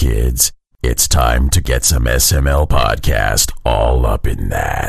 kids. It's time to get some SML podcast all up in that.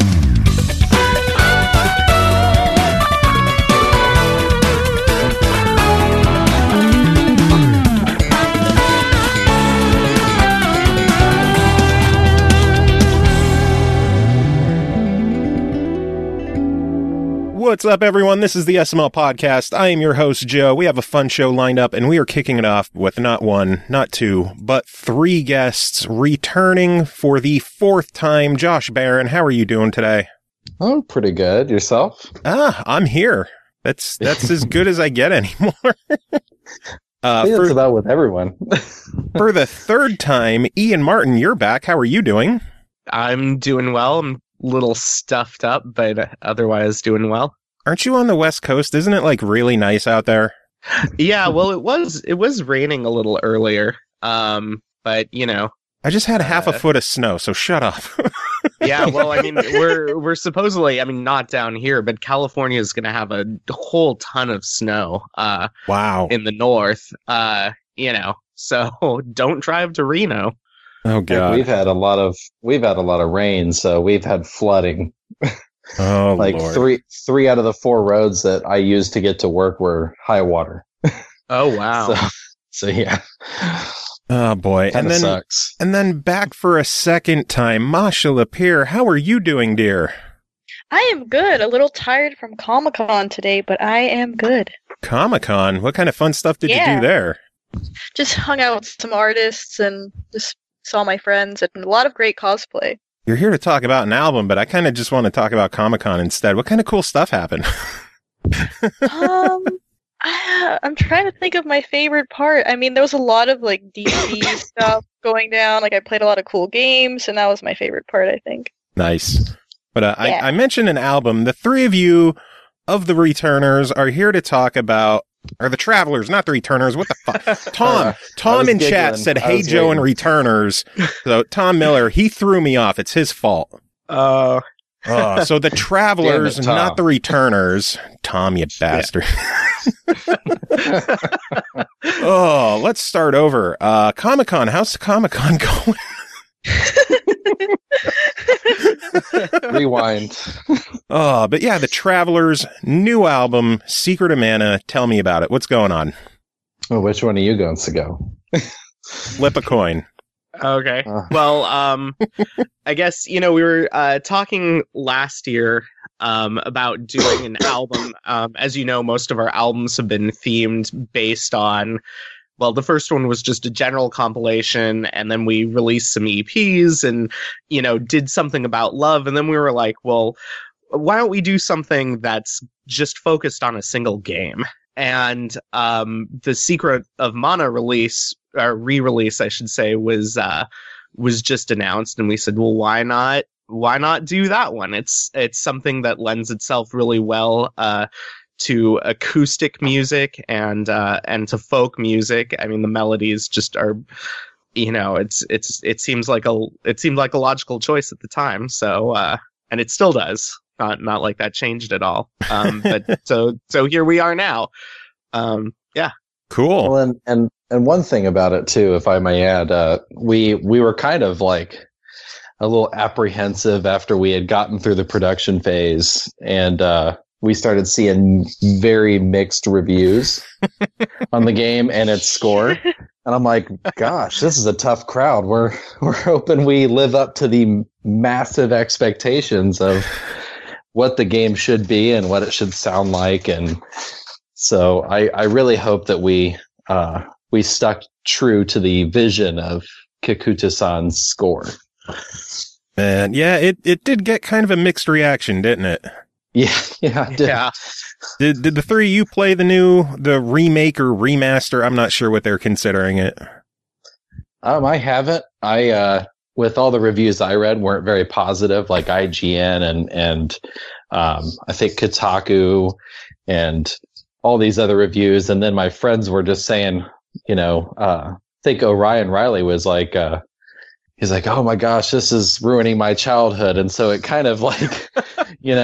What's up, everyone? This is the SML Podcast. I am your host, Joe. We have a fun show lined up, and we are kicking it off with not one, not two, but three guests returning for the fourth time. Josh Barron, how are you doing today? I'm pretty good. Yourself? I'm here. That's as good as I get anymore. I think that's about with everyone. For the third time, Ian Martin, you're back. How are you doing? I'm doing well. I'm a little stuffed up, but otherwise doing well. Aren't you on the West Coast? Isn't it like really nice out there? Yeah, well, it was raining a little earlier. But you know, I just had half a foot of snow, so shut up. Yeah, well, I mean, we're supposedly, I mean, not down here, but California is going to have a whole ton of snow. Wow. In the north. You know, so don't drive to Reno. Oh God. We've had a lot of rain, so we've had flooding. Oh, like Lord. three out of the four roads that I used to get to work were high water. Oh wow. So yeah. Oh boy. Kinda sucks. And then back for a second time, Masha Lapierre, how are you doing, dear? I am good. A little tired from Comic-Con today, but I am good. Comic-Con? What kind of fun stuff did you do there? Just hung out with some artists and just saw my friends and a lot of great cosplay. You're here to talk about an album, but I kind of just want to talk about Comic-Con instead. What kind of cool stuff happened? I'm trying to think of my favorite part. I mean, there was a lot of like DC stuff going down. Like I played a lot of cool games, and that was my favorite part, I think. Nice. But Yeah. I mentioned an album. The three of you of the returners are here to talk about, or the travelers, not the returners. What the fuck? Tom in chat said, "Hey, Joe and returners." So Tom Miller, he threw me off. It's his fault. So the travelers, Damn it, Tom. not the returners. Tom, you bastard. Oh, let's start over. Comic-Con. How's Comic-Con going? Rewind. Oh, but yeah, the Travelers' new album, Secret of Mana. Tell me about it. What's going on? Well, which one are you going to go? Flip a coin. Okay. Well, I guess, you know, we were talking last year about doing an album. As you know, most of our albums have been themed based on, well, the first one was just a general compilation, and then we released some EPs and, you know, did something about love. And then we were like, well, why don't we do something that's just focused on a single game? And the Secret of Mana release, or re-release, I should say, was just announced, and we said, well, why not do that one? It's something that lends itself really well to acoustic music and to folk music. I mean, the melodies just are, you know, it seemed like a logical choice at the time. So and it still does. Not like that changed at all. But so here we are now. Yeah. Cool. Well, and one thing about it too, if I may add, we were kind of like a little apprehensive after we had gotten through the production phase, and we started seeing very mixed reviews on the game and its score. And I'm like, gosh, this is a tough crowd. We're hoping we live up to the massive expectations of what the game should be and what it should sound like. And so I really hope that we stuck true to the vision of Kikuta-san's score. And yeah, it did get kind of a mixed reaction, didn't it? Yeah, it did. Yeah. Did the three of you play the remake or remaster? I'm not sure what they're considering it. I haven't. With all the reviews I read weren't very positive, like IGN and I think Kotaku and all these other reviews. And then my friends were just saying, you know, I think Orion Riley was like, he's like, oh my gosh, this is ruining my childhood. And so it kind of like, you know,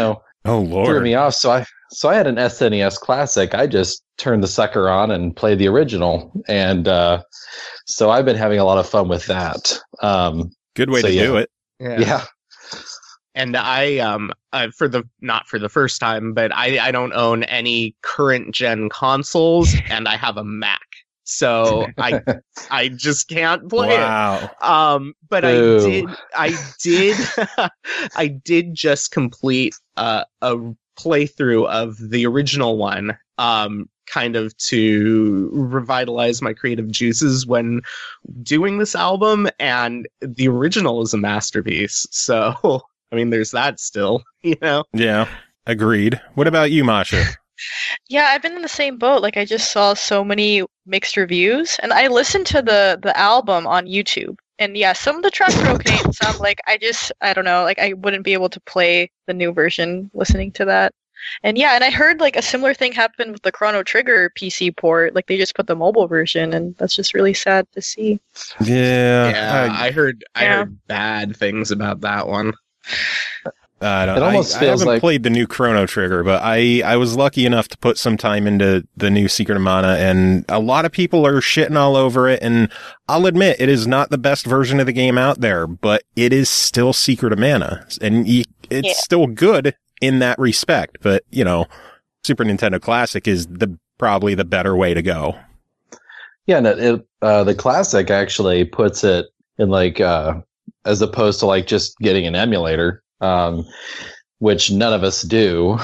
Oh threw Lord. me off. So I had an SNES Classic. I just turned the sucker on and played the original, and so I've been having a lot of fun with that. Good way to do it. Yeah. And not for the first time, but I don't own any current gen consoles, and I have a Mac, so I just can't play it. But Boo. I did I did just complete a playthrough of the original one, kind of to revitalize my creative juices when doing this album, and the original is a masterpiece. So I mean, there's that still, you know? Yeah, agreed. What about you, Masha? Yeah, I've been in the same boat. Like, I just saw so many mixed reviews, and I listened to the album on YouTube. And yeah, some of the tracks are okay, and some, like, I don't know, like, I wouldn't be able to play the new version listening to that. And yeah, and I heard, like, a similar thing happened with the Chrono Trigger PC port. Like, they just put the mobile version, and that's just really sad to see. Yeah. I heard bad things about that one. I don't. It almost I feels haven't like played the new Chrono Trigger, but I was lucky enough to put some time into the new Secret of Mana, and a lot of people are shitting all over it. And I'll admit, it is not the best version of the game out there, but it is still Secret of Mana, and it's still good in that respect. But you know, Super Nintendo Classic is probably the better way to go. Yeah, and the Classic actually puts it in like as opposed to like just getting an emulator, which none of us do.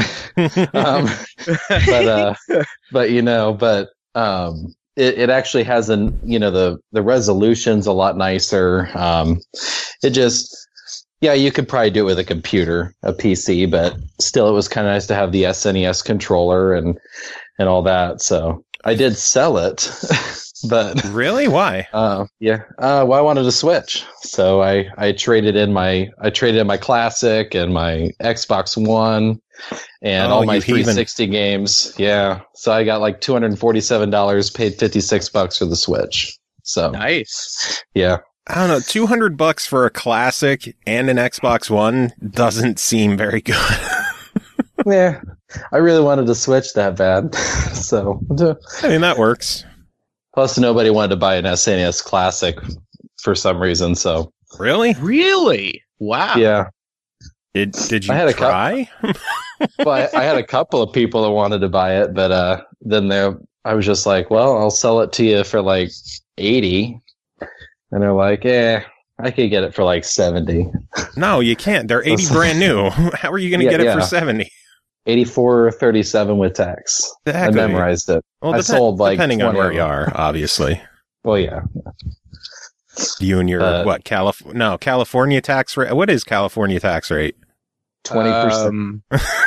But you know, it actually has the resolution's a lot nicer. It just, yeah, you could probably do it with a computer, a PC, but still, it was kind of nice to have the SNES controller and all that. So I did sell it. But really, why? Well, I wanted to switch, so I traded in my Classic and my Xbox One and all my 360 games. Yeah, so I got like $247, paid $56 for the Switch. So nice. Yeah, I don't know, $200 for a Classic and an Xbox One doesn't seem very good. Yeah, I really wanted to switch that bad, so I mean that works. Plus, nobody wanted to buy an SNES Classic for some reason. So really, wow. Yeah. Did you try? Well, I had a couple of people that wanted to buy it, but then I was just like, well, I'll sell it to you for like 80, and they're like, I could get it for like 70. No, you can't. They're 80 brand new. How are you going to get it for 70? 84.37 with tax. Exactly. I memorized it. Well, I sold like depending on where you are, obviously. Well, yeah. You and your California tax rate? What is California tax rate? 20%.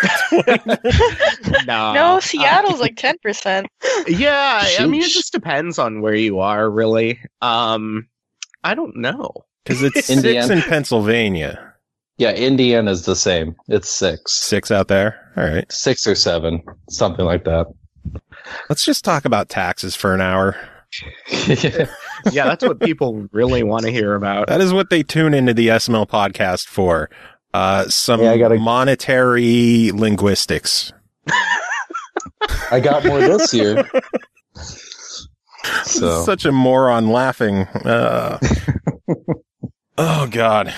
No, Seattle's like 10%. Yeah, Sheesh. I mean, it just depends on where you are, really. I don't know. Because it's 6 in Pennsylvania. Yeah, Indiana's the same. It's 6. 6 out there? All right. 6 or 7, something like that. Let's just talk about taxes for an hour. Yeah, that's what people really want to hear about. That is what they tune into the SML podcast for. Some monetary linguistics. I got more this year. So. Such a moron laughing. Oh God.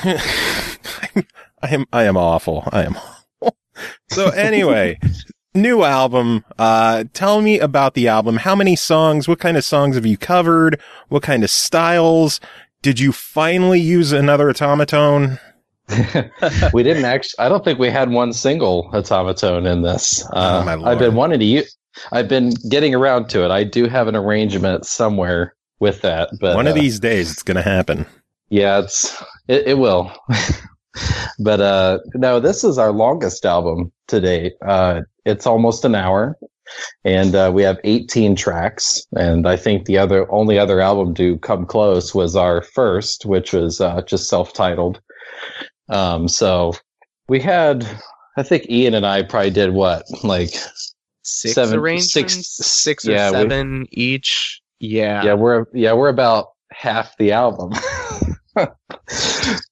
I am awful. I am awful. So anyway, new album. Tell me about the album. How many songs? What kind of songs have you covered? What kind of styles? Did you finally use another automaton? We didn't actually. I don't think we had one single automaton in this. My Lord. I've been wanting to use. I've been getting around to it. I do have an arrangement somewhere with that, but one of these days it's going to happen. Yeah, it will. But no, this is our longest album to date. It's almost an hour, and we have 18 tracks. And I think the only other album to come close was our first, which was just self-titled. So we had, I think Ian and I probably did what, like six or seven each. Yeah. Yeah, we're about half the album.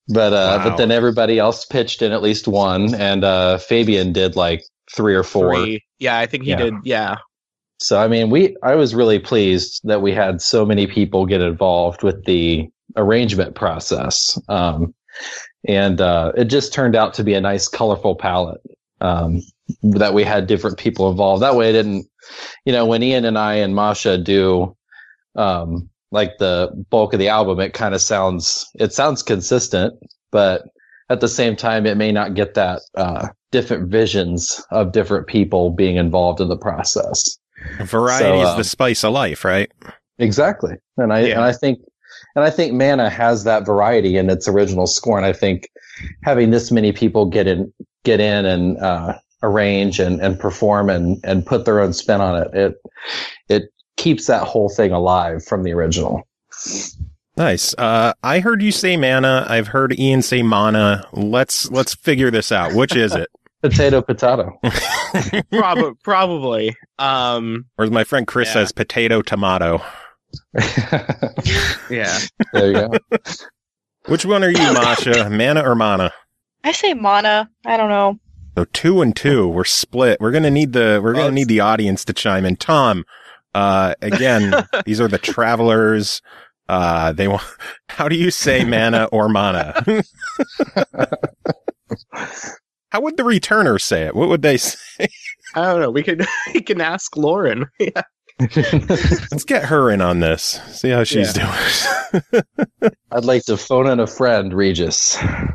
But then everybody else pitched in at least one, and Fabian did like 3 or 4. 3. Yeah, I think he did. Yeah. So I mean, I was really pleased that we had so many people get involved with the arrangement process, and it just turned out to be a nice, colorful palette. That we had different people involved. That way, it didn't, when Ian and I and Masha do like the bulk of the album, it kind of sounds consistent, but at the same time, it may not get that different visions of different people being involved in the process. Variety is the spice of life, right? Exactly, and I think Mana has that variety in its original score, and I think having this many people get in and arrange and perform and put their own spin on it keeps that whole thing alive from the original. Nice. I heard you say Mana. I've heard Ian say Mana. Let's figure this out. Which is it? Potato. Probably. Or as my friend Chris says, potato tomato. Yeah. There you go. Which one are you, Masha? Mana or Mana? I say Mana. I don't know. So 2 and 2. We're split. We're gonna need the audience to chime in. Tom, again, these are the travelers. How do you say Mana or Mana? How would the returners say it? What would they say? I don't know. We can ask Lauren. Yeah. Let's get her in on this. See how she's doing. I'd like to phone in a friend, Regis.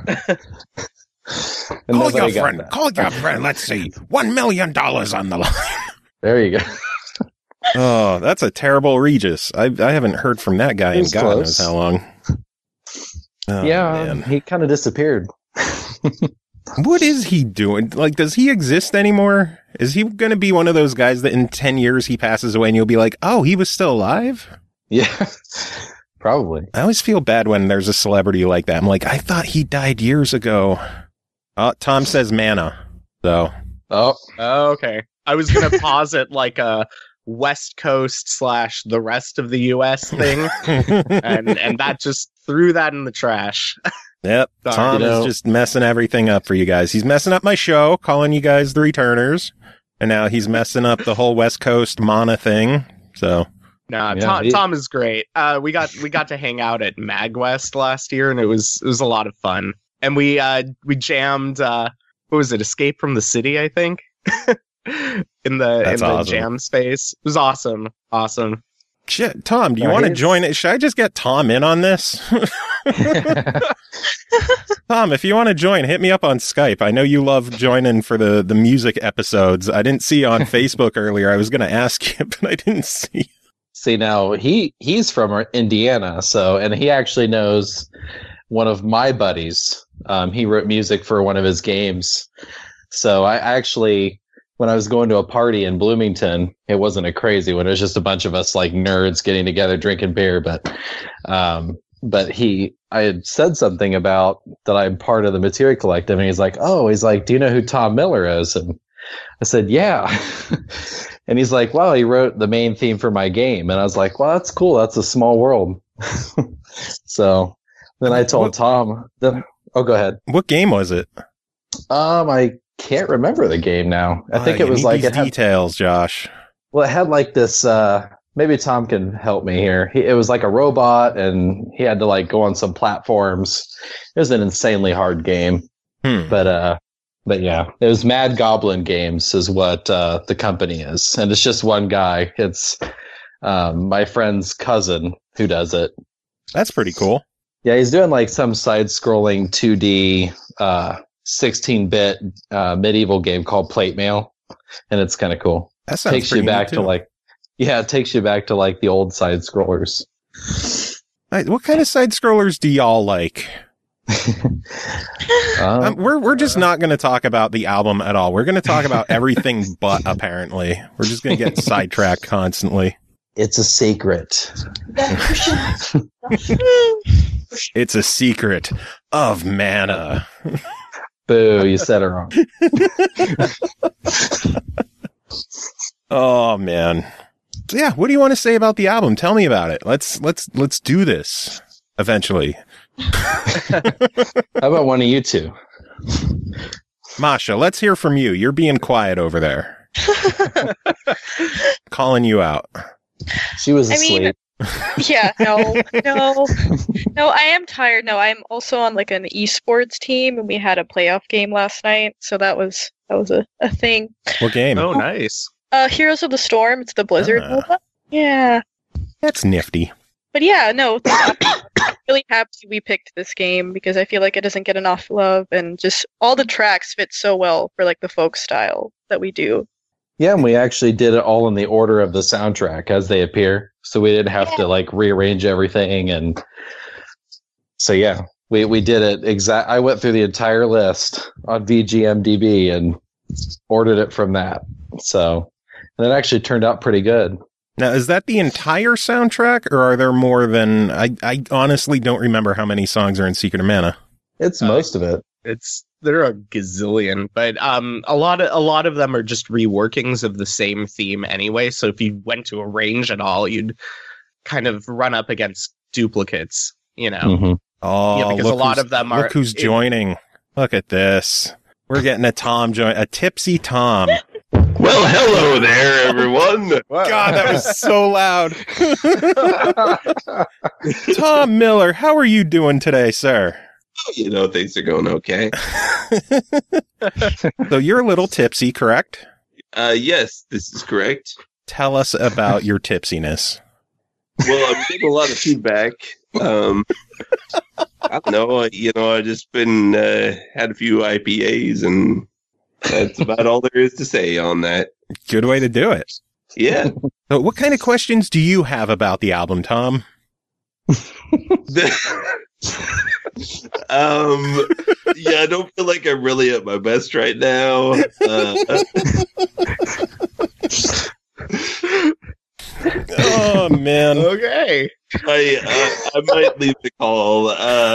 Call your friend. Let's see. $1 million on the line. There you go. Oh, that's a terrible Regis. I haven't heard from that guy in God knows how long. Oh, man. He kind of disappeared. What is he doing? Like, does he exist anymore? Is he going to be one of those guys that in 10 years he passes away and you'll be like, oh, he was still alive? Yeah, probably. I always feel bad when there's a celebrity like that. I'm like, I thought he died years ago. Oh, Tom says Mana. So. Oh, okay. I was going to posit like a West Coast / the rest of the U.S. thing. and that just threw that in the trash. Yep. Tom is just messing everything up for you guys. He's messing up my show, calling you guys the returners. And now he's messing up the whole West Coast Mana thing. So. Tom is great. We got to hang out at MagWest last year, and it was a lot of fun. And we jammed. What was it? Escape from the City, I think. in the jam space. It was awesome. Awesome. Shit, Tom, do you want to join it? Should I just get Tom in on this? Tom, if you want to join, hit me up on Skype. I know you love joining for the music episodes. I didn't see you on Facebook earlier. I was going to ask you, but I didn't see. See, now he's from Indiana, and he actually knows one of my buddies. He wrote music for one of his games. So I actually, when I was going to a party in Bloomington, it wasn't a crazy one. It was just a bunch of us like nerds getting together, drinking beer. But I had said something about that I'm part of the Materia Collective, and he's like, do you know who Tom Miller is? And I said, yeah. And he's like, well, he wrote the main theme for my game. And I was like, well, that's cool. That's a small world. So then I told Tom, go ahead. What game was it? I can't remember the game now. I think it was like these details, Josh. Well, it had like this. Maybe Tom can help me here. It was like a robot, and he had to like go on some platforms. It was an insanely hard game. But yeah, it was Mad Goblin Games is what the company is, and it's just one guy. It's my friend's cousin who does it. That's pretty cool. Yeah, he's doing like some side-scrolling 2D 16-bit medieval game called Plate Mail, and it's kind of cool. That sounds takes you back to like, it takes you back to like the old side scrollers. What kind of side scrollers do y'all like? We're just not going to talk about the album at all. We're going to talk about everything but, apparently. We're just going to get sidetracked constantly. It's a secret. It's a secret of Mana. Boo, you said it wrong. Oh, man. So yeah, what do you want to say about the album? Tell me about it. Let's do this. eventually. How about one of you two? Masha, let's hear from you. You're being quiet over there. Calling you out. She was asleep. Yeah, no. I am tired. No, I'm also on like an esports team, and we had a playoff game last night, so that was a thing. What game? Oh, nice. Heroes of the Storm. It's the Blizzard MOBA. Yeah. That's nifty. But yeah, no, I'm really happy we picked this game because I feel like it doesn't get enough love, and just all the tracks fit so well for like the folk style that we do. Yeah, and we actually did it all in the order of the soundtrack as they appear. So we didn't have to like rearrange everything. And so, yeah, we did it I went through the entire list on VGMDB and ordered it from that. So, and it actually turned out pretty good. Now, is that the entire soundtrack, or are there more than... I honestly don't remember how many songs are in Secret of Mana. It's most of it. There are a gazillion, but a lot of them are just reworkings of the same theme anyway. So if you went to a range at all, you'd kind of run up against duplicates, you know. Mm-hmm. Oh, yeah, because a lot of them are. Look who's joining! Look at this. We're getting a Tom join, a tipsy Tom. Well, hello there, everyone. God, that was so loud. Tom Miller, how are you doing today, sir? You know, things are going okay. So you're a little tipsy, correct? Yes, this is correct. Tell us about your tipsiness. Well, I'm getting a lot of feedback. I don't know. You know, I just been had a few IPAs, and that's about all there is to say on that. Good way to do it. Yeah. So what kind of questions do you have about the album, Tom? Yeah, I don't feel like I'm really at my best right now. Oh man. Okay. I might leave the call.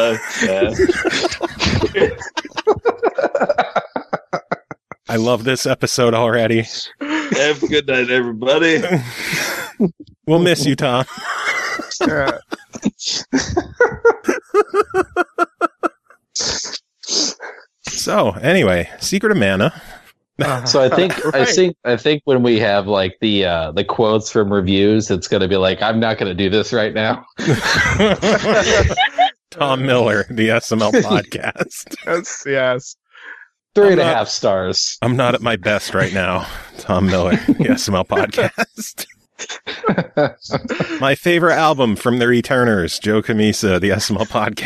I love this episode already. Have a good night, everybody. We'll miss you, Tom. So anyway, Secret of Mana. So I think when we have like the quotes from reviews, it's going to be like, I'm not going to do this right now. Tom Miller, the SML podcast. Yes. 3.5 stars. I'm not at my best right now. Tom Miller, the SML podcast. My favorite album from the Returners, Joe Camisa, the SML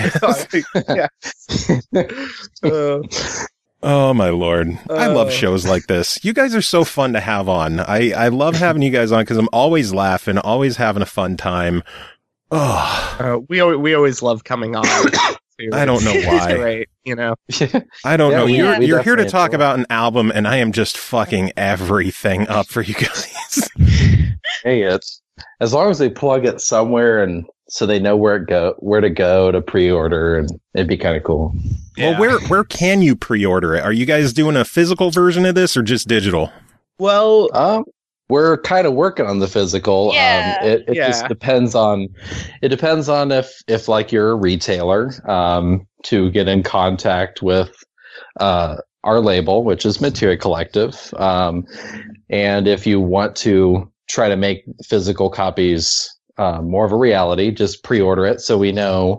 podcast. Oh my lord. I love shows like this. You guys are so fun to have on. I love having you guys on because I'm always laughing, always having a fun time. Oh, we always love coming on. I don't know why. Right, you know. I don't know. You're here to definitely talk about an album, and I am just fucking everything up for you guys. Hey, it's as long as they plug it somewhere, and so they know where to go to pre-order, and it'd be kind of cool. Yeah. Well, where can you pre-order it? Are you guys doing a physical version of this or just digital? Well, we're kind of working on the physical. Yeah. It just depends on if like you're a retailer to get in contact with our label, which is Materia Collective, and if you want to try to make physical copies more of a reality, just pre-order it so we know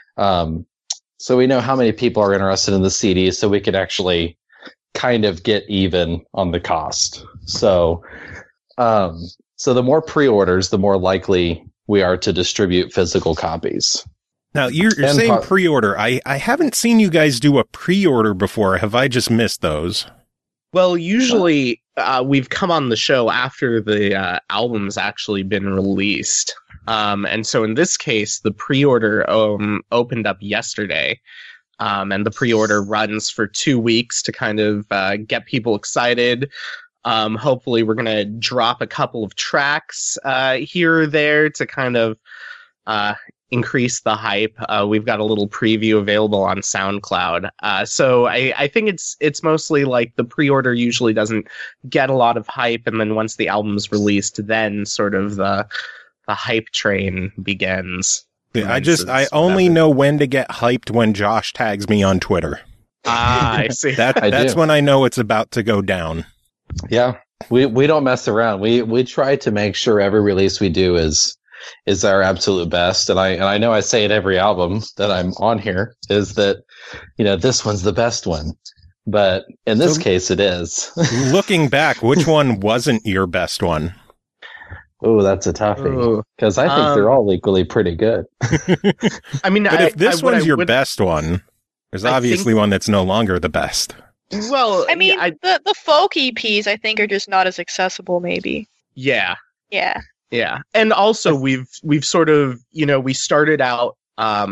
how many people are interested in the CD, so we can actually kind of get even on the cost. So the more pre-orders, the more likely we are to distribute physical copies. Now, you're saying pre-order. I haven't seen you guys do a pre-order before. Have I just missed those? Well, usually we've come on the show after the album's actually been released. And so in this case, the pre-order opened up yesterday. And the pre-order runs for 2 weeks to kind of get people excited. Hopefully we're going to drop a couple of tracks here or there to kind of increase the hype. We've got a little preview available on SoundCloud. So I think it's mostly like the pre-order usually doesn't get a lot of hype, and then once the album's released, then sort of the hype train begins. I only know when to get hyped when Josh tags me on Twitter. I see. That's when I know it's about to go down. Yeah, we don't mess around. We try to make sure every release we do is our absolute best. And I know I say it every album that I'm on here is that, this one's the best one. But in this case, it is. Looking back, which one wasn't your best one? Oh, that's a toughie. Because I think they're all equally pretty good. I mean, but if this one's your best one, there's obviously one that's no longer the best. Well, I mean, the folk EPs, I think, are just not as accessible, maybe. Yeah. Yeah. Yeah. And also, we've sort of, we started out, at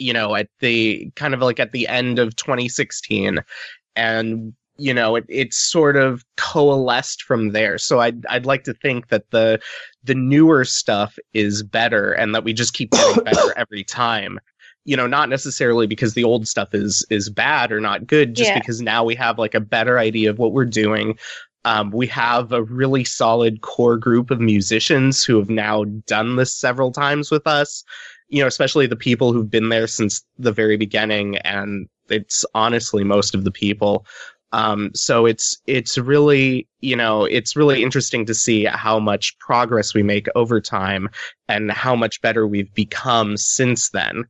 the kind of like at the end of 2016, and it's sort of coalesced from there. So I'd like to think that the newer stuff is better, and that we just keep getting better every time. Not necessarily because the old stuff is bad or not good, just because now we have like a better idea of what we're doing. We have a really solid core group of musicians who have now done this several times with us, especially the people who've been there since the very beginning. And it's honestly most of the people. So it's really, it's really interesting to see how much progress we make over time and how much better we've become since then.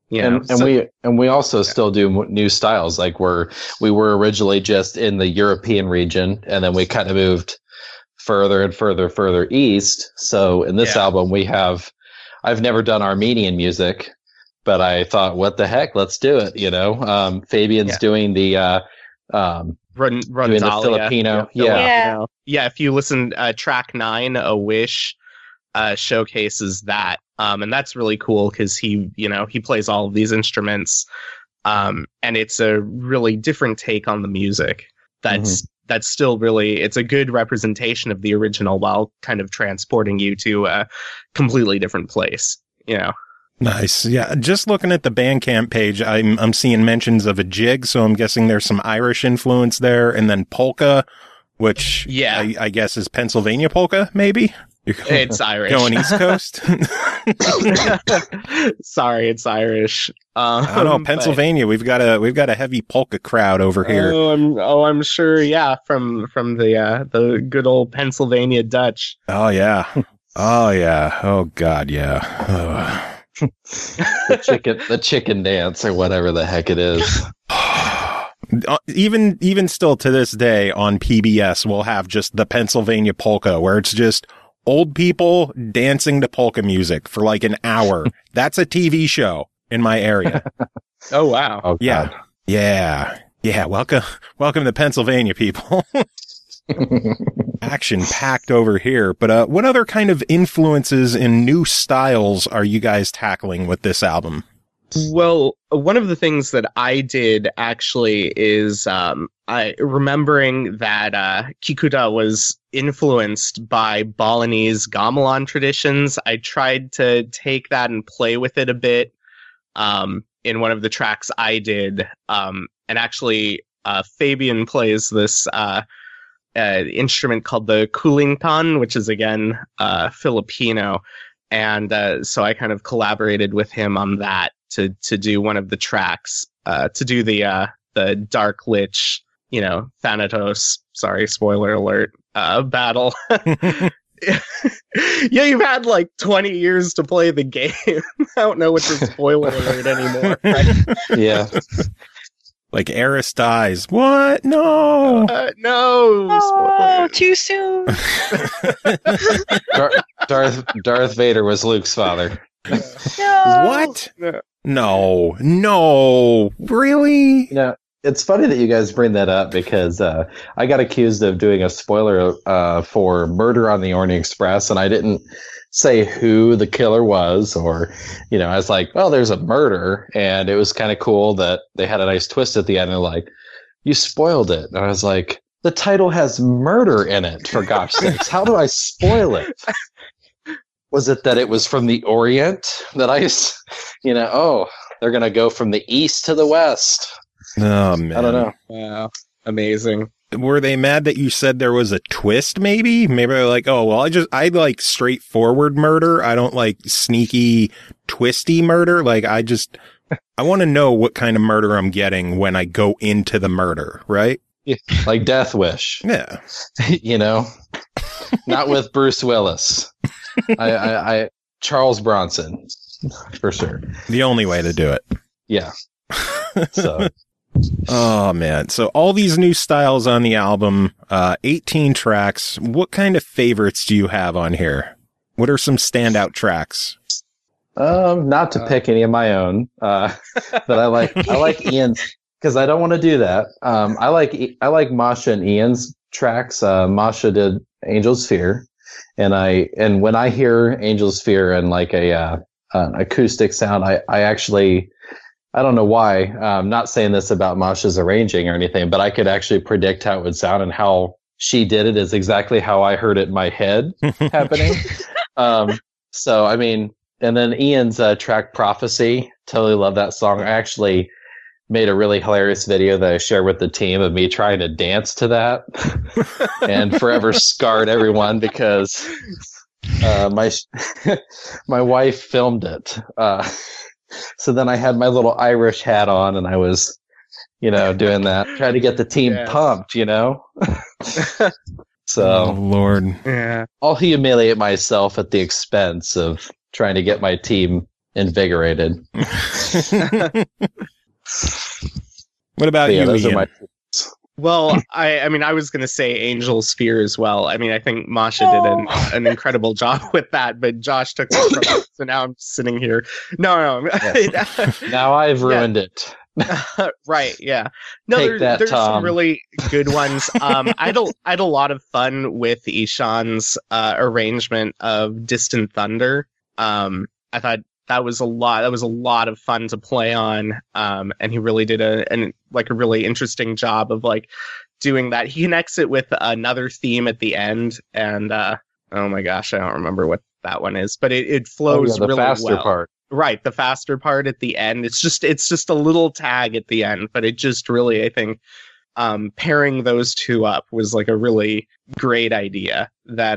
We also still do new styles. Like we were originally just in the European region, and then we kind of moved further and further east. So in this album, I've never done Armenian music, but I thought, what the heck, let's do it. Fabian's doing the doing the Filipino. Yeah. If you listen, track 9, A Wish, showcases that. And that's really cool because he plays all of these instruments. And it's a really different take on the music. That's still really, it's a good representation of the original while kind of transporting you to a completely different place, Nice. Yeah. Just looking at the Bandcamp page, I'm seeing mentions of a jig. So I'm guessing there's some Irish influence there, and then polka, which I guess is Pennsylvania polka, maybe. It's Irish. Going East Coast? Sorry, it's Irish. I don't know, Pennsylvania. We've got a heavy polka crowd over here. I'm sure. Yeah, from the good old Pennsylvania Dutch. Oh yeah. Oh God, yeah. the chicken dance or whatever the heck it is. Even still to this day on PBS, we'll have just the Pennsylvania polka, where it's just old people dancing to polka music for like an hour. That's a TV show in my area. Oh, wow. Oh, yeah. Yeah. Welcome to Pennsylvania, people. Action packed over here. But what other kind of influences and new styles are you guys tackling with this album? Well, one of the things that I did actually is remembering that Kikuta was influenced by Balinese gamelan traditions. I tried to take that and play with it a bit in one of the tracks I did. And actually, Fabian plays this instrument called the kulingtan, which is, again, Filipino. And so I kind of collaborated with him on that to do one of the tracks, to do the Dark Lich, Thanatos, sorry, spoiler alert, battle. Yeah, you've had like 20 years to play the game. I don't know what's a spoiler alert anymore. Right? Yeah. Like Eris dies. What? No. No. Oh, too soon. Darth Vader was Luke's father. No. What? No. Really? It's funny that you guys bring that up because I got accused of doing a spoiler for Murder on the Orient Express, and I didn't say who the killer was, or, I was like, well, there's a murder, and it was kind of cool that they had a nice twist at the end, and like, you spoiled it. And I was like, the title has murder in it, for gosh sakes. How do I spoil it? Was it that it was from the Orient that they're going to go from the east to the west? Oh, man. I don't know. Wow. Amazing. were they mad that you said there was a twist? Maybe they're like, oh, well, I like straightforward murder. I don't like sneaky, twisty murder. Like, I want to know what kind of murder I'm getting when I go into the murder, right? Yeah, like Death Wish. Yeah. You know, not with Bruce Willis. I Charles Bronson, for sure. The only way to do it. Yeah. So. Oh, man. So all these new styles on the album, 18 tracks. What kind of favorites do you have on here? What are some standout tracks? Not to pick any of my own, but I like Ian's, because I don't want to do that. I like Masha and Ian's tracks. Masha did Angel's Fear, and when I hear Angel's Fear and like an acoustic sound, I actually, I don't know why. I'm not saying this about Masha's arranging or anything, but I could actually predict how it would sound, and how she did it is exactly how I heard it in my head happening. So, I mean, and then Ian's track Prophecy, totally love that song. I actually made a really hilarious video that I shared with the team of me trying to dance to that and forever scarred everyone because my wife filmed it. So then I had my little Irish hat on and I was, doing that, trying to get the team pumped, So, oh, Lord. Yeah. I'll humiliate myself at the expense of trying to get my team invigorated. What about you, those Ian? are my Well, I mean, I was going to say Angel's Fear as well. I mean, I think Masha did an incredible job with that, but Josh took it from it, so now I'm sitting here. No. Yeah. Now I've ruined it. Right, yeah. No, there's some really good ones. I had a lot of fun with Ishan's arrangement of Distant Thunder. I thought that was a lot of fun to play on. And he really did a really interesting job of like doing that. He connects it with another theme at the end, and oh my gosh, I don't remember what that one is, but it flows really well. The faster part. Right, the faster part at the end. It's just a little tag at the end, but it just really, I think, pairing those two up was like a really great idea that,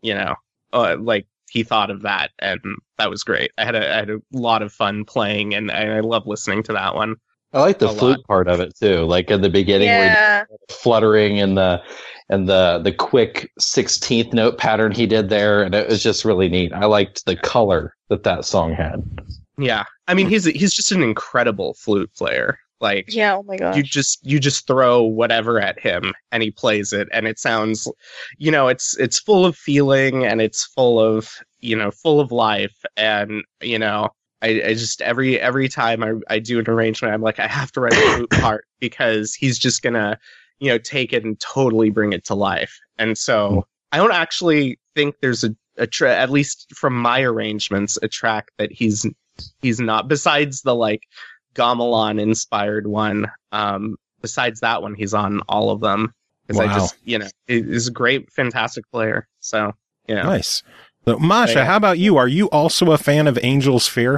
like he thought of that, and that was great. I had a lot of fun playing, and I love listening to that one. I like the flute part of it too, like in the beginning where fluttering and the quick 16th note pattern he did there, and it was just really neat. I liked the color that song had. Yeah, I mean he's just an incredible flute player. Like, yeah, oh my gosh, you just throw whatever at him and he plays it, and it sounds, it's full of feeling, and it's full of life, and I just every time I do an arrangement, I'm like, I have to write a flute part because he's just gonna take it and totally bring it to life. And so I don't actually think there's at least from my arrangements, a track that he's not, besides the like gamelan inspired one. Besides that one, he's on all of them. Because I just, he's a great, fantastic player. So, Nice. So, Masha, how about you? Are you also a fan of Angel's Fear?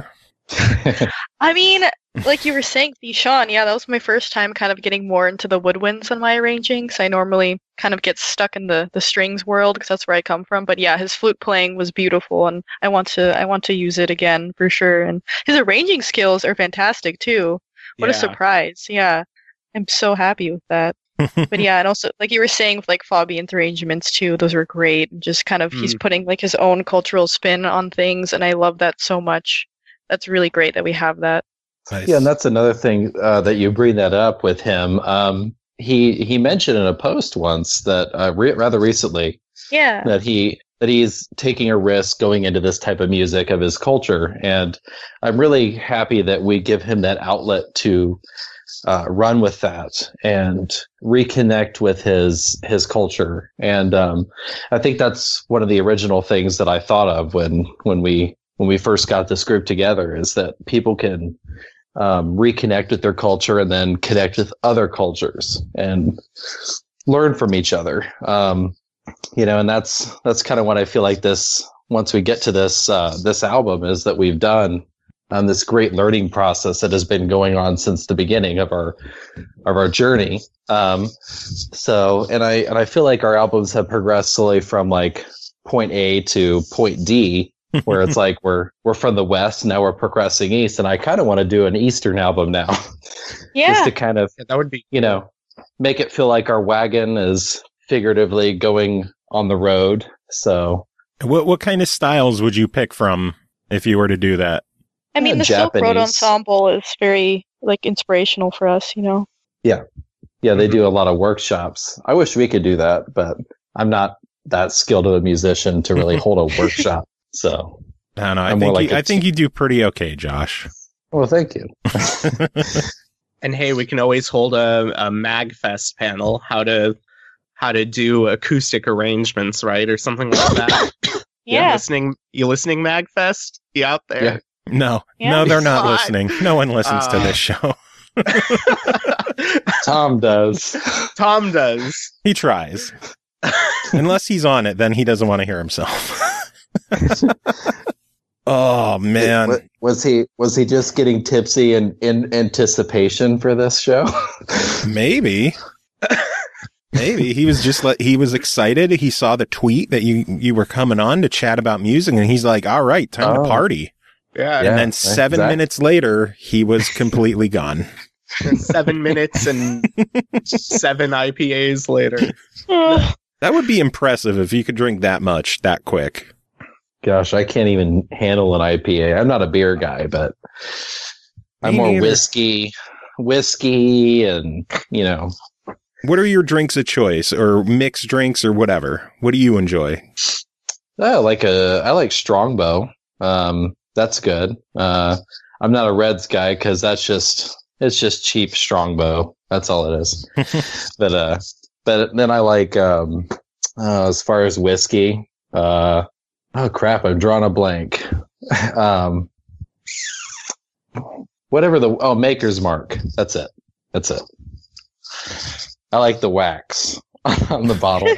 I mean, like you were saying, Ishan, that was my first time kind of getting more into the woodwinds in my arranging. So I normally kind of get stuck in the strings world because that's where I come from. But yeah, his flute playing was beautiful, and I want to use it again for sure. And his arranging skills are fantastic too. What a surprise! Yeah, I'm so happy with that. But yeah, and also like you were saying with like Fabian's arrangements too, those were great. Just kind of he's putting like his own cultural spin on things, and I love that so much. That's really great that we have that. Nice. Yeah, and that's another thing that you bring that up with him. He mentioned in a post once that rather recently, that he's taking a risk going into this type of music of his culture, and I'm really happy that we give him that outlet to run with that and reconnect with his culture. And I think that's one of the original things that I thought of when we first got this group together, is that people can reconnect with their culture and then connect with other cultures and learn from each other. And that's kind of what I feel like this, once we get to this album, is that we've done. this great learning process that has been going on since the beginning of our journey. So I feel like our albums have progressed slowly from like point A to point D, where it's like we're from the West, now we're progressing east, and I kind of want to do an Eastern album now. Yeah. Just to kind of, that would be, make it feel like our wagon is figuratively going on the road. So what kind of styles would you pick from if you were to do that? I mean, the Silk Road Ensemble is very like inspirational for us, Yeah, they do a lot of workshops. I wish we could do that, but I'm not that skilled of a musician to really hold a workshop. So I don't know. I think you do pretty okay, Josh. Well, thank you. And hey, we can always hold a MagFest panel, how to do acoustic arrangements, right, or something like that. Yeah. You listening, MagFest? You out there? Yeah. No, they're not listening. No one listens to this show. Tom does. Tom does. He tries. Unless he's on it, then he doesn't want to hear himself. Oh man, was he just getting tipsy in anticipation for this show? Maybe he was just he was excited. He saw the tweet that you were coming on to chat about music, and he's like, "All right, time to party." Yeah, and then 7 minutes later, he was completely gone. 7 minutes and 7 IPAs later. That would be impressive if you could drink that much that quick. Gosh, I can't even handle an IPA. I'm not a beer guy, but I'm more whiskey and, What are your drinks of choice, or mixed drinks, or whatever? What do you enjoy? I like Strongbow. That's good. I'm not a Reds guy because it's just cheap Strongbow. That's all it is. But then I like, as far as whiskey, oh crap, I'm drawing a blank. Whatever Maker's Mark. That's it. I like the wax on the bottle.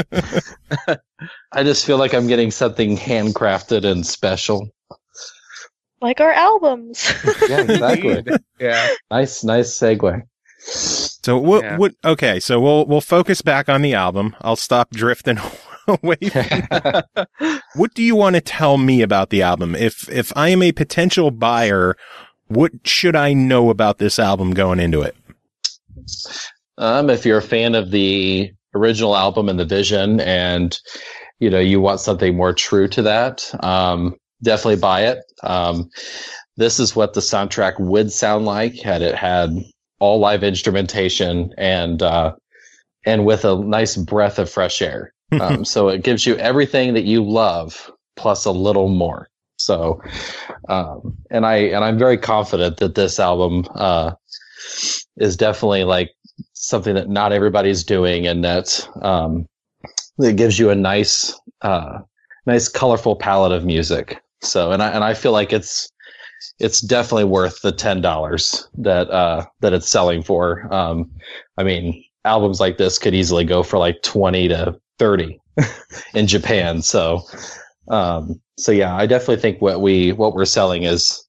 I just feel like I'm getting something handcrafted and special. Like our albums. Yeah, exactly. Yeah. Nice segue. So okay, so we'll focus back on the album. I'll stop drifting away from What do you want to tell me about the album? If I am a potential buyer, what should I know about this album going into it? If you're a fan of the original album and the vision, and you want something more true to that, definitely buy it. This is what the soundtrack would sound like had it had all live instrumentation and with a nice breath of fresh air. So it gives you everything that you love plus a little more. So, and I'm very confident that this album is definitely like something that not everybody's doing, and that it gives you a nice colorful palette of music. So, and I feel like it's definitely worth the $10 that it's selling for. I mean, albums like this could easily go for like 20 to 30 in Japan. So yeah, I definitely think what we're selling is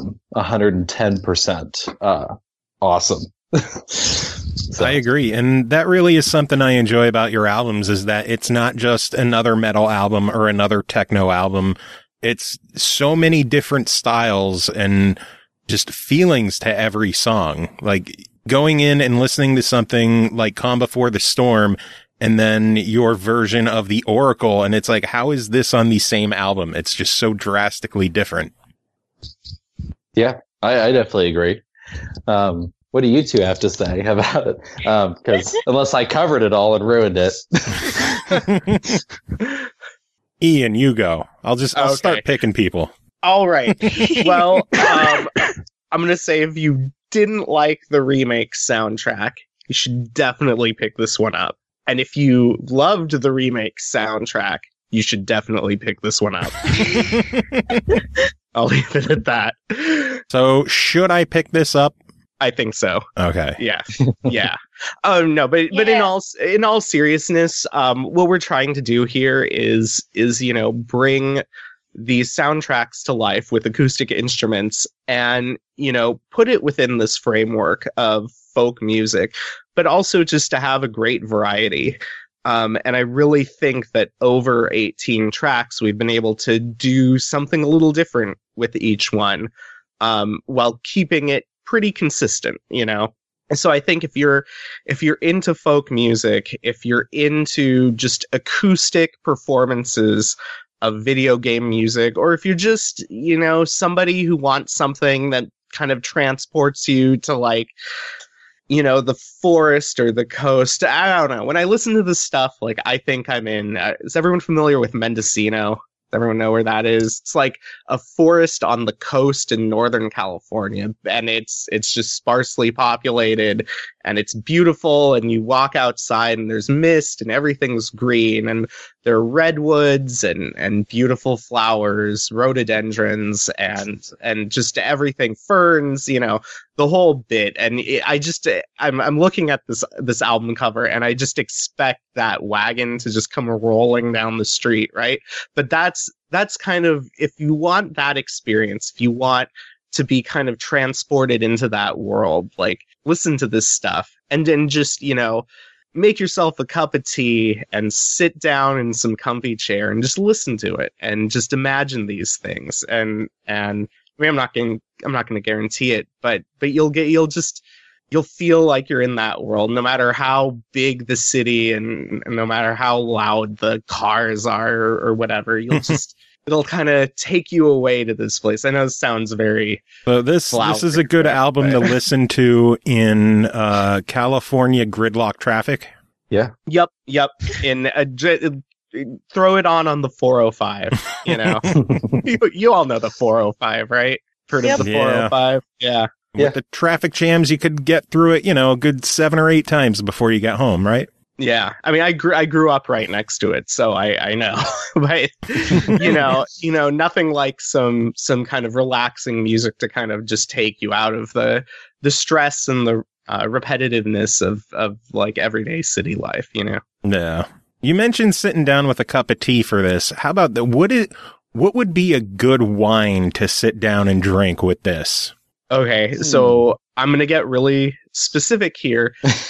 110% awesome. So. I agree. And that really is something I enjoy about your albums, is that it's not just another metal album or another techno album. It's so many different styles and just feelings to every song. Like going in and listening to something like Calm Before the Storm, and then your version of The Oracle, and it's like, how is this on the same album? It's just so drastically different. Yeah, I definitely agree. What do you two have to say about it? Because unless I covered it all and ruined it. Ian, you go. I'll start picking people. All right. Well, I'm going to say, if you didn't like the remake soundtrack, you should definitely pick this one up. And if you loved the remake soundtrack, you should definitely pick this one up. I'll leave it at that. So, should I pick this up? I think so. Okay. Yeah. Yeah. No, but in all seriousness, what we're trying to do here is bring these soundtracks to life with acoustic instruments and, you know, put it within this framework of folk music, but also just to have a great variety. And I really think that over 18 tracks, we've been able to do something a little different with each one, while keeping it pretty consistent, you know? So I think if you're into folk music, if you're into just acoustic performances of video game music, or if you're just, you know, somebody who wants something that kind of transports you to, like, you know, the forest or the coast. I don't know. When I listen to this stuff, like, I think I'm in. Is everyone familiar with Mendocino? Does everyone know where that is? It's like a forest on the coast in Northern California, and it's just sparsely populated, and it's beautiful, and you walk outside and there's mist and everything's green, and there are redwoods and beautiful flowers, rhododendrons, and just everything, ferns, you know, the whole bit. And I'm looking at this album cover, and I just expect that wagon to just come rolling down the street, right? But that's kind of, if you want that experience, if you want to be kind of transported into that world, like, listen to this stuff, and then just, you know, make yourself a cup of tea and sit down in some comfy chair and just listen to it and just imagine these things. And I mean, I'm not going to guarantee it, but you'll feel like you're in that world, no matter how big the city and no matter how loud the cars are or whatever. You'll just, it'll kind of take you away to this place. I know this sounds very. So this is a good album to listen to in California gridlock traffic. Yeah. Yep. Throw it on the 405. You know, you all know the 405, right? Heard of the 405? Yeah. With the traffic jams, you could get through it, you know, a good 7 or 8 times before you got home, right? Yeah. I mean, I grew up right next to it, so I know. But you know, nothing like some kind of relaxing music to kind of just take you out of the stress and the repetitiveness of like everyday city life, you know. Yeah. You mentioned sitting down with a cup of tea for this. How about what would be a good wine to sit down and drink with this? Okay, so I'm going to get really specific here.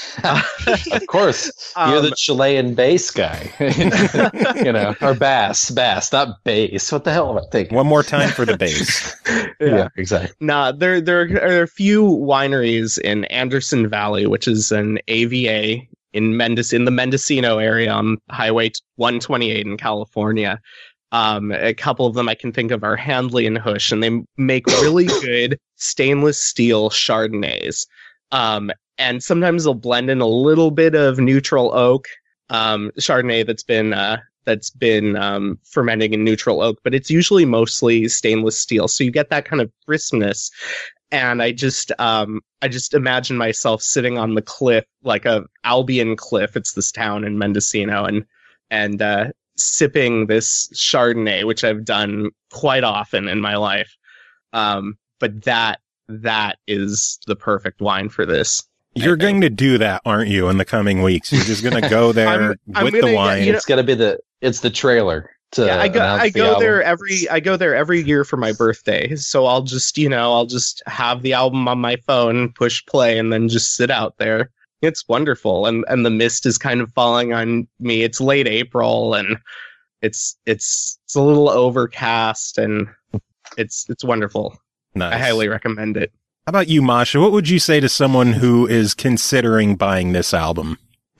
Of course. You're the Chilean bass guy. You know, or bass, not bass. What the hell am I thinking? One more time for the bass. Yeah, exactly. Nah, there are a few wineries in Anderson Valley, which is an AVA in the Mendocino area on Highway 128 in California. A couple of them I can think of are Handley and Hush, and they make really good stainless steel Chardonnays. And sometimes they'll blend in a little bit of neutral oak, Chardonnay that's been fermenting in neutral oak, but it's usually mostly stainless steel. So you get that kind of crispness. And I just imagine myself sitting on the cliff, like a Albion Cliff. It's this town in Mendocino, and sipping this Chardonnay, which I've done quite often in my life. But that is the perfect wine for this. You're going to do that, aren't you, in the coming weeks? You're just going to go there with the wine. It's going to be it's the trailer. I go there every year for my birthday. So I'll just have the album on my phone, push play, and then just sit out there. It's wonderful, and the mist is kind of falling on me. It's late April, and it's a little overcast, and it's wonderful. Nice. I highly recommend it. How about you, Masha? What would you say to someone who is considering buying this album?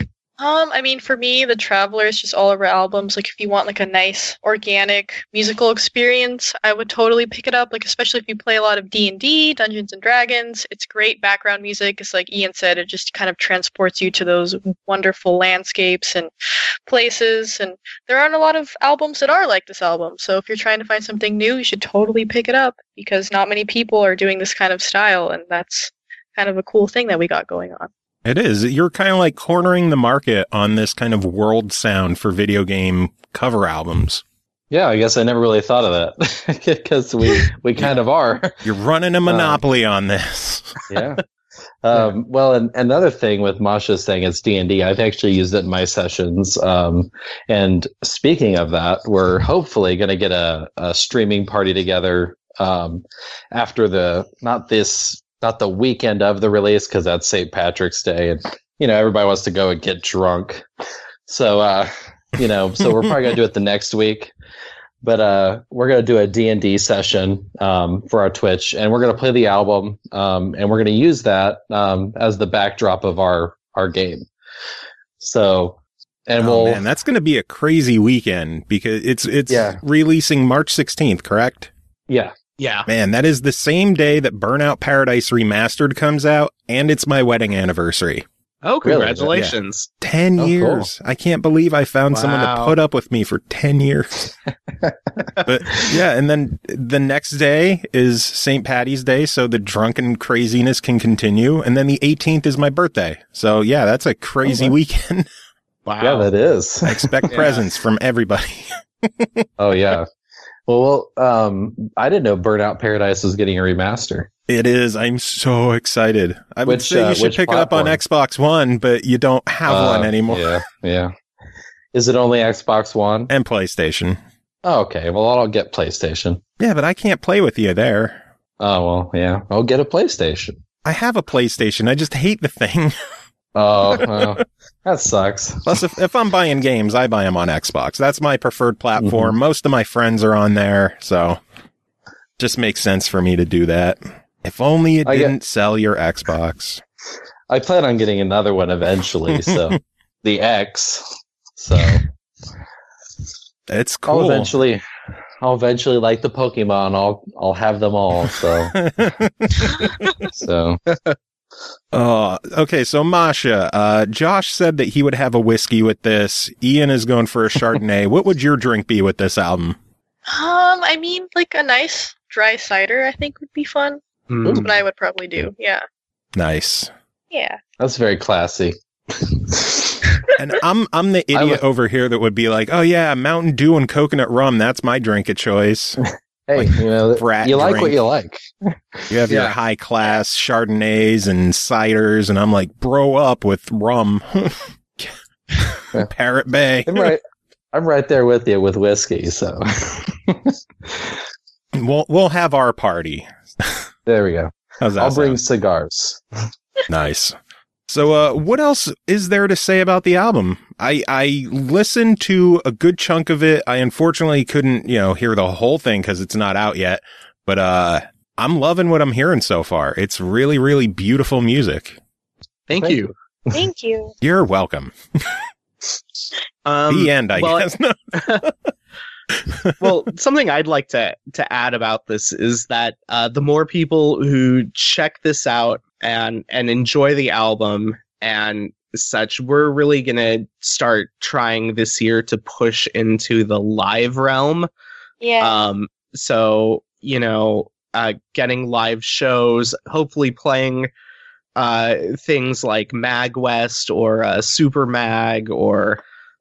I mean, for me, The Traveler is just all over albums. Like, if you want like a nice organic musical experience, I would totally pick it up. Like, especially if you play a lot of D&D, Dungeons and Dragons, it's great background music. It's like Ian said, it just kind of transports you to those wonderful landscapes and places. And there aren't a lot of albums that are like this album. So if you're trying to find something new, you should totally pick it up, because not many people are doing this kind of style, and that's kind of a cool thing that we got going on. It is. You're kind of like cornering the market on this kind of world sound for video game cover albums. Yeah, I guess I never really thought of that, because we kind of are. You're running a monopoly on this. Yeah. Well, and another thing with Masha saying it's D&D, I've actually used it in my sessions. And speaking of that, we're hopefully going to get a streaming party together after not the weekend of the release, because that's St. Patrick's Day, and everybody wants to go and get drunk. So so we're probably gonna do it the next week. But we're gonna do a D&D session for our Twitch, and we're gonna play the album, and we're gonna use that as the backdrop of our game. So, and man, that's gonna be a crazy weekend because it's releasing March 16th, correct? Yeah. Yeah. Man, that is the same day that Burnout Paradise Remastered comes out, and it's my wedding anniversary. Oh, congratulations. Yeah. 10 years. Cool. I can't believe I found someone to put up with me for 10 years. But yeah, and then the next day is St. Patty's Day, so the drunken craziness can continue. And then the 18th is my birthday. So yeah, that's a crazy weekend. Wow. Yeah, that is. I expect presents from everybody. Oh, yeah. Well, I didn't know Burnout Paradise was getting a remaster. It is. I'm so excited. I would say you should pick it up on Xbox One, but you don't have one anymore. Yeah. Is it only Xbox One? And PlayStation. Oh, okay. Well, I'll get PlayStation. Yeah, but I can't play with you there. Oh, well, yeah. I'll get a PlayStation. I have a PlayStation. I just hate the thing. Oh, well, that sucks. Plus, if I'm buying games, I buy them on Xbox. That's my preferred platform. Mm-hmm. Most of my friends are on there, so just makes sense for me to do that. If only you didn't sell your Xbox. I plan on getting another one eventually, so the X. So it's cool. I'll eventually like the Pokemon. I'll have them all. So okay. So Masha, Josh said that he would have a whiskey with this. Ian is going for a Chardonnay. What would your drink be with this album? I mean, like a nice dry cider, I think would be fun. That's what I would probably do. Yeah. Nice. Yeah. That's very classy. And I'm the idiot over here that would be like, oh yeah, Mountain Dew and coconut rum. That's my drink of choice. Hey, like, you like what you like. You have your high class Chardonnays and ciders, and I'm like, bro up with rum. Parrot Bay. I'm right there with you with whiskey. So we'll have our party. There we go. How's that I'll sound? bring cigars. Nice. So, what else is there to say about the album? I listened to a good chunk of it. I unfortunately couldn't, hear the whole thing because it's not out yet. But I'm loving what I'm hearing so far. It's really, really beautiful music. Thank you. Thank you. You're welcome. The end, I guess. No. Well, something I'd like to add about this is that the more people who check this out and enjoy the album and such, we're really going to start trying this year to push into the live realm. Yeah. So, getting live shows, hopefully playing things like MagWest or Super Mag or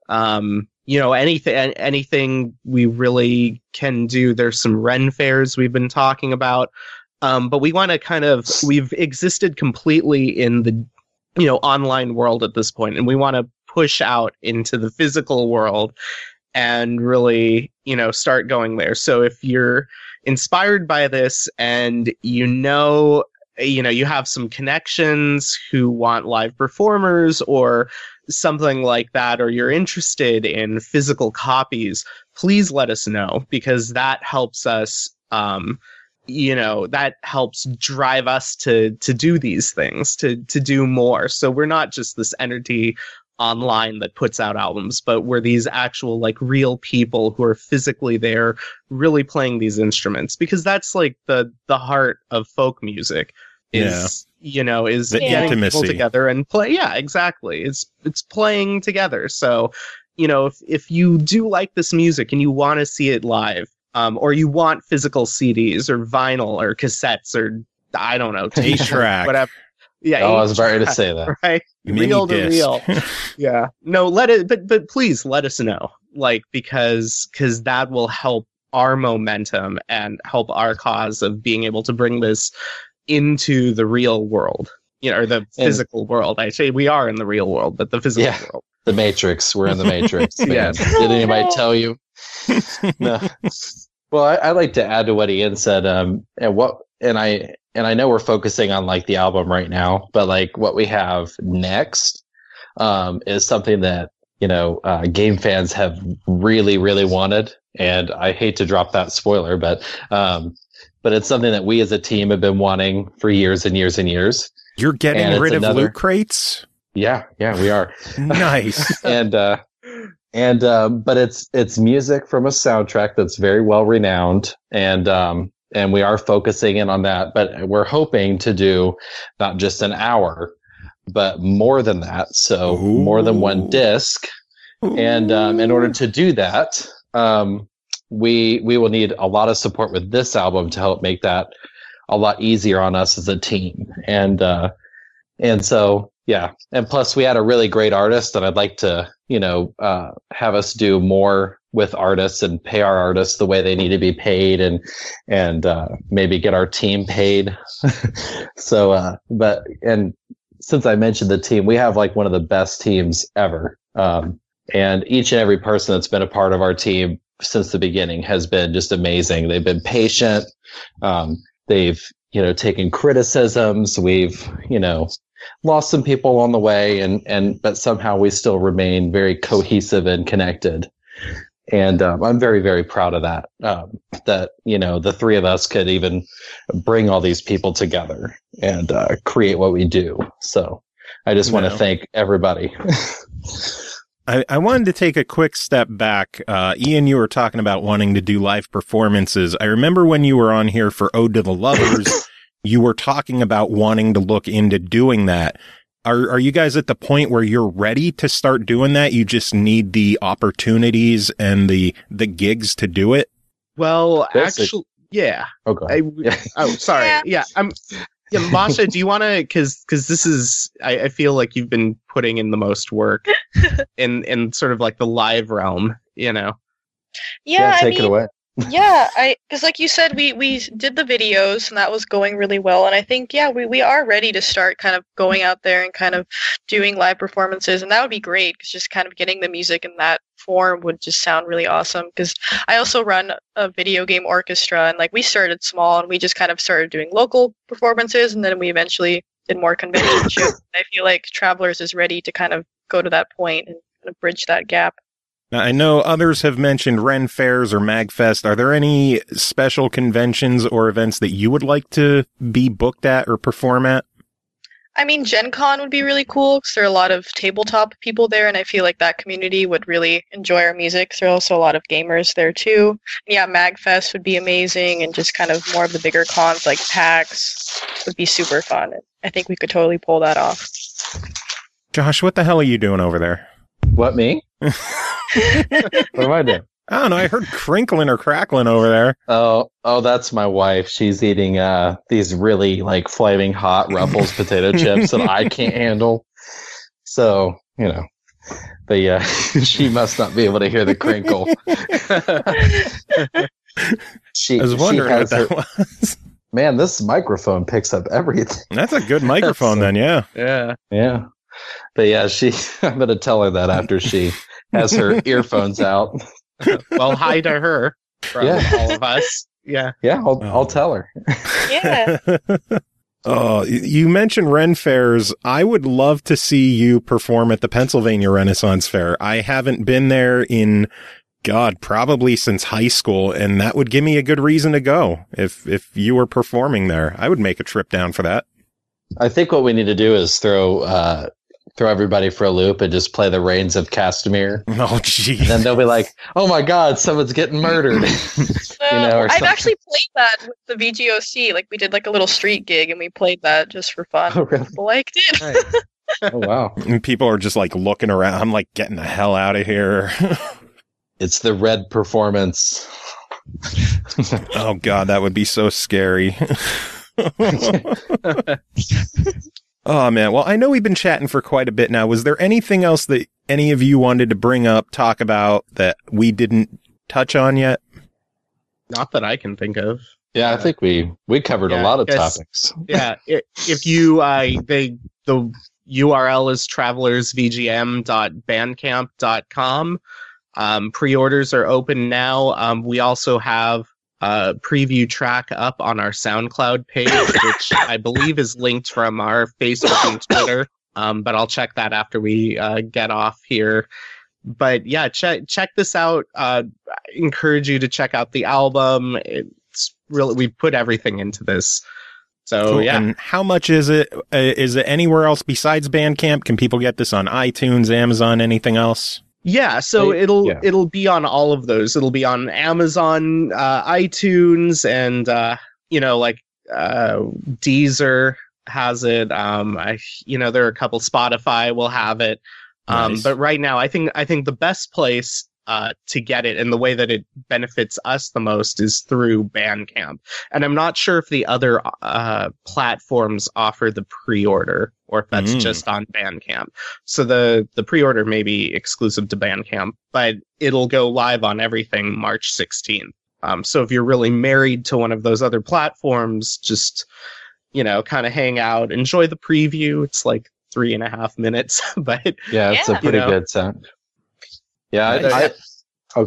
anything we really can do. There's some Ren fairs we've been talking about. But we want to we've existed completely in the, online world at this point, and we want to push out into the physical world and really, start going there. So if you're inspired by this and you have some connections who want live performers or something like that, or you're interested in physical copies, please let us know, because that helps us, that helps drive us to do these things, to do more. So we're not just this entity online that puts out albums, but we're these actual real people who are physically there really playing these instruments, because that's like the heart of folk music is the getting intimacy. people together and play. Yeah, exactly. It's playing together. So, if you do like this music and you want to see it live, or you want physical CDs or vinyl or cassettes or I don't know, 8-track, whatever. Yeah. I was about to say that. Right. Real to real. Yeah. No, but please let us know, because that will help our momentum and help our cause of being able to bring this into the real world. or the physical world. I say we are in the real world, but the physical world. The Matrix. We're in the Matrix. Yes. Did anybody tell you? No. Well, I like to add to what Ian said. And I know we're focusing on like the album right now, but like what we have next is something that game fans have really, really wanted. And I hate to drop that spoiler, but it's something that we as a team have been wanting for years and years and years. You're getting rid of loot crates? Yeah, we are. Nice. But it's music from a soundtrack that's very well renowned, and we are focusing in on that. But we're hoping to do not just an hour, but more than that. So more than one disc. And in order to do that, we will need a lot of support with this album to help make that a lot easier on us as a team. And so, yeah. And plus we had a really great artist that I'd like to, have us do more with artists and pay our artists the way they need to be paid and maybe get our team paid. So, and since I mentioned the team, we have like one of the best teams ever. And each and every person that's been a part of our team since the beginning has been just amazing. They've been patient. They've, taken criticisms. We've, lost some people on the way but somehow we still remain very cohesive and connected. And I'm very, very proud of that, that, the three of us could even bring all these people together and create what we do. So I just want to thank everybody. I wanted to take a quick step back. Ian, you were talking about wanting to do live performances. I remember when you were on here for Ode to the Lovers, you were talking about wanting to look into doing that. Are you guys at the point where you're ready to start doing that? You just need the opportunities and the gigs to do it? Well, actually, yeah. Okay. Sorry. Yeah. Yeah, Masha, do you want to, because this is, I feel like you've been putting in the most work in sort of like the live realm, Yeah, take it away. Yeah, because like you said, we did the videos and that was going really well. And I think, we are ready to start kind of going out there and kind of doing live performances. And that would be great because just kind of getting the music in that form would just sound really awesome. Because I also run a video game orchestra and like we started small and we just kind of started doing local performances. And then we eventually did more convention shows. I feel like Travelers is ready to kind of go to that point and kind of bridge that gap. Now, I know others have mentioned Ren Fairs or MagFest. Are there any special conventions or events that you would like to be booked at or perform at? I mean, Gen Con would be really cool because there are a lot of tabletop people there, and I feel like that community would really enjoy our music. There are also a lot of gamers there, too. Yeah, MagFest would be amazing, and just kind of more of the bigger cons like PAX would be super fun. I think we could totally pull that off. Josh, what the hell are you doing over there? What, me? What am I doing? I don't know. I heard crinkling or crackling over there. Oh, that's my wife. She's eating these really like flaming hot Ruffles potato chips that I can't handle. So, but yeah, she must not be able to hear the crinkle. I was wondering what that was. Man, this microphone picks up everything. That's a good microphone then, yeah. Yeah. But yeah, I'm going to tell her that after she has her earphones out. Well, hi to her from all of us. Yeah. Yeah, I'll tell her. Yeah. Oh, you mentioned Ren Fairs. I would love to see you perform at the Pennsylvania Renaissance Fair. I haven't been there in, probably since high school, and that would give me a good reason to go. If you were performing there, I would make a trip down for that. I think what we need to do is throw everybody for a loop and just play the Reigns of Castamere. Oh, geez. And then they'll be like, oh my God, someone's getting murdered. I've actually played that with the VGOC. Like we did like a little street gig and we played that just for fun. Oh, really? People liked it. Right. Oh, wow. And people are just like looking around. I'm like, getting the hell out of here. It's the red performance. Oh God, that would be so scary. Oh, man. Well, I know we've been chatting for quite a bit now. Was there anything else that any of you wanted to bring up, talk about that we didn't touch on yet? Not that I can think of. Yeah, I think we covered a lot of topics. Yeah, if you the URL is travelersvgm.bandcamp.com. Pre-orders are open now. We also have a preview track up on our SoundCloud page, which I believe is linked from our Facebook and Twitter. But I'll check that after we get off here. But yeah, check this out. I encourage you to check out the album. It's really, we put everything into this. So cool. yeah. And how much is it? Is it anywhere else besides Bandcamp? Can people get this on iTunes, Amazon, anything else? Yeah, so it'll be on all of those. It'll be on Amazon, iTunes, and Deezer has it. There are a couple. Spotify will have it. Nice. But right now, I think the best place to get it and the way that it benefits us the most is through Bandcamp. And I'm not sure if the other platforms offer the pre-order or if that's just on Bandcamp. So the pre-order may be exclusive to Bandcamp, but it'll go live on everything March 16th. So if you're really married to one of those other platforms, just, kind of hang out, enjoy the preview. It's like 3.5 minutes, but yeah, it's a pretty good sound. Yeah, Nice.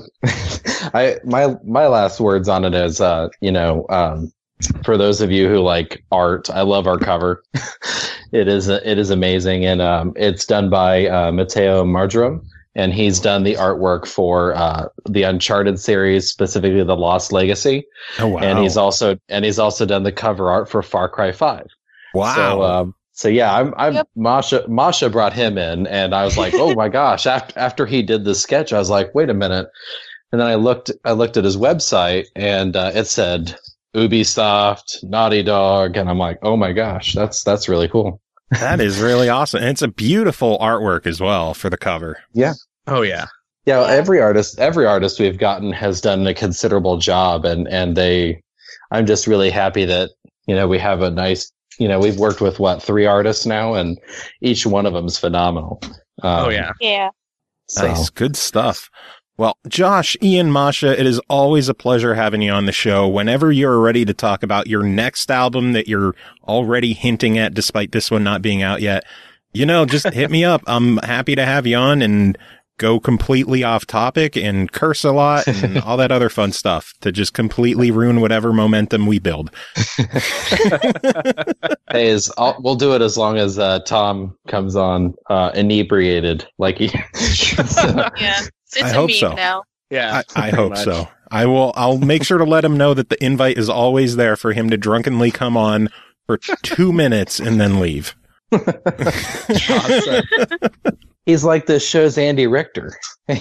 my last words on it is, for those of you who like art, I love our cover. It is amazing, and it's done by Matteo Marjoram, and he's done the artwork for the Uncharted series, specifically the Lost Legacy. Oh wow! And he's also done the cover art for Far Cry 5. Wow. So yeah, Masha brought him in, and I was like, oh my gosh! After he did the sketch, I was like, wait a minute, and then I looked at his website, and it said Ubisoft, Naughty Dog, and I'm like, oh my gosh, that's really cool. That is really awesome. And it's a beautiful artwork as well for the cover. Yeah. Oh yeah. Yeah. Every artist we've gotten has done a considerable job, and I'm just really happy that we have a nice. We've worked with 3 artists now, and each one of them is phenomenal. Oh yeah. Yeah. Nice. Good stuff. Well, Josh, Ian, Masha, it is always a pleasure having you on the show. Whenever you're ready to talk about your next album that you're already hinting at, despite this one not being out yet, just hit me up. I'm happy to have you on and go completely off topic and curse a lot and all that other fun stuff to just completely ruin whatever momentum we build. Hey, we'll do it as long as Tom comes on inebriated, like he. Yeah, it's I a hope meme so. now. Yeah. I hope so. I'll make sure to let him know that the invite is always there for him to drunkenly come on for 2 minutes and then leave. Awesome. He's like this show's Andy Richter,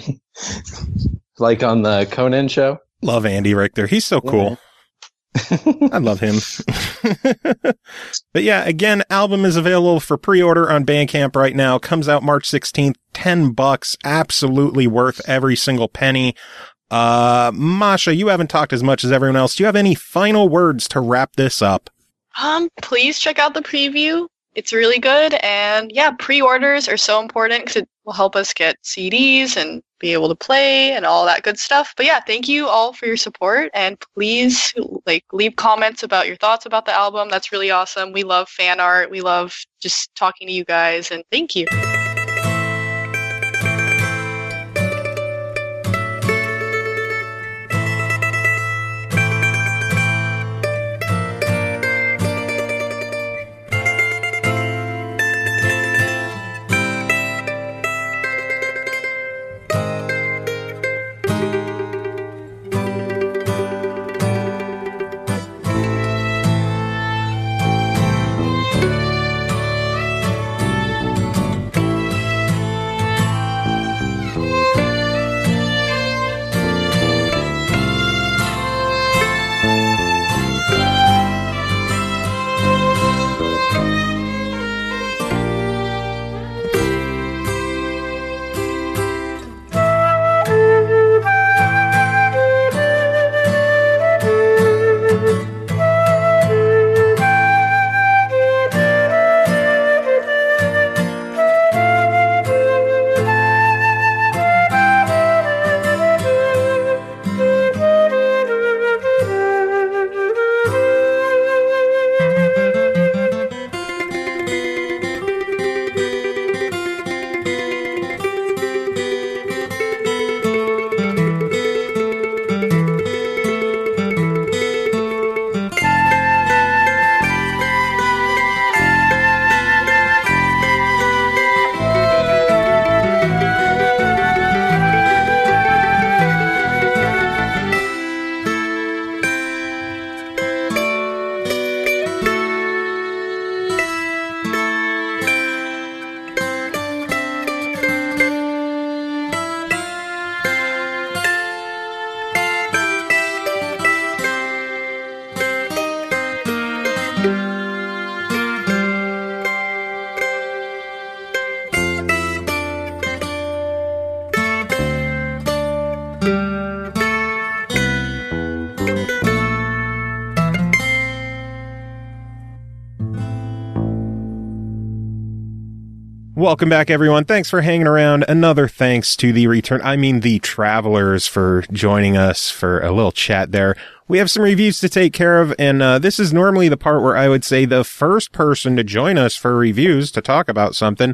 like on the Conan show. Love Andy Richter. He's so cool. I love him. But yeah, again, album is available for pre-order on Bandcamp right now. Comes out March 16th. $10. Absolutely worth every single penny. Masha, you haven't talked as much as everyone else. Do you have any final words to wrap this up? Please check out the preview. It's really good, and yeah, pre-orders are so important because it will help us get CDs and be able to play and all that good stuff. But yeah, thank you all for your support, and please leave comments about your thoughts about the album. That's really awesome. We love fan art. We love just talking to you guys, and thank you. Welcome back, everyone. Thanks for hanging around. Another thanks to the travelers for joining us for a little chat there. We have some reviews to take care of, and this is normally the part where I would say the first person to join us for reviews to talk about something.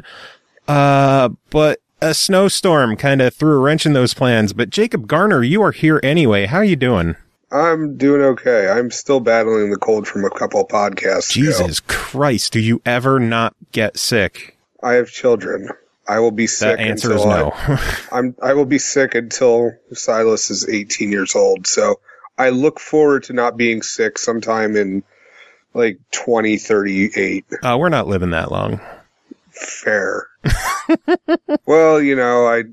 But a snowstorm kind of threw a wrench in those plans. But Jacob Garner, you are here anyway. How are you doing? I'm doing okay. I'm still battling the cold from a couple of podcasts Jesus Christ, do you ever not get sick? I have children. I will be sick. That answer is no. I will be sick until Silas is 18 years old. So I look forward to not being sick sometime in like 2038. We're not living that long. Fair. Well, I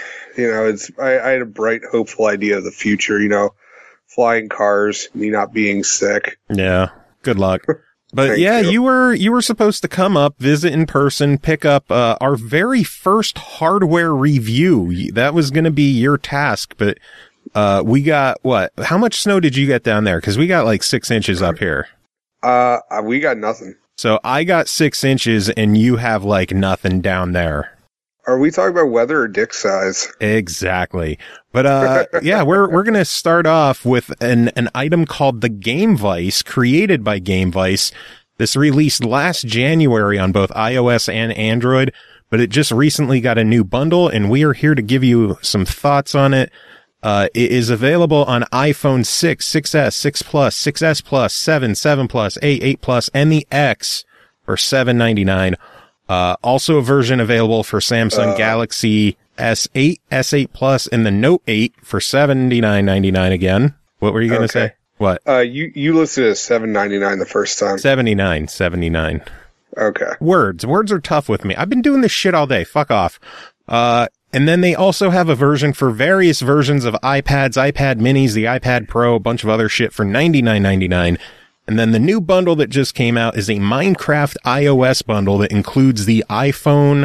had a bright, hopeful idea of the future. Flying cars, me not being sick. Yeah. Good luck. But Thank yeah, you. you were supposed to come up, visit in person, pick up our very first hardware review. That was going to be your task, but we got what? How much snow did you get down there? Because we got like 6 inches up here. We got nothing. So I got 6 inches, and you have like nothing down there. Are we talking about weather or dick size? Exactly. But yeah, we're going to start off with an item called the Game Vice, created by Game Vice. This released last January on both iOS and Android, but it just recently got a new bundle, and we are here to give you some thoughts on it. It is available on iPhone 6, 6S, 6 Plus, 6S Plus, 7, 7 Plus, 8, 8 Plus, and the X for $7.99. Also a version available for Samsung Galaxy S8, S8 Plus, and the Note 8 for $79.99 again. What were you going to say? What? You listed it as $7.99 the first time. $79.79. Okay. Words are tough with me. I've been doing this shit all day. Fuck off. And then they also have a version for various versions of iPads, iPad minis, the iPad Pro, a bunch of other shit for $99.99. And then the new bundle that just came out is a Minecraft iOS bundle that includes the iPhone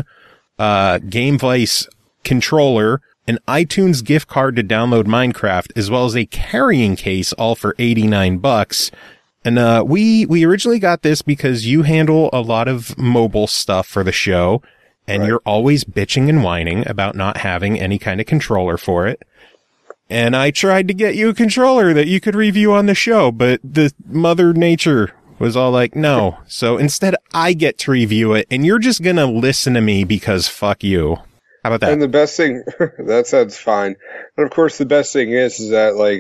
Game Vice controller, an iTunes gift card to download Minecraft, as well as a carrying case, all for $89. And we originally got this because you handle a lot of mobile stuff for the show, and Right. you're always bitching and whining about not having any kind of controller for it. And I tried to get you a controller that you could review on the show, but the Mother Nature was all like, no. So instead, I get to review it, and you're just going to listen to me because fuck you. How about that? And the best thing, that sounds fine. And of course, the best thing is that, like,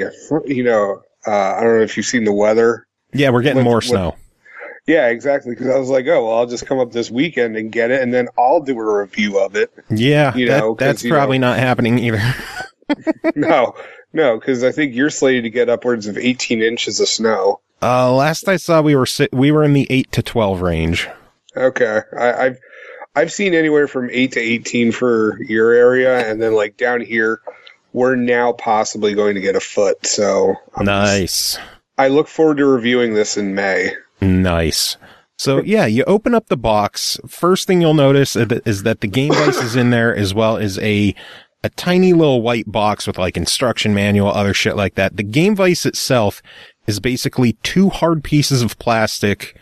I don't know if you've seen the weather. Yeah, we're getting more snow. Yeah, exactly. Because I was like, oh, well, I'll just come up this weekend and get it, and then I'll do a review of it. Yeah, that's that's probably not happening either. No, because I think you're slated to get upwards of 18 inches of snow. Last I saw, we were in the 8 to 12 range. Okay, I've seen anywhere from 8 to 18 for your area, and then like down here, we're now possibly going to get a foot. So Nice. I look forward to reviewing this in May. Nice. So yeah, you open up the box. First thing you'll notice is that the Game Vice is in there, as well as a tiny little white box with like instruction manual, other shit like that. The Game Vice itself is basically 2 hard pieces of plastic,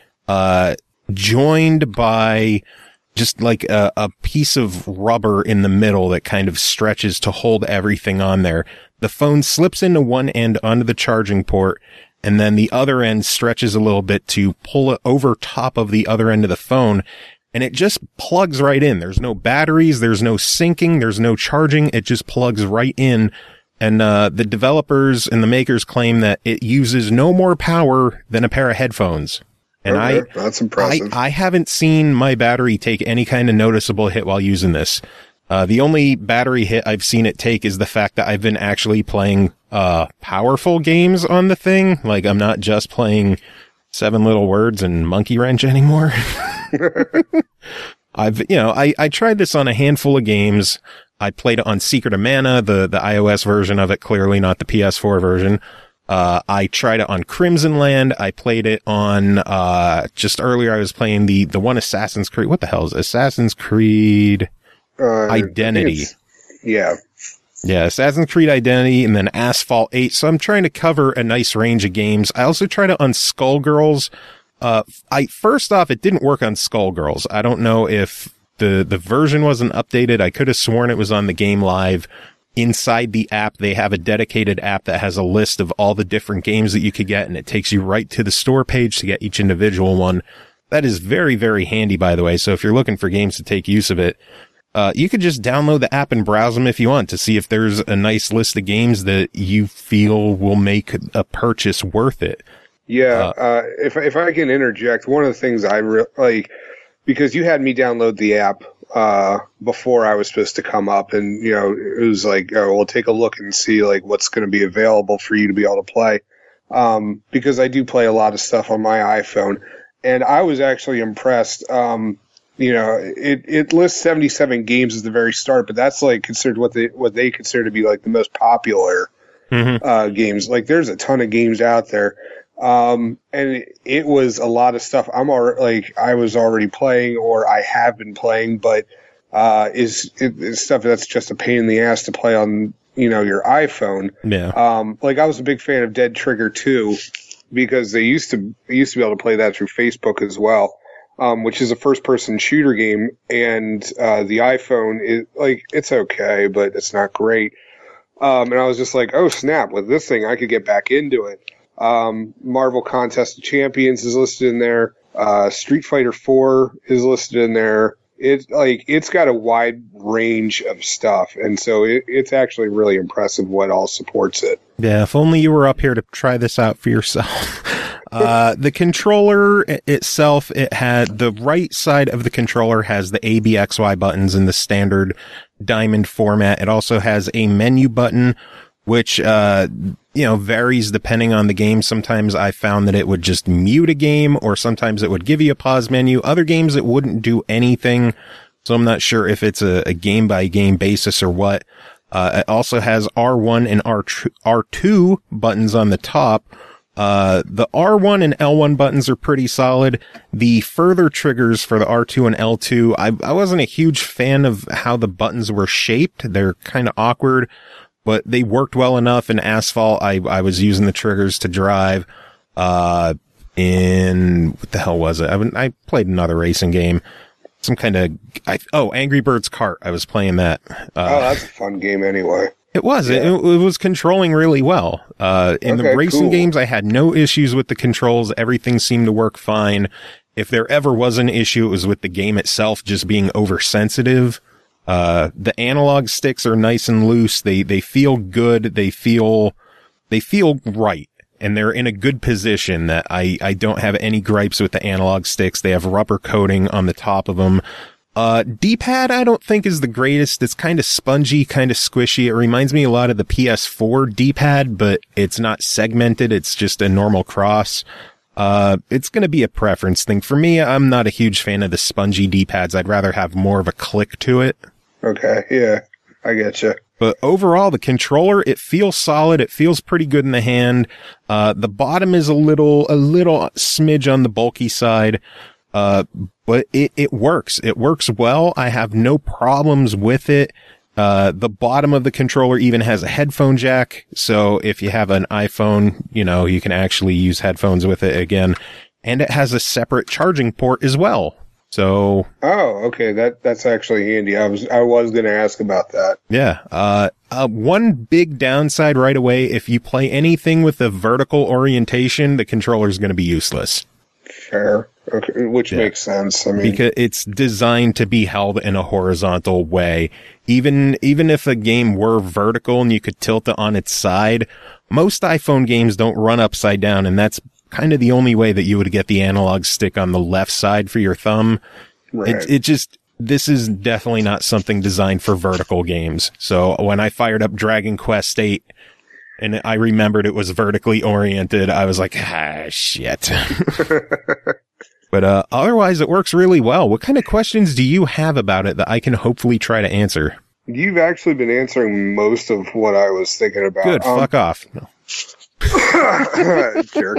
joined by just like a piece of rubber in the middle that kind of stretches to hold everything on there. The phone slips into one end onto the charging port, and then the other end stretches a little bit to pull it over top of the other end of the phone. And it just plugs right in. There's no batteries. There's no syncing. There's no charging. It just plugs right in. And the developers and the makers claim that it uses no more power than a pair of headphones. And Okay, that's impressive. I haven't seen my battery take any kind of noticeable hit while using this. The only battery hit I've seen it take is the fact that I've been actually playing powerful games on the thing. Like, I'm not just playing 7 Little Words and Monkey Wrench anymore. I tried this on a handful of games. I played it on Secret of Mana, the iOS version of it, clearly not the PS4 version. I tried it on Crimson Land. I played it on, just earlier I was playing the one Assassin's Creed. What the hell is it? Assassin's Creed Identity. Yeah. Yeah, Assassin's Creed Identity, and then Asphalt 8. So I'm trying to cover a nice range of games. I also tried it on Skullgirls. First off, it didn't work on Skullgirls. I don't know if the version wasn't updated. I could have sworn it was on the Game Live. Inside the app, they have a dedicated app that has a list of all the different games that you could get, and it takes you right to the store page to get each individual one. That is very, very handy, by the way. So if you're looking for games to take use of it, you could just download the app and browse them if you want to see if there's a nice list of games that you feel will make a purchase worth it. Yeah, if I can interject, one of the things I like, because you had me download the app before I was supposed to come up, and it was like, oh, we'll take a look and see like what's going to be available for you to be able to play, because I do play a lot of stuff on my iPhone, and I was actually impressed. It lists 77 games at the very start, but that's like considered what they consider to be like the most popular games. Like there's a ton of games out there. And it was a lot of stuff I was already playing or I have been playing, but is stuff that's just a pain in the ass to play on your iPhone. Yeah. Like I was a big fan of Dead Trigger 2 because they used to be able to play that through Facebook as well, which is a first person shooter game, and the iPhone is like it's okay, but it's not great. And I was just like, oh snap! With this thing, I could get back into it. Marvel Contest of Champions is listed in there. Street Fighter 4 is listed in there. It's got a wide range of stuff, and so it's actually really impressive what all supports it. Yeah, if only you were up here to try this out for yourself. The controller itself, it had the right side of the controller has the A, B, X, Y buttons in the standard diamond format. It also has a menu button, which, varies depending on the game. Sometimes I found that it would just mute a game, or sometimes it would give you a pause menu. Other games, it wouldn't do anything. So I'm not sure if it's a game by game basis or what. It also has R1 and R2 buttons on the top. The R1 and L1 buttons are pretty solid. The further triggers for the R2 and L2, I wasn't a huge fan of how the buttons were shaped. They're kind of awkward, but they worked well enough. In Asphalt, I was using the triggers to drive, what the hell was it? I played another racing game. Some kind of, Angry Birds Kart. I was playing that. That's a fun game anyway. It was. Yeah. It was controlling really well. In the racing games, I had no issues with the controls. Everything seemed to work fine. If there ever was an issue, it was with the game itself just being oversensitive. The analog sticks are nice and loose. They feel good. They feel right. And they're in a good position that I don't have any gripes with the analog sticks. They have rubber coating on the top of them. D-pad I don't think is the greatest. It's kind of spongy, kind of squishy. It reminds me a lot of the PS4 D-pad, but it's not segmented. It's just a normal cross. It's going to be a preference thing. For me, I'm not a huge fan of the spongy D-pads. I'd rather have more of a click to it. Okay, yeah, I get you. But overall, the controller, it feels solid. It feels pretty good in the hand. The bottom is a little smidge on the bulky side. But it works. It works well. I have no problems with it. The bottom of the controller even has a headphone jack. So if you have an iPhone, you can actually use headphones with it again. And it has a separate charging port as well. So. Oh, okay. That's actually handy. I was going to ask about that. Yeah. One big downside right away, if you play anything with a vertical orientation, the controller is going to be useless. Fair. Okay, which makes sense. I mean, because it's designed to be held in a horizontal way. Even if a game were vertical and you could tilt it on its side, most iPhone games don't run upside down, and that's kind of the only way that you would get the analog stick on the left side for your thumb. Right. This is definitely not something designed for vertical games. So when I fired up Dragon Quest VIII, and I remembered it was vertically oriented, I was like, shit. But otherwise, it works really well. What kind of questions do you have about it that I can hopefully try to answer? You've actually been answering most of what I was thinking about. Good, fuck off. No. Jerk.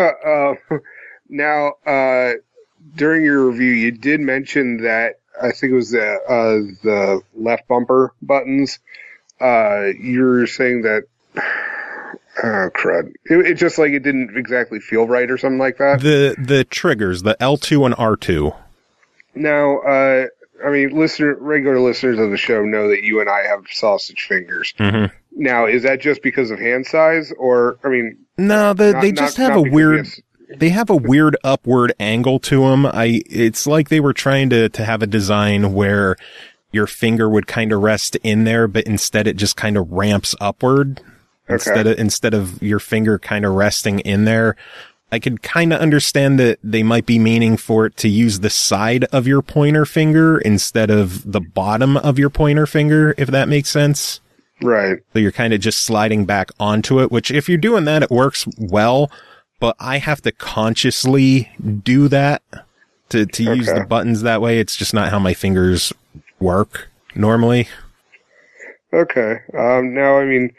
Now, during your review, you did mention that I think it was the left bumper buttons. You're saying that. Oh, crud. It just like it didn't exactly feel right or something like that? The triggers, the L2 and R2. Now, I mean, regular listeners of the show know that you and I have sausage fingers. Mm-hmm. Now, is that just because of hand size, or I mean, no, they just have a weird. They have a weird upward angle to them. It's like they were trying to have a design where your finger would kind of rest in there, but instead it just kind of ramps upward. Okay. Instead of your finger kind of resting in there. I could kind of understand that they might be meaning for it to use the side of your pointer finger instead of the bottom of your pointer finger, if that makes sense. Right. So you're kind of just sliding back onto it, which if you're doing that, it works well, but I have to consciously do that to use the buttons that way. It's just not how my fingers work normally. Okay. Now, I mean,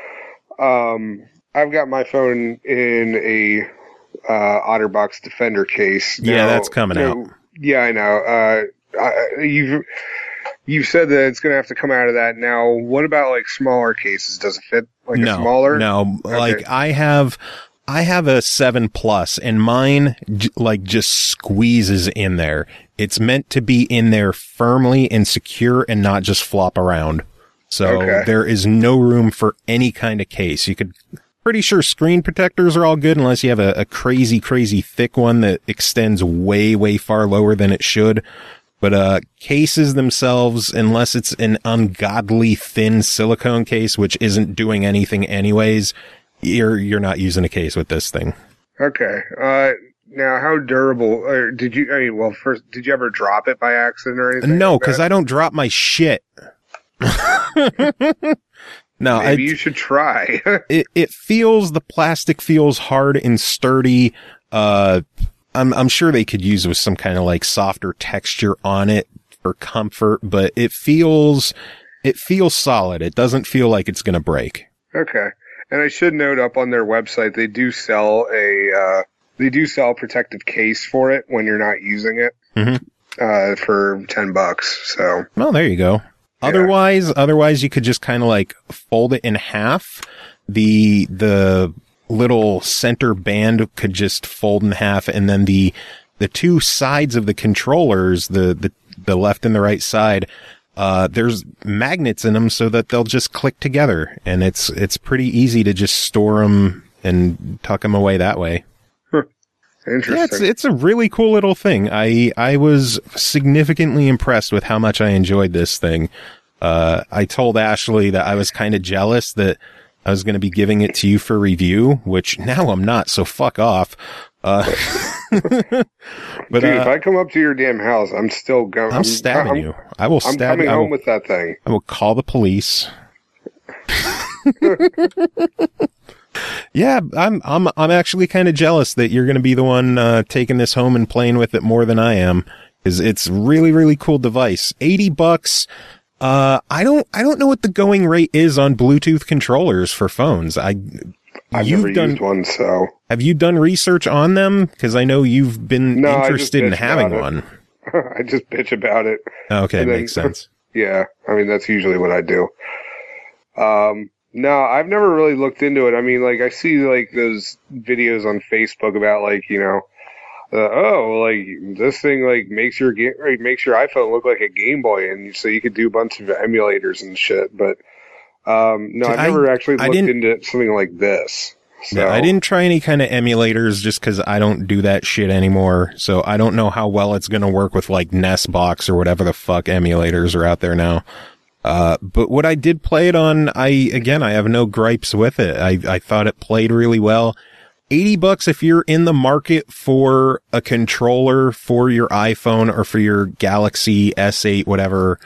I've got my phone in a OtterBox Defender case. Yeah, that's coming out. Yeah, I know. You've said that it's going to have to come out of that. Now, what about like smaller cases? Does it fit like a smaller? No, Okay. like I have a 7 Plus and mine just squeezes in there. It's meant to be in there firmly and secure and not just flop around. So there is no room for any kind of case. You could pretty sure screen protectors are all good unless you have a crazy, crazy thick one that extends way, way far lower than it should. But cases themselves, unless it's an ungodly thin silicone case, which isn't doing anything anyways, you're not using a case with this thing. Okay. Now, how durable did you? First, did you ever drop it by accident or anything? No, because I don't drop my shit. No, maybe you should try. the plastic feels hard and sturdy. I'm sure they could use with some kind of like softer texture on it for comfort, but it feels solid. It doesn't feel like it's going to break. Okay. And I should note up on their website, they do sell a protective case for it when you're not using it, for $10. So. Well, there you go. Yeah. Otherwise you could just kind of like fold it in half. The little center band could just fold in half, and then the two sides of the controllers, the left and the right side, there's magnets in them so that they'll just click together, and it's pretty easy to just store them and tuck them away that way. Interesting. Yeah, it's a really cool little thing. I was significantly impressed with how much I enjoyed this thing. I told Ashley that I was kind of jealous that I was going to be giving it to you for review, which now I'm not, so fuck off. But dude, if I come up to your damn house, I'm still going. I'm stabbing you. I will stab you. I'm coming home with that thing. I will call the police. Yeah, I'm actually kind of jealous that you're going to be the one taking this home and playing with it more than I am, because it's really, really cool device. $80. I don't know what the going rate is on Bluetooth controllers for phones. I've never used one, so. Have you done research on them? Because I know you've been interested in having one. I just bitch about it. Okay, makes sense. Yeah, I mean, that's usually what I do. No, I've never really looked into it. I mean, like, I see, like, those videos on Facebook about, like, you know, this thing, like, makes your iPhone look like a Game Boy, and so you could do a bunch of emulators and shit, but, no, I've never actually looked into something like this. So. Yeah, I didn't try any kind of emulators just because I don't do that shit anymore, so I don't know how well it's going to work with, like, Nestbox or whatever the fuck emulators are out there now. But what I did play it on, I have no gripes with it. I thought it played really well. $80 if you're in the market for a controller for your iPhone or for your Galaxy S8, whatever.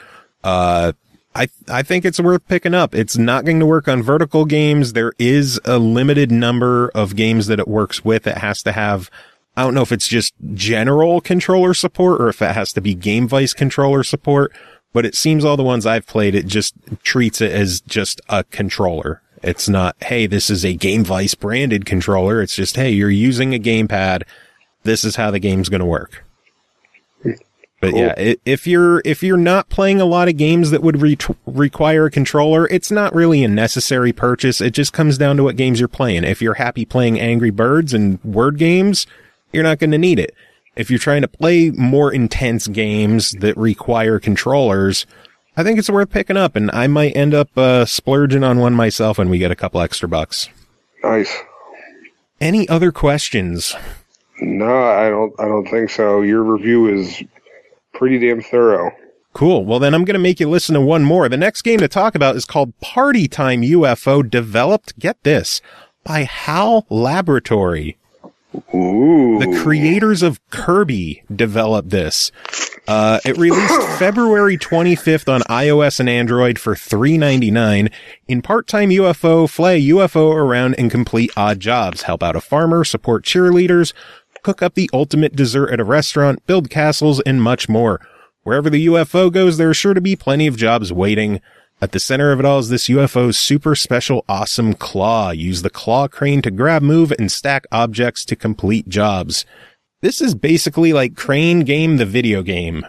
I think it's worth picking up. It's not going to work on vertical games. There is a limited number of games that it works with. It has to have, I don't know if it's just general controller support or if it has to be Game Vice controller support. But it seems all the ones I've played, it just treats it as just a controller. It's not, hey, this is a Game Vice branded controller. It's just, hey, you're using a gamepad. This is how the game's going to work. But cool. Yeah, if you're not playing a lot of games that would require a controller, it's not really a necessary purchase. It just comes down to what games you're playing. If you're happy playing Angry Birds and word games, you're not going to need it. if you're trying to play more intense games that require controllers, I think it's worth picking up, and I might end up splurging on one myself when we get a couple extra bucks. Nice. Any other questions? No, I don't think so. Your review is pretty damn thorough. Cool. Well, then I'm going to make you listen to one more. The next game to talk about is called Party Time UFO, developed, get this, by HAL Laboratory. Ooh. The creators of Kirby developed this. It released February 25th on iOS and Android for $3.99. In Part-Time UFO, fly a UFO around and complete odd jobs. Help out a farmer, support cheerleaders, cook up the ultimate dessert at a restaurant, build castles, and much more. Wherever the UFO goes, there are sure to be plenty of jobs waiting. At the center of it all is this UFO's super special awesome claw. Use the claw crane to grab, move, and stack objects to complete jobs. This is basically like Crane Game, the video game.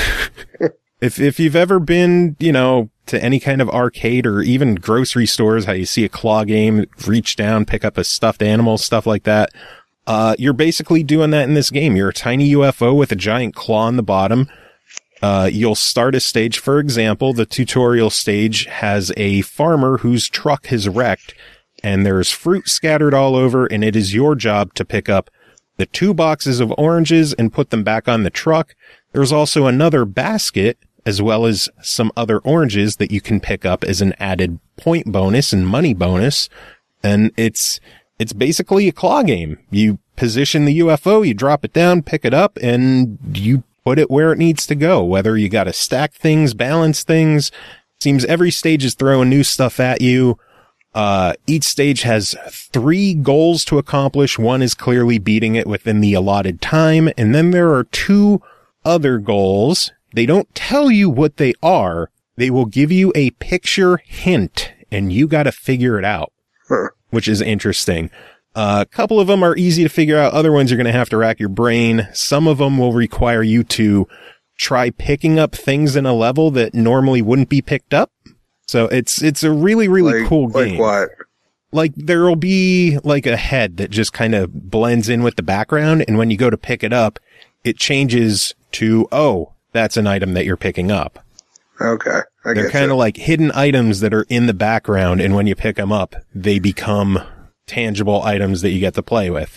If you've ever been, to any kind of arcade or even grocery stores, how you see a claw game, reach down, pick up a stuffed animal, stuff like that. You're basically doing that in this game. You're a tiny UFO with a giant claw on the bottom. You'll start a stage. For example, the tutorial stage has a farmer whose truck has wrecked, and there's fruit scattered all over, and it is your job to pick up the 2 boxes of oranges and put them back on the truck. There's also another basket, as well as some other oranges that you can pick up as an added point bonus and money bonus. And it's basically a claw game. You position the UFO, you drop it down, pick it up, and you put it where it needs to go. Whether you got to stack things, balance things. Seems every stage is throwing new stuff at you. Each stage has 3 goals to accomplish. One is clearly beating it within the allotted time. And then there are 2 other goals. They don't tell you what they are. They will give you a picture hint, and you got to figure it out, which is interesting. A couple of them are easy to figure out. Other ones you're going to have to rack your brain. Some of them will require you to try picking up things in a level that normally wouldn't be picked up. So it's a really, really cool game. Like what? Like there'll be like a head that just kind of blends in with the background. And when you go to pick it up, it changes to, oh, that's an item that you're picking up. Okay. They're kind of like hidden items that are in the background. And when you pick them up, they become tangible items that you get to play with.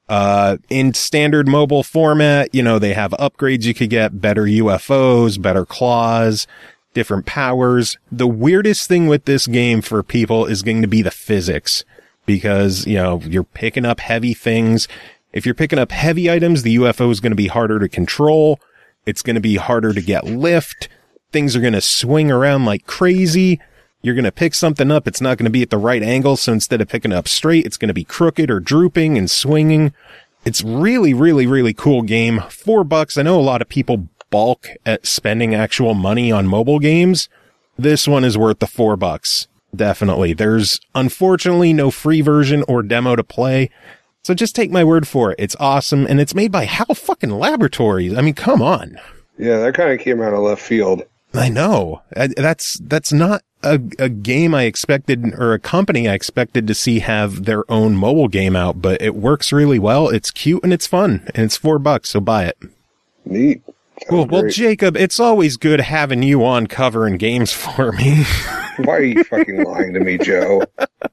In standard mobile format, they have upgrades you could get, better UFOs, better claws, different powers. The weirdest thing with this game for people is going to be the physics, because, you're picking up heavy things. If you're picking up heavy items, the UFO is going to be harder to control. It's going to be harder to get lift. Things are going to swing around like crazy. You're going to pick something up. It's not going to be at the right angle. So instead of picking it up straight, it's going to be crooked or drooping and swinging. It's really, really, really cool game. $4. I know a lot of people balk at spending actual money on mobile games. This one is worth the $4. Definitely. There's unfortunately no free version or demo to play. So just take my word for it. It's awesome. And it's made by HAL fucking Laboratories. I mean, come on. Yeah, that kind of came out of left field. I know. That's not a game I expected, or a company I expected to see have their own mobile game out, but it works really well. It's cute and it's fun, and it's $4, so buy it. Neat. Cool. Well, Jacob, it's always good having you on covering games for me. Why are you fucking lying to me, Joe?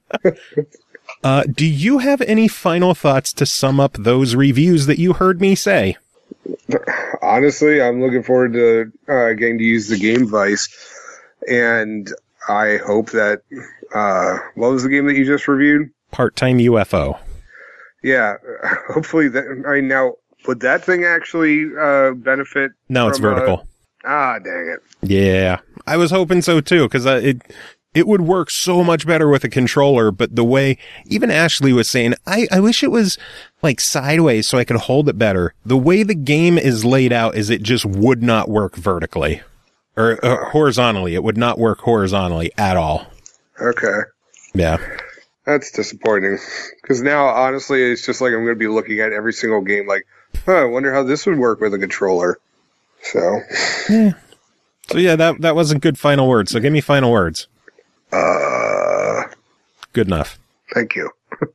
Do you have any final thoughts to sum up those reviews that you heard me say? Honestly, I'm looking forward to getting to use the Game Vice, and I hope that what was the game that you just reviewed? Part-Time UFO. Yeah, hopefully that. I mean, now would that thing actually benefit? No, it's vertical. Dang it! Yeah, I was hoping so too, because it would work so much better with a controller, but the way, even Ashley was saying, I wish it was like sideways so I could hold it better. The way the game is laid out is it just would not work vertically. Or horizontally. It would not work horizontally at all. Okay. Yeah. That's disappointing. Because now, honestly, it's just like I'm going to be looking at every single game like, I wonder how this would work with a controller. So. Yeah. So yeah, that wasn't good final words. So give me final words. Good enough. Thank you.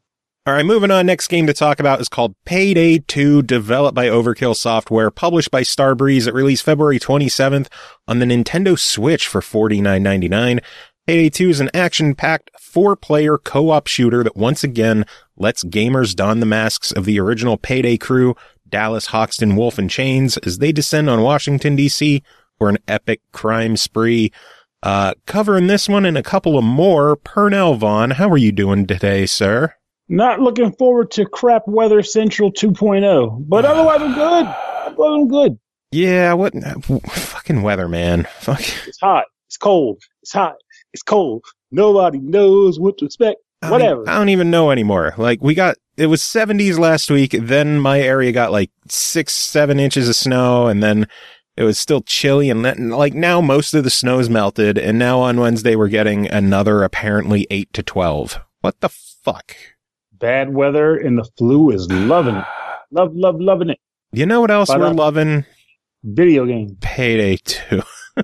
All right, moving on. Next game to talk about is called Payday 2, developed by Overkill Software, published by Starbreeze. It released February 27th on the Nintendo Switch for $49.99. Payday 2 is an action-packed 4-player co-op shooter that once again lets gamers don the masks of the original Payday crew, Dallas, Hoxton, Wolf, and Chains, as they descend on Washington, D.C. for an epic crime spree. Covering this one and a couple of more, Pernell Vaughn, how are you doing today, sir? Not looking forward to Crap Weather Central 2.0, but otherwise I'm good. Yeah, what fucking weather, man. Fuck. It's hot. It's cold. It's hot. It's cold. Nobody knows what to expect. Whatever. I don't even know anymore. Like, it was 70s last week, then my area got like 6-7 inches of snow, and then it was still chilly, and then, like, now most of the snow's melted, and now on Wednesday we're getting another apparently 8 to 12. What the fuck? Bad weather and the flu is loving it. Loving it. You know what else we're loving? Video game. Payday 2.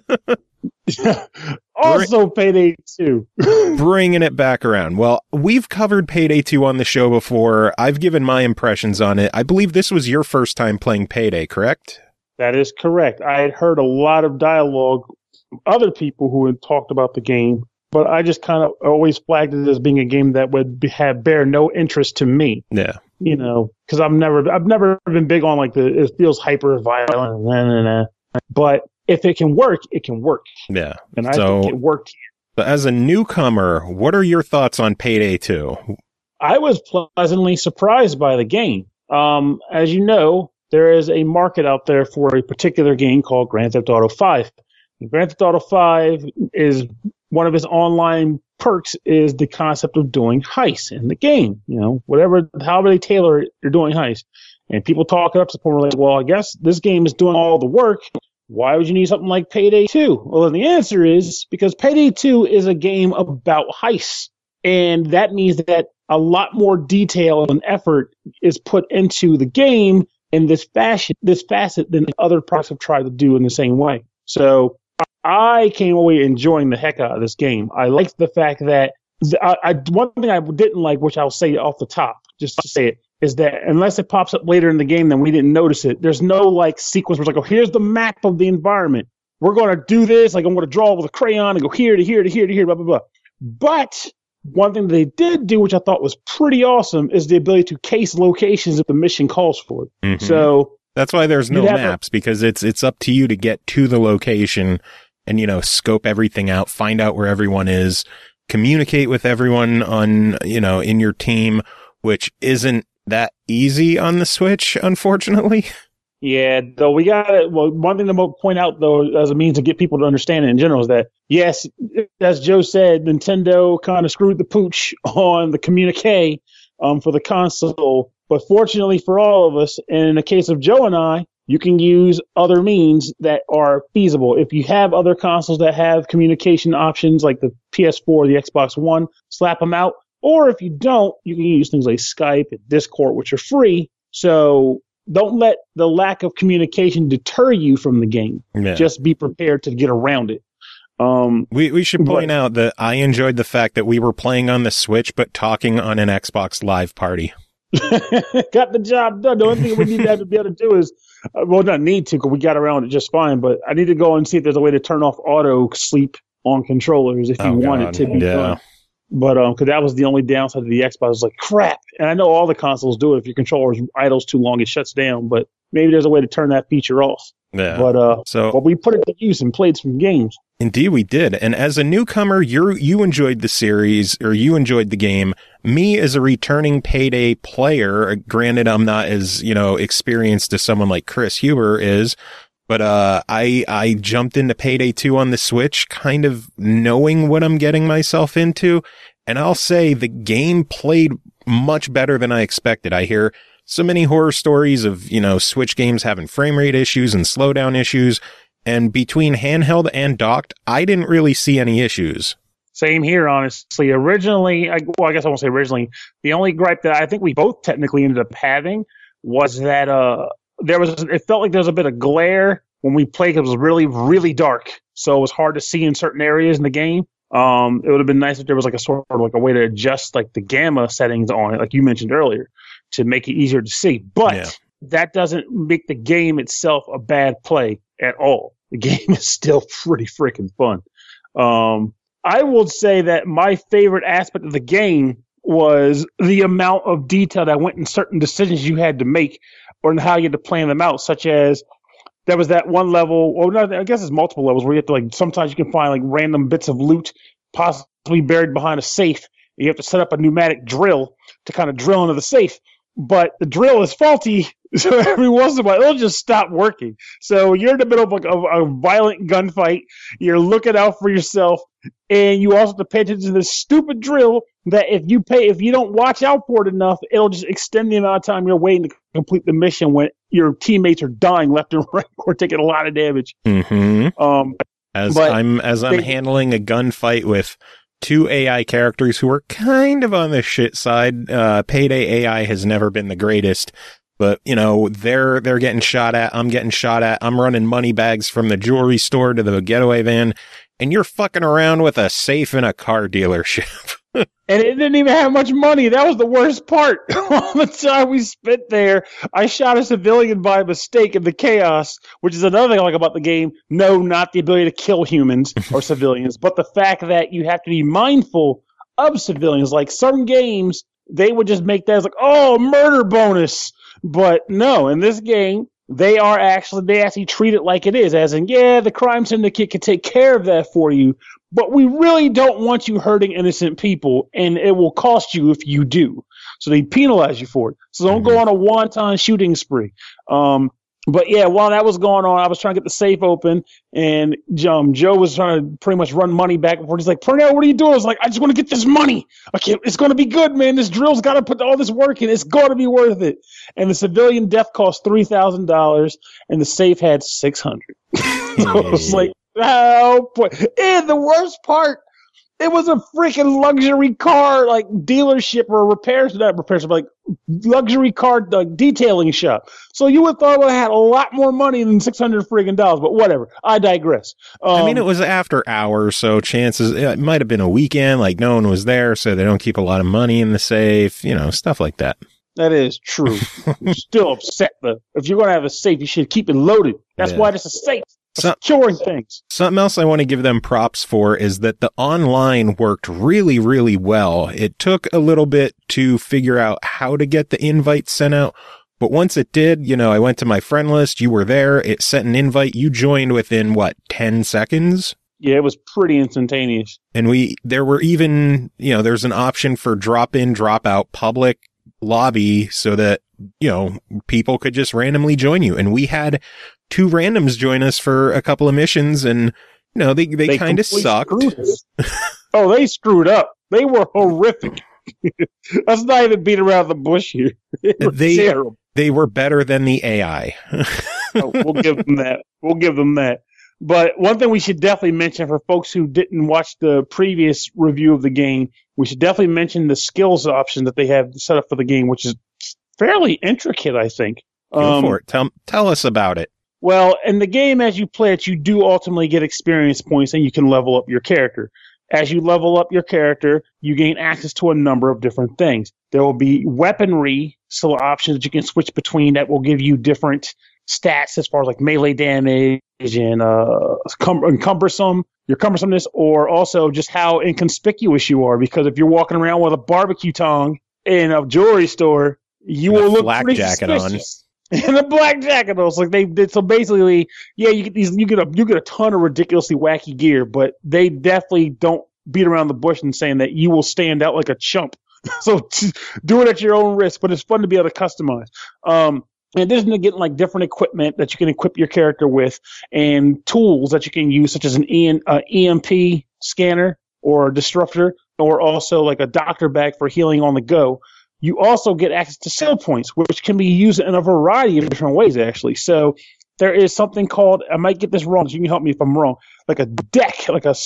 Also Payday 2. Bringing it back around. Well, we've covered Payday 2 on the show before. I've given my impressions on it. I believe this was your first time playing Payday, correct? That is correct. I had heard a lot of dialogue from other people who had talked about the game, but I just kind of always flagged it as being a game that would bear no interest to me. Yeah. You know, because I've never been big on like it feels hyper violent, but if it can work, it can work. Yeah. And I think it worked. But as a newcomer, what are your thoughts on Payday 2? I was pleasantly surprised by the game. As you know, there is a market out there for a particular game called Grand Theft Auto 5. And Grand Theft Auto 5 is one of its online perks is the concept of doing heists in the game. You know, however they tailor it, you're doing heists. And people talk up to the point where like, well, I guess this game is doing all the work. Why would you need something like Payday 2? Well, the answer is because Payday 2 is a game about heists. And that means that a lot more detail and effort is put into the game in this facet than other products have tried to do in the same way. So I came away enjoying the heck out of this game. I liked the fact that one thing I didn't like, which I'll say off the top, just to say it, is that unless it pops up later in the game, then we didn't notice it. There's no like sequence where it's like, oh, here's the map of the environment. We're going to do this. Like I'm going to draw with a crayon and go here to here to here to here, blah, blah, blah. But one thing that they did do, which I thought was pretty awesome, is the ability to case locations if the mission calls for it. Mm-hmm. So that's why there's no maps, because it's up to you to get to the location and, you know, scope everything out, find out where everyone is, communicate with everyone on, you know, in your team, which isn't that easy on the Switch, unfortunately. Yeah, though one thing to point out, though, as a means to get people to understand it in general is that, yes, as Joe said, Nintendo kind of screwed the pooch on the communique for the console. But fortunately for all of us, and in the case of Joe and I, you can use other means that are feasible. If you have other consoles that have communication options like the PS4, the Xbox One, slap them out. Or if you don't, you can use things like Skype and Discord, which are free. So don't let the lack of communication deter you from the game. Yeah. Just be prepared to get around it. We should point out that I enjoyed the fact that we were playing on the Switch, but talking on an Xbox Live party. Got the job done. The only thing we need to be able to do is, not need to, because we got around it just fine, but I need to go and see if there's a way to turn off auto sleep on controllers if you want it to be done. But because that was the only downside of the Xbox. I was like, crap. And I know all the consoles do it. If your controller idles too long, it shuts down. But maybe there's a way to turn that feature off. Yeah. But we put it to use and played some games. Indeed, we did. And as a newcomer, you enjoyed the series, or you enjoyed the game. Me, as a returning Payday player, granted, I'm not as, you know, experienced as someone like Chris Huber is. But I jumped into Payday 2 on the Switch, kind of knowing what I'm getting myself into. And I'll say the game played much better than I expected. I hear so many horror stories of, you know, Switch games having frame rate issues and slowdown issues. And between handheld and docked, I didn't really see any issues. Same here, honestly. Originally, I guess I won't say originally. The only gripe that I think we both technically ended up having was that it felt like there was a bit of glare when we played. It was really, really dark, so it was hard to see in certain areas in the game. It would have been nice if there was like a sort of like a way to adjust like the gamma settings on it, like you mentioned earlier, to make it easier to see. But that doesn't make the game itself a bad play at all. The game is still pretty freaking fun. I will say that my favorite aspect of the game was the amount of detail that went in certain decisions you had to make or in how you had to plan them out, such as there was that one level, or no, I guess it's multiple levels, where you have to, like, sometimes you can find like random bits of loot possibly buried behind a safe. You have to set up a pneumatic drill to kind of drill into the safe. But the drill is faulty, so every once in a while it'll just stop working. So you're in the middle of like a violent gunfight. You're looking out for yourself, and you also have to pay attention to this stupid drill that if you don't watch out for it enough, it'll just extend the amount of time you're waiting to complete the mission when your teammates are dying left and right or taking a lot of damage. Mm-hmm. As I'm handling a gunfight with 2 AI characters who are kind of on the shit side. Payday AI has never been the greatest, but you know, they're getting shot at. I'm getting shot at. I'm running money bags from the jewelry store to the getaway van, and you're fucking around with a safe in a car dealership. And it didn't even have much money. That was the worst part. All the time we spent there, I shot a civilian by mistake in the chaos, which is another thing I like about the game. No, not the ability to kill humans or civilians, but the fact that you have to be mindful of civilians. Like certain games, they would just make that as like, oh, murder bonus. But no, in this game, they actually treat it like it is, as in, yeah, the crime syndicate can take care of that for you, but we really don't want you hurting innocent people, and it will cost you if you do. So they penalize you for it. So don't go on a wanton shooting spree. But yeah, while that was going on, I was trying to get the safe open, and Joe was trying to pretty much run money back and forth. He's like, Pernell, what are you doing? I was like, I just want to get this money. Okay, it's going to be good, man. This drill's got to put all this work in. It's going to be worth it. And the civilian death cost $3,000, and the safe had $600. So I was like, oh boy. And the worst part, it was a freaking luxury car, like dealership or like luxury car detailing shop. So you would have thought I had a lot more money than $600 friggin' dollars, but whatever. I digress. I mean, it was after hours, so chances, it might have been a weekend, like no one was there, so they don't keep a lot of money in the safe, you know, stuff like that. That is true. I'm still upset though. If you're going to have a safe, you should keep it loaded. That's why it's a safe. Securing things. Something else I want to give them props for is that the online worked really, really well. It took a little bit to figure out how to get the invite sent out, but once it did, you know, I went to my friend list, you were there, it sent an invite, you joined within, 10 seconds? Yeah, it was pretty instantaneous. And there were even, you know, there's an option for drop in, drop out public lobby so that, you know, people could just randomly join you. And we had 2 randoms join us for a couple of missions, and you know they kind of sucked. Oh, they screwed up. They were horrific. Let's not even beat around the bush here. They were terrible. They were better than the AI. We'll give them that. We'll give them that. But one thing we should definitely mention for folks who didn't watch the previous review of the game, we should definitely mention the skills option that they have set up for the game, which is fairly intricate, I think. Go for it. Tell us about it. Well, in the game, as you play it, you do ultimately get experience points, and you can level up your character. As you level up your character, you gain access to a number of different things. There will be weaponry options that you can switch between that will give you different stats as far as like melee damage and your cumbersomeness, or also just how inconspicuous you are. Because if you're walking around with a barbecue tongue in a jewelry store, you will look pretty suspicious. And a black jacket, though. So like they did. So basically, yeah, you get a ton of ridiculously wacky gear, but they definitely don't beat around the bush and saying that you will stand out like a chump. So do it at your own risk, but it's fun to be able to customize. In addition to getting like different equipment that you can equip your character with, and tools that you can use, such as an EMP scanner or a disruptor, or also like a doctor bag for healing on the go. You also get access to skill points, which can be used in a variety of different ways, actually. So there is something called, I might get this wrong, so you can help me if I'm wrong, like a deck, like a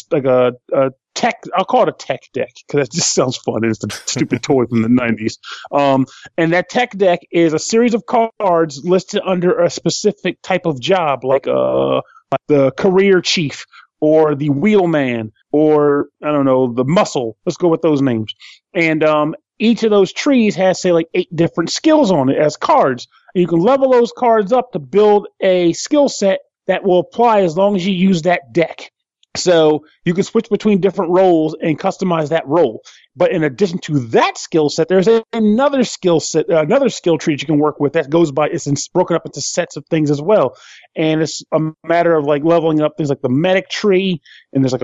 tech, I'll call it a tech deck, because that just sounds fun. It's a stupid toy from the 90s. And that tech deck is a series of cards listed under a specific type of job, like the career chief, or the wheelman, or I don't know, the muscle. Let's go with those names. And each of those trees has, say, like 8 different skills on it as cards. And you can level those cards up to build a skill set that will apply as long as you use that deck. So you can switch between different roles and customize that role. But in addition to that skill set, there's another skill set, another skill tree that you can work with that goes by, it's broken up into sets of things as well. And it's a matter of like leveling up things like the medic tree, and there's like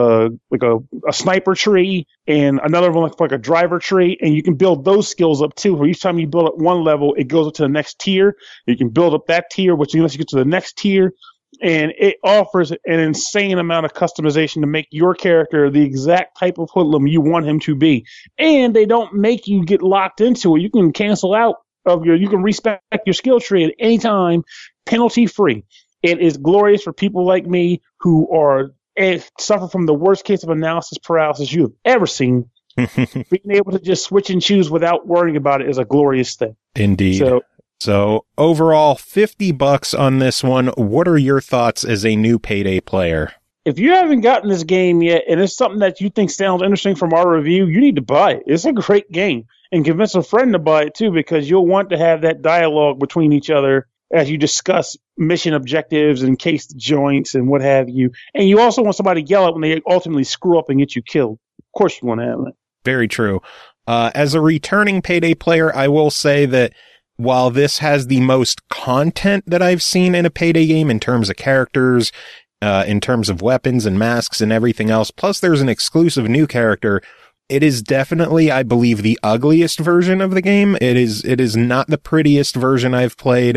a sniper tree, and another one like a driver tree. And you can build those skills up too. For each time you build up one level, it goes up to the next tier. You can build up that tier, which lets you get to the next tier. And it offers an insane amount of customization to make your character the exact type of hoodlum you want him to be. And they don't make you get locked into it. You can cancel out you can respec your skill tree at any time, penalty free. It is glorious for people like me who suffer from the worst case of analysis paralysis you have ever seen. Being able to just switch and choose without worrying about it is a glorious thing. Indeed. So overall, $50 on this one. What are your thoughts as a new Payday player? If you haven't gotten this game yet, and it's something that you think sounds interesting from our review, you need to buy it. It's a great game. And convince a friend to buy it too, because you'll want to have that dialogue between each other as you discuss mission objectives and case joints and what have you. And you also want somebody to yell at when they ultimately screw up and get you killed. Of course you want to have that. Very true. As a returning Payday player, I will say that while this has the most content that I've seen in a Payday game in terms of characters, in terms of weapons and masks and everything else, plus there's an exclusive new character, it is definitely, I believe, the ugliest version of the game. It is not the prettiest version I've played.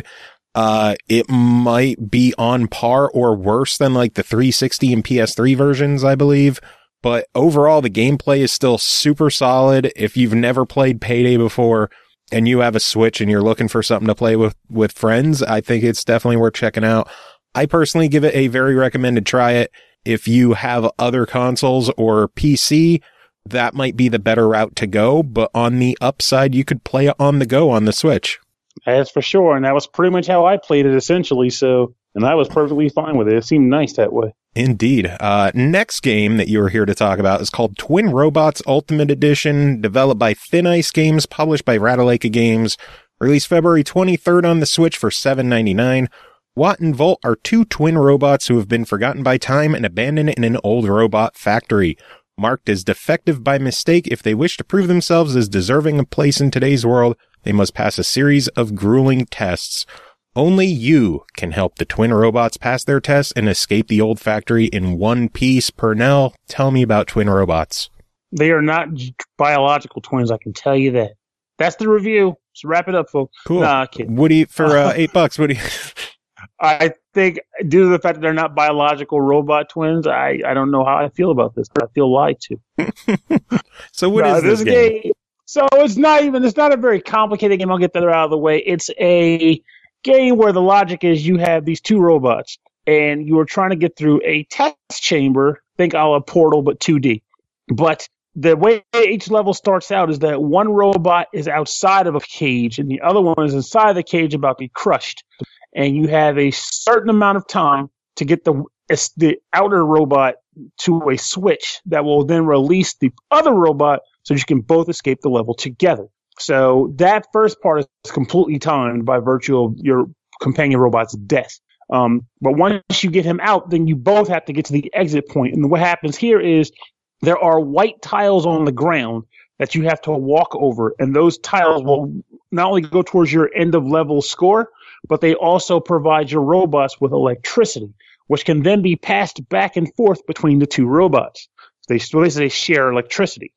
It might be on par or worse than like the 360 and PS3 versions, I believe. But overall, the gameplay is still super solid. If you've never played Payday before and you have a Switch and you're looking for something to play with friends, I think it's definitely worth checking out. I personally give it a very recommended try it. If you have other consoles or PC, that might be the better route to go. But on the upside, you could play it on the go on the Switch. That's for sure. And that was pretty much how I played it essentially. And I was perfectly fine with it. It seemed nice that way. Indeed. Next game that you were here to talk about is called Twin Robots Ultimate Edition, developed by Thin Ice Games, published by Ratalaika Games, released February 23rd on the Switch for $7.99. Watt and Volt are 2 twin robots who have been forgotten by time and abandoned in an old robot factory. Marked as defective by mistake, if they wish to prove themselves as deserving a place in today's world, they must pass a series of grueling tests. Only you can help the twin robots pass their tests and escape the old factory in one piece. Purnell, tell me about twin robots. They are not biological twins, I can tell you that. That's the review. So wrap it up, folks. Cool. Nah, kidding. Woody, for $8, Woody. I think due to the fact that they're not biological robot twins, I don't know how I feel about this. I feel lied to. So what is this game? So it's not a very complicated game. I'll get that out of the way. It's a game where the logic is you have these 2 robots and you are trying to get through a test chamber, think a la Portal, but 2D. But the way each level starts out is that one robot is outside of a cage and the other one is inside the cage about to be crushed. And you have a certain amount of time to get the outer robot to a switch that will then release the other robot so you can both escape the level together. So that first part is completely timed by virtue of your companion robot's death. But once you get him out, then you both have to get to the exit point. And what happens here is there are white tiles on the ground that you have to walk over. And those tiles will not only go towards your end of level score, but they also provide your robots with electricity, which can then be passed back and forth between the 2 robots. They share electricity.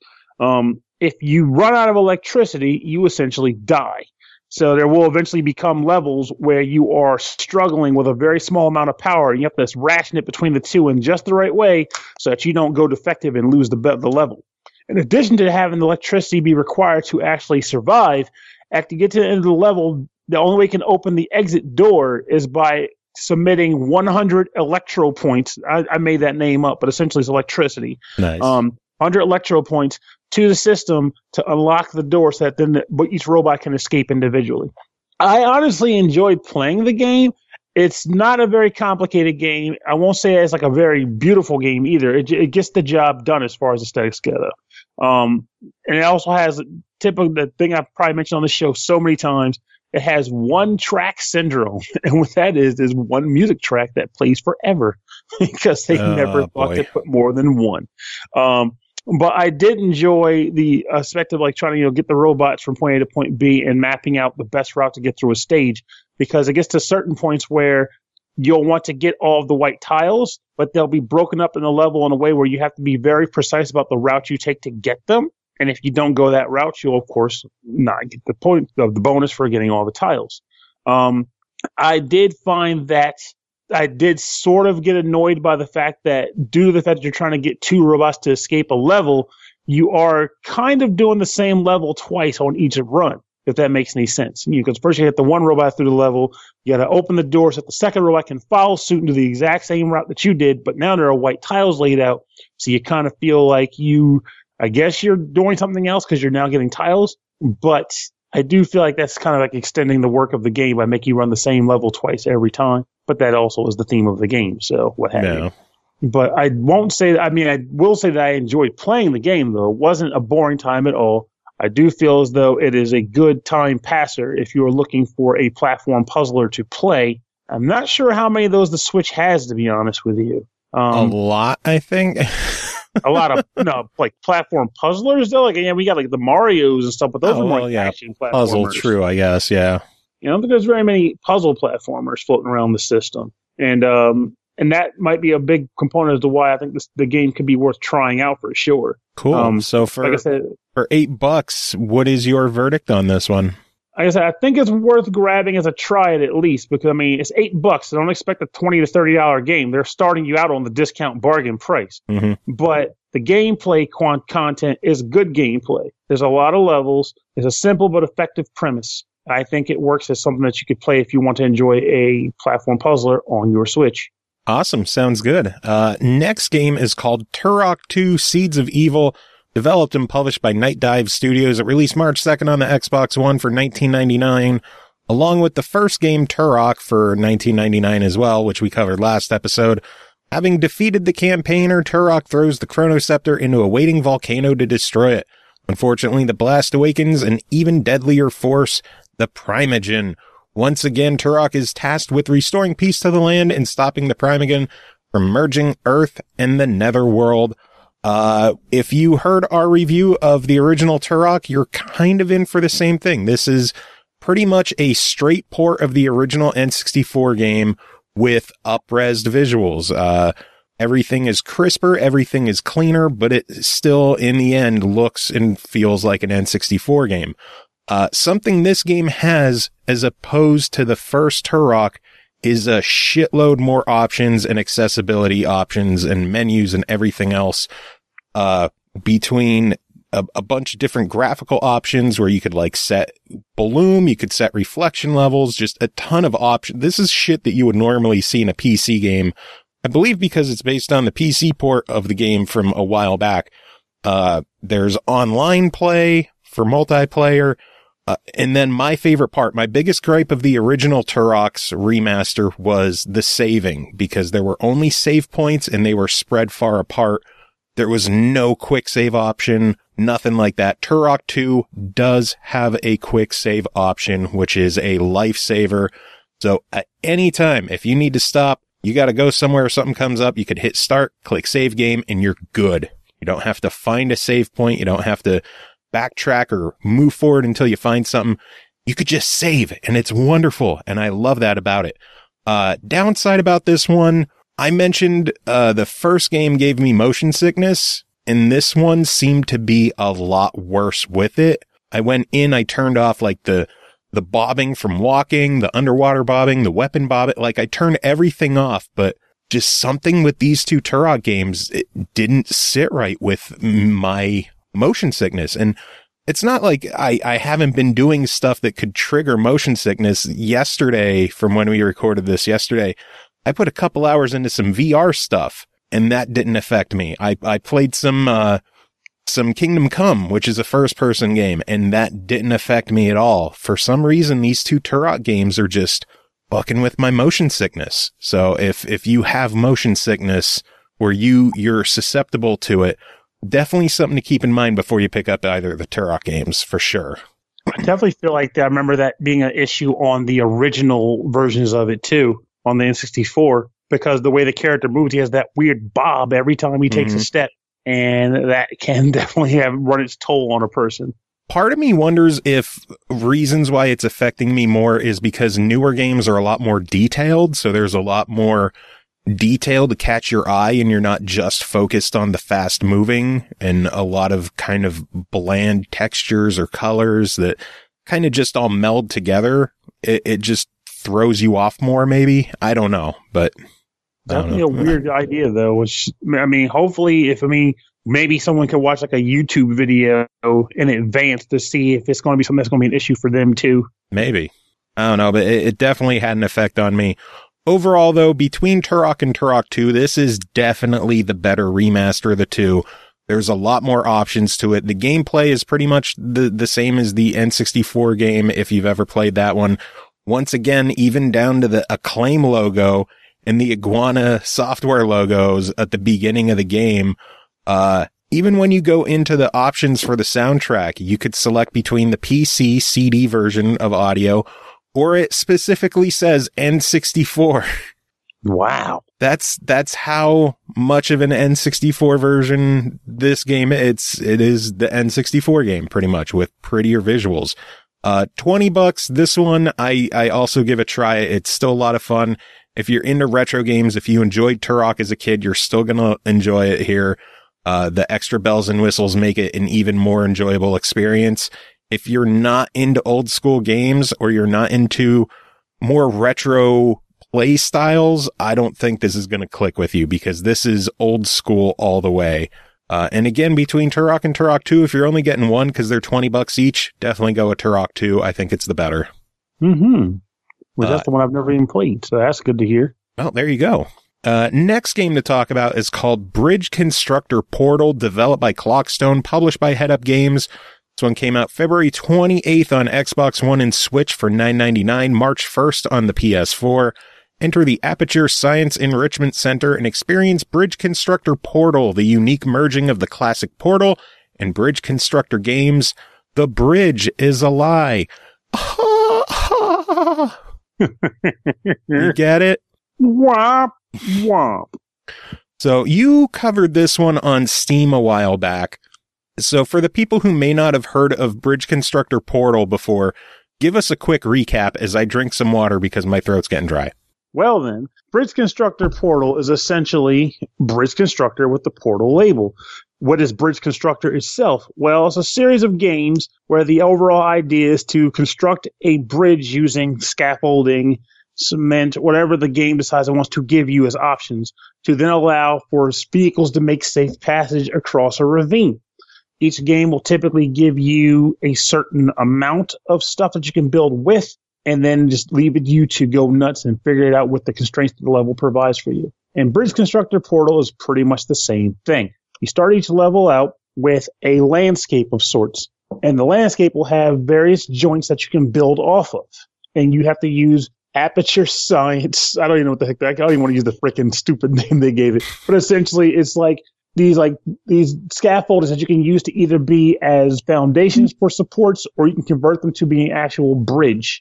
If you run out of electricity, you essentially die. So there will eventually become levels where you are struggling with a very small amount of power, and you have to ration it between the 2 in just the right way so that you don't go defective and lose the level. In addition to having the electricity be required to actually survive, after you get to the end of the level, the only way you can open the exit door is by submitting 100 electro points. I made that name up, but essentially it's electricity. Nice. 100 electro points to the system to unlock the door so that then each robot can escape individually. I honestly enjoyed playing the game. It's not a very complicated game. I won't say it's like a very beautiful game either. It gets the job done as far as aesthetics go, though. And it also has typical the thing I've probably mentioned on the show so many times. It has one track syndrome, and what that is one music track that plays forever because they never thought to put more than one. But I did enjoy the aspect of like trying to get the robots from point A to point B and mapping out the best route to get through a stage, because it gets to certain points where you'll want to get all of the white tiles, but they'll be broken up in the level in a way where you have to be very precise about the route you take to get them. And if you don't go that route, you'll, of course, not get the point of the bonus for getting all the tiles. I did find that I did sort of get annoyed by the fact that due to the fact that you're trying to get two robots to escape a level, you are kind of doing the same level twice on each run, if that makes any sense. Because first you hit the one robot through the level, you got to open the door so that the second robot can follow suit and do the exact same route that you did, but now there are white tiles laid out, so you kind of feel like I guess you're doing something else because you're now getting tiles, but I do feel like that's kind of like extending the work of the game by making you run the same level twice every time. But that also is the theme of the game, so what have you. But I will say that I enjoyed playing the game, though. It wasn't a boring time at all. I do feel as though it is a good time passer if you are looking for a platform puzzler to play. I'm not sure how many of those the Switch has, to be honest with you. A lot, I think. A lot of like platform puzzlers though. Like we got like the Marios and stuff, but those are more action platformers. Puzzle, true, I guess, yeah. I don't think there's very many puzzle platformers floating around the system, and that might be a big component as to why I think the game could be worth trying out for sure. Cool. So for $8, what is your verdict on this one? Like I said, I think it's worth grabbing as a try at least, because it's $8. So don't expect a $20 to $30 game. They're starting you out on the discount bargain price. Mm-hmm. But the gameplay content is good gameplay. There's a lot of levels. There's a simple but effective premise. I think it works as something that you could play if you want to enjoy a platform puzzler on your Switch. Awesome. Sounds good. Next game is called Turok 2 Seeds of Evil. Developed and published by Night Dive Studios. It released March 2nd on the Xbox One for $19.99, along with the first game, Turok, for $19.99 as well, which we covered last episode. Having defeated the campaigner, Turok throws the Chronoscepter into a waiting volcano to destroy it. Unfortunately, the blast awakens an even deadlier force, the Primogen. Once again, Turok is tasked with restoring peace to the land and stopping the Primogen from merging Earth and the Netherworld. If you heard our review of the original Turok, you're kind of in for the same thing. This is pretty much a straight port of the original N64 game with up-resed visuals. Everything is crisper, everything is cleaner, but it still, in the end, looks and feels like an N64 game. Something this game has, as opposed to the first Turok, is a shitload more options and accessibility options and menus and everything else, between a bunch of different graphical options where you could like set bloom, you could set reflection levels, just a ton of options. This is shit that you would normally see in a PC game. I believe because it's based on the PC port of the game from a while back. There's online play for multiplayer. And then my favorite part, my biggest gripe of the original Turok's remaster was the saving, because there were only save points and they were spread far apart. There was no quick save option, nothing like that. Turok 2 does have a quick save option, which is a lifesaver. So at any time, if you need to stop, you got to go somewhere, something comes up, you could hit start, click save game, and you're good. You don't have to find a save point. You don't have to backtrack or move forward until you find something. You could just save, and it's wonderful, and I love that about it. Downside about this one, I mentioned the first game gave me motion sickness, and this one seemed to be a lot worse with it. I went in, I turned off like the bobbing from walking, the underwater bobbing, the weapon bobbing, like I turned everything off, but just something with these two Turok games, it didn't sit right with my motion sickness. And it's not like I haven't been doing stuff that could trigger motion sickness. Yesterday, from when we recorded this yesterday, I put a couple hours into some VR stuff, and that didn't affect me. I played some Kingdom Come, which is a first-person game, and that didn't affect me at all. For some reason, these two Turok games are just fucking with my motion sickness. So if you have motion sickness or you're susceptible to it, definitely something to keep in mind before you pick up either of the Turok games, for sure. I definitely feel like that. I remember that being an issue on the original versions of it too, on the N64, because the way the character moves, he has that weird bob every time he takes a step, and that can definitely have run its toll on a person. Part of me wonders if reasons why it's affecting me more is because newer games are a lot more detailed, so there's a lot more detail to catch your eye, and you're not just focused on the fast moving and a lot of kind of bland textures or colors that kind of just all meld together. It just throws you off more, maybe. I don't know, but definitely a weird idea, though. Which, I mean, hopefully, maybe someone could watch like a YouTube video in advance to see if it's going to be something that's going to be an issue for them too. Maybe. I don't know, but it definitely had an effect on me. Overall, though, between Turok and Turok 2, this is definitely the better remaster of the two. There's a lot more options to it. The gameplay is pretty much the same as the N64 game, if you've ever played that one. Once again, even down to the Acclaim logo and the Iguana software logos at the beginning of the game. Even when you go into the options for the soundtrack, you could select between the PC CD version of audio, or it specifically says N64. Wow. That's how much of an N64 version this game it is the N64 game, pretty much, with prettier visuals. $20 this one, I also give a try. It's still a lot of fun. If you're into retro games, if you enjoyed Turok as a kid, you're still gonna enjoy it here. The extra bells and whistles make it an even more enjoyable experience. If you're not into old school games or you're not into more retro play styles, I don't think this is going to click with you, because this is old school all the way. And again, between Turok and Turok 2, if you're only getting one because they're $20 each, definitely go with Turok 2. I think it's the better. Well, that's the one I've never even played, so that's good to hear. Well, there you go. Next game to talk about is called Bridge Constructor Portal, developed by Clockstone, published by Head Up Games. This one came out February 28th on Xbox One and Switch for $9.99, March 1st on the PS4. Enter the Aperture Science Enrichment Center and experience Bridge Constructor Portal, the unique merging of the classic Portal and Bridge Constructor games. The bridge is a lie. You get it? Womp, womp. So you covered this one on Steam a while back. So for the people who may not have heard of Bridge Constructor Portal before, give us a quick recap as I drink some water because my throat's getting dry. Well then, Bridge Constructor Portal is essentially Bridge Constructor with the Portal label. What is Bridge Constructor itself? Well, it's a series of games where the overall idea is to construct a bridge using scaffolding, cement, whatever the game decides it wants to give you as options, to then allow for vehicles to make safe passage across a ravine. Each game will typically give you a certain amount of stuff that you can build with, and then just leave it you to go nuts and figure it out with the constraints that the level provides for you. And Bridge Constructor Portal is pretty much the same thing. You start each level out with a landscape of sorts, and the landscape will have various joints that you can build off of. And you have to use Aperture Science. I don't even know what the heck. I don't even want to use the freaking stupid name they gave it. But essentially, it's like these scaffolders that you can use to either be as foundations for supports, or you can convert them to being actual bridge.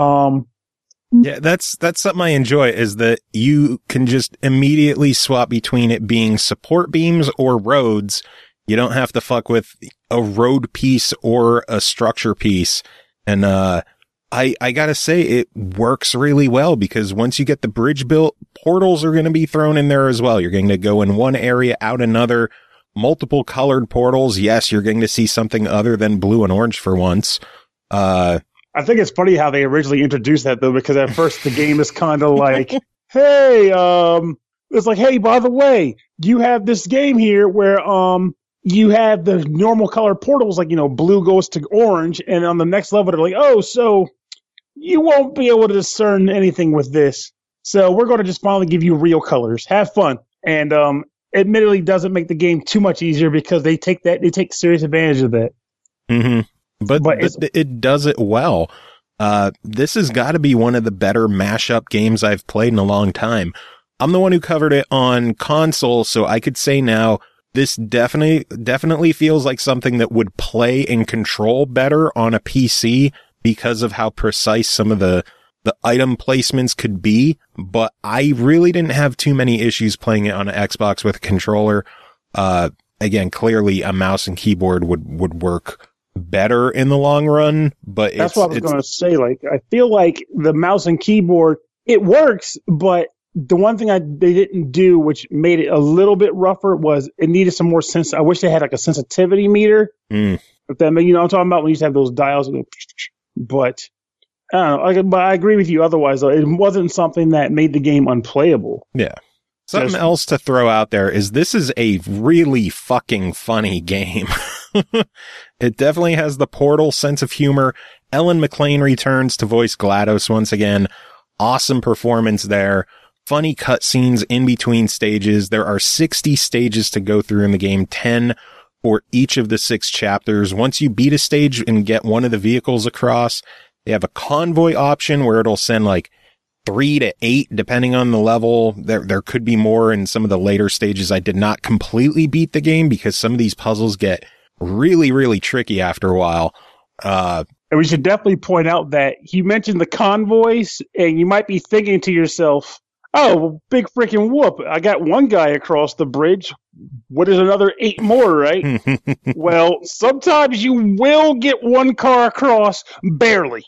Yeah, that's something I enjoy, is that you can just immediately swap between it being support beams or roads. You don't have to fuck with a road piece or a structure piece. And I gotta say, it works really well, because once you get the bridge built, portals are going to be thrown in there as well. You're going to go in one area, out another, multiple colored portals. Yes, you're going to see something other than blue and orange for once. I think it's funny how they originally introduced that, though, because at first the game is kind of like, hey, it's like, hey, by the way, you have this game here where you have the normal color portals, like, blue goes to orange, and on the next level they're like, oh, so you won't be able to discern anything with this. So we're going to just finally give you real colors. Have fun. And admittedly doesn't make the game too much easier, because they take serious advantage of that. Mm-hmm. But it does it well. This has got to be one of the better mashup games I've played in a long time. I'm the one who covered it on console, so I could say now this definitely feels like something that would play and control better on a PC because of how precise some of the item placements could be. But I really didn't have too many issues playing it on an Xbox with a controller. Again, clearly a mouse and keyboard would work better in the long run, but that's what I was going to say. Like, I feel like the mouse and keyboard, it works, but the one thing they didn't do, which made it a little bit rougher, was it needed some more sense. I wish they had like a sensitivity meter. If that, you know what I'm talking about, when you used to have those dials. But I don't know. But I agree with you. Otherwise, though, it wasn't something that made the game unplayable. Yeah. Something else to throw out there is this is a really fucking funny game. It definitely has the Portal sense of humor. Ellen McLean returns to voice GLaDOS once again. Awesome performance there. Funny cutscenes in between stages. There are 60 stages to go through in the game, 10 for each of the 6 chapters. Once you beat a stage and get one of the vehicles across, they have a convoy option where it'll send like 3 to 8, depending on the level. There could be more in some of the later stages. I did not completely beat the game because some of these puzzles get really, really tricky after a while. And we should definitely point out that you mentioned the convoys, and you might be thinking to yourself, oh, big freaking whoop. I got one guy across the bridge. What is another 8 more, right? Well, sometimes you will get one car across, barely.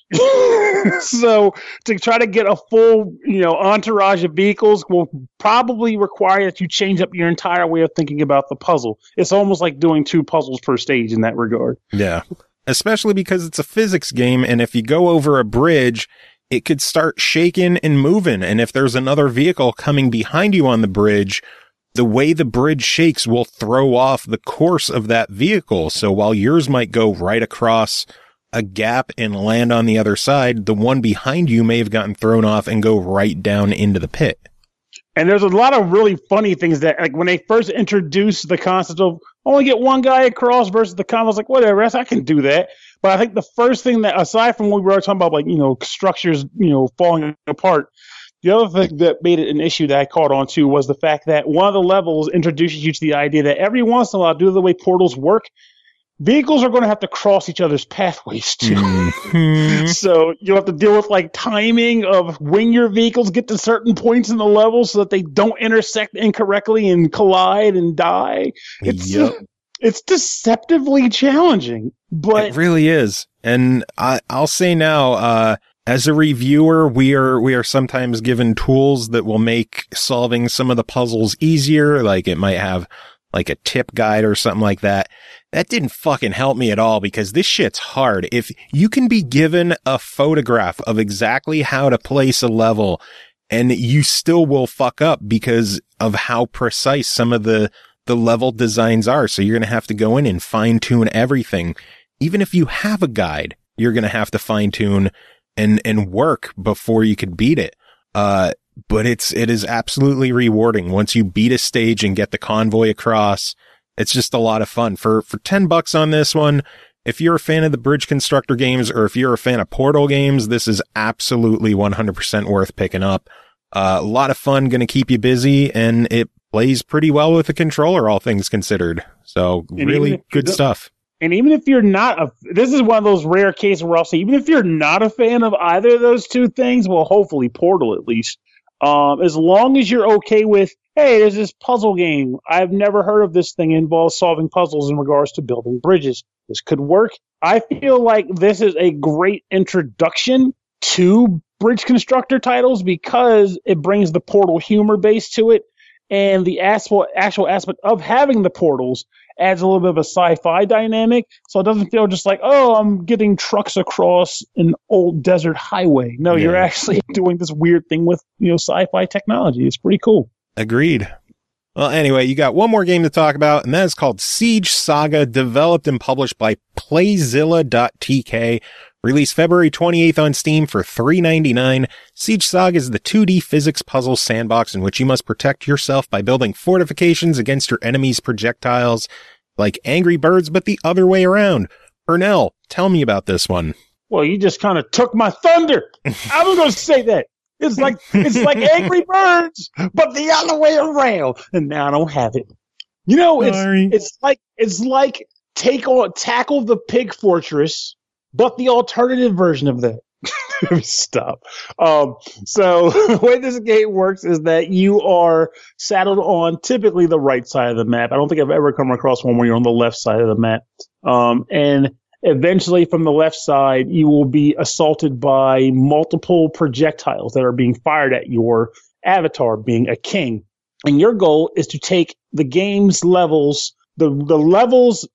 So to try to get a full, entourage of vehicles will probably require that you change up your entire way of thinking about the puzzle. It's almost like doing 2 puzzles per stage in that regard. Yeah, especially because it's a physics game, and if you go over a bridge, it could start shaking and moving. And if there's another vehicle coming behind you on the bridge, the way the bridge shakes will throw off the course of that vehicle. So while yours might go right across a gap and land on the other side, the one behind you may have gotten thrown off and go right down into the pit. And there's a lot of really funny things that, like, when they first introduced the concept of only get one guy across versus the convoy, I was like, whatever, I can do that. But I think the first thing that, aside from what we were talking about, like, structures, falling apart, the other thing that made it an issue that I caught on to was the fact that one of the levels introduces you to the idea that every once in a while, due to the way portals work, vehicles are going to have to cross each other's pathways too. Mm-hmm. So you'll have to deal with like timing of when your vehicles get to certain points in the level so that they don't intersect incorrectly and collide and die. It's deceptively challenging, but it really is. And I'll say now, as a reviewer, we are sometimes given tools that will make solving some of the puzzles easier. Like it might have like a tip guide or something like that. That didn't fucking help me at all because this shit's hard. If you can be given a photograph of exactly how to place a level and you still will fuck up because of how precise some of the level designs are. So you're going to have to go in and fine tune everything. Even if you have a guide, you're going to have to fine tune and work before you could beat it. But it is absolutely rewarding once you beat a stage and get the convoy across. It's just a lot of fun. For $10 on this one, if you're a fan of the Bridge Constructor games or if you're a fan of Portal games, this is absolutely 100% worth picking up. A lot of fun, going to keep you busy, and it plays pretty well with the controller, all things considered. So really good stuff. And even if you're not this is one of those rare cases where I'll say, even if you're not a fan of either of those two things, well, hopefully Portal at least, as long as you're okay with, hey, there's this puzzle game. I've never heard of this thing. It involves solving puzzles in regards to building bridges. This could work. I feel like this is a great introduction to Bridge Constructor titles because it brings the Portal humor base to it. And the actual aspect of having the portals adds a little bit of a sci-fi dynamic. So it doesn't feel just like, oh, I'm getting trucks across an old desert highway. No, You're actually doing this weird thing with, sci-fi technology. It's pretty cool. Agreed. Well, anyway, you got one more game to talk about, and that is called Siege Saga, developed and published by Playzilla.tk. Released February 28th on Steam for $3.99. Siege Saga is the 2D physics puzzle sandbox in which you must protect yourself by building fortifications against your enemies' projectiles, like Angry Birds, but the other way around. Pernell, tell me about this one. Well, you just kind of took my thunder. I was going to say that. It's like Angry Birds, but the other way around. And now I don't have it. You know, it's like tackle the Pig Fortress, but the alternative version of that. Stop. So the way this game works is that you are saddled on typically the right side of the map. I don't think I've ever come across one where you're on the left side of the map. And eventually from the left side, you will be assaulted by multiple projectiles that are being fired at your avatar, being a king. And your goal is to take the game's levels, the levels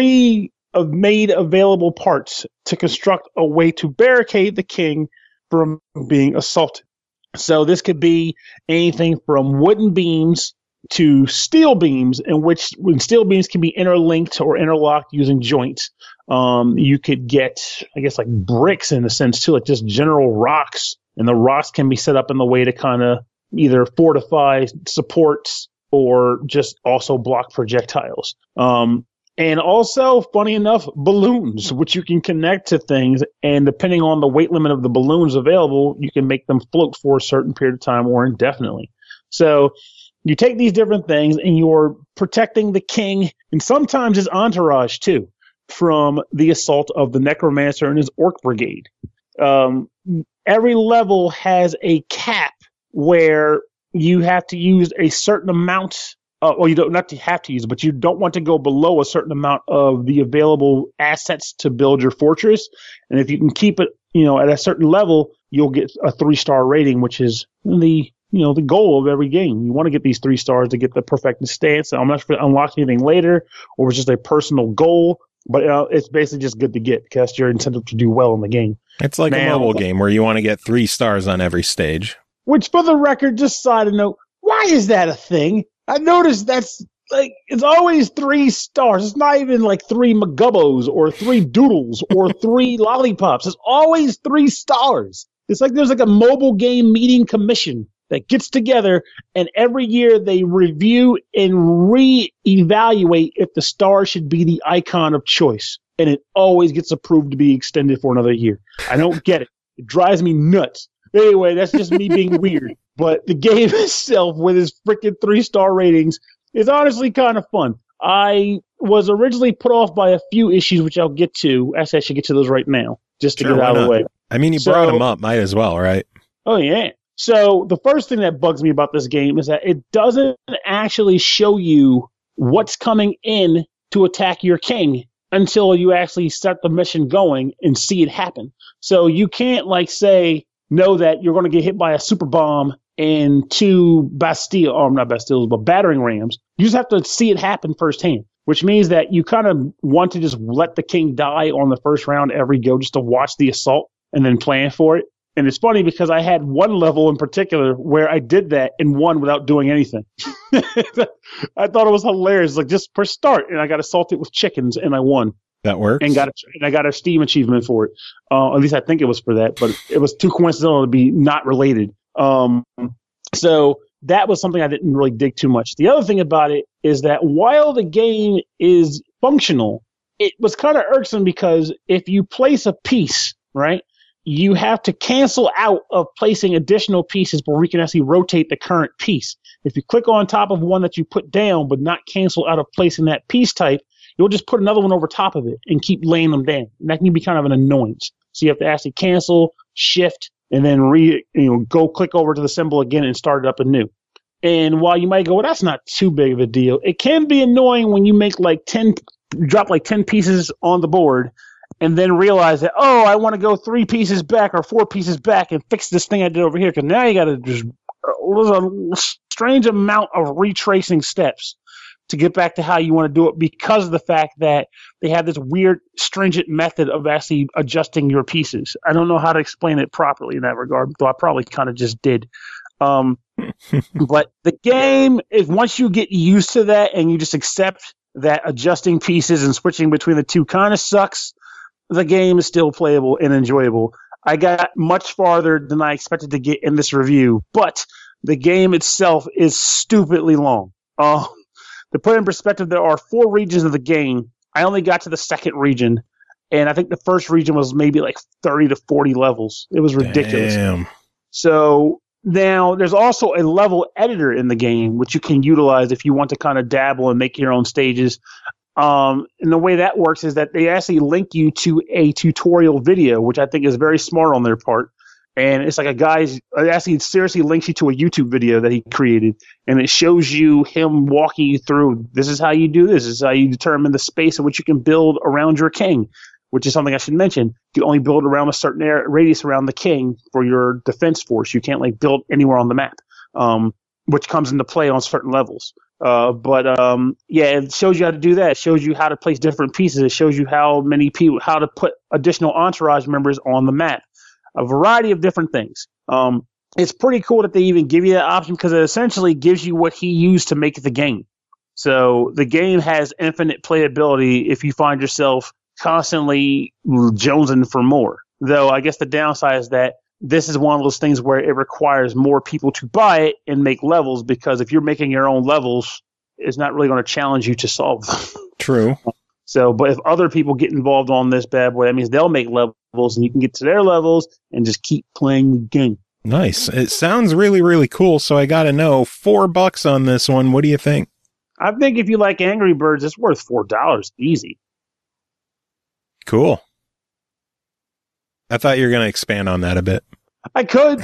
made available parts to construct a way to barricade the king from being assaulted. So this could be anything from wooden beams to steel beams, when steel beams can be interlinked or interlocked using joints. You could get, I guess, like bricks in a sense too, like just general rocks, and the rocks can be set up in the way to kind of either fortify supports or just also block projectiles. And also, funny enough, balloons, which you can connect to things, and depending on the weight limit of the balloons available, you can make them float for a certain period of time or indefinitely. So you take these different things, and you're protecting the king, and sometimes his entourage, too, from the assault of the necromancer and his orc brigade. Every level has a cap where you have to use a certain amount. You don't not to have to use it, but you don't want to go below a certain amount of the available assets to build your fortress. And if you can keep it, at a certain level, you'll get a 3-star rating, which is the goal of every game. You want to get these 3 stars to get the perfected stance. I'm not sure if it unlocks anything later or it's just a personal goal, but it's basically just good to get because that's your incentive to do well in the game. It's like a mobile game where you want to get 3 stars on every stage. Which, for the record, just side note, why is that a thing? I noticed that's it's always 3 stars. It's not even like 3 Magubbos or 3 Doodles or 3 lollipops. It's always 3 stars. It's like there's like a mobile game meeting commission that gets together, and every year they review and reevaluate if the star should be the icon of choice. And it always gets approved to be extended for another year. I don't get it. It drives me nuts. Anyway, that's just me being weird. But the game itself, with its freaking 3-star ratings, is honestly kind of fun. I was originally put off by a few issues, which I'll get to. Actually, I should get to those right now, just to get out of the way. I mean, you brought them up. Might as well, right? Oh, yeah. So the first thing that bugs me about this game is that it doesn't actually show you what's coming in to attack your king until you actually set the mission going and see it happen. So you can't, know that you're going to get hit by a super bomb and 2 not Bastilles, but battering rams. You just have to see it happen firsthand, which means that you kind of want to just let the king die on the first round every go just to watch the assault and then plan for it. And it's funny because I had one level in particular where I did that and won without doing anything. I thought it was hilarious. Just press start, and I got assaulted with chickens, and I won. That works. And I got a Steam achievement for it. At least I think it was for that, but it was too coincidental to be not related. So that was something I didn't really dig too much. The other thing about it is that while the game is functional, it was kind of irksome because if you place a piece, right, you have to cancel out of placing additional pieces where we can actually rotate the current piece. If you click on top of one that you put down but not cancel out of placing that piece type, you'll just put another one over top of it and keep laying them down. And that can be kind of an annoyance. So you have to actually cancel, shift, and then go click over to the symbol again and start it up anew. And while you might go, well, that's not too big of a deal, it can be annoying when you make drop 10 pieces on the board and then realize that, I want to go 3 pieces back or 4 pieces back and fix this thing I did over here. Because now you got to there's a strange amount of retracing steps to get back to how you want to do it because of the fact that they have this weird, stringent method of actually adjusting your pieces. I don't know how to explain it properly in that regard, though I probably kind of just did. But the game is, once you get used to that and you just accept that adjusting pieces and switching between the two kind of sucks, the game is still playable and enjoyable. I got much farther than I expected to get in this review, but the game itself is stupidly long. To put in perspective, there are 4 regions of the game. I only got to the second region, And I think the first region was maybe like 30 to 40 levels. It was ridiculous. Damn. So now there's also a level editor in the game, which you can utilize if you want to kind of dabble and make your own stages. And the way that works is that they actually link you to a tutorial video, which I think is very smart on their part. And it's like it actually seriously links you to a YouTube video that he created. And it shows you him walking you through, this is how you do this. This is how you determine the space in which you can build around your king, which is something I should mention. You can only build around a certain radius around the king for your defense force. You can't like build anywhere on the map, which comes into play on certain levels. It shows you how to do that. It shows you how to place different pieces. It shows you how to put additional entourage members on the map. A variety of different things. It's pretty cool that they even give you that option because it essentially gives you what he used to make the game. So the game has infinite playability if you find yourself constantly jonesing for more. Though I guess the downside is that this is one of those things where it requires more people to buy it and make levels, because if you're making your own levels, it's not really going to challenge you to solve them. True. So, but if other people get involved on this bad boy, that means they'll make levels and you can get to their levels and just keep playing the game. Nice. It sounds really, really cool. So I got to know, $4 on this one. What do you think? I think if you like Angry Birds, it's worth $4 easy. Cool. I thought you were going to expand on that a bit. I could.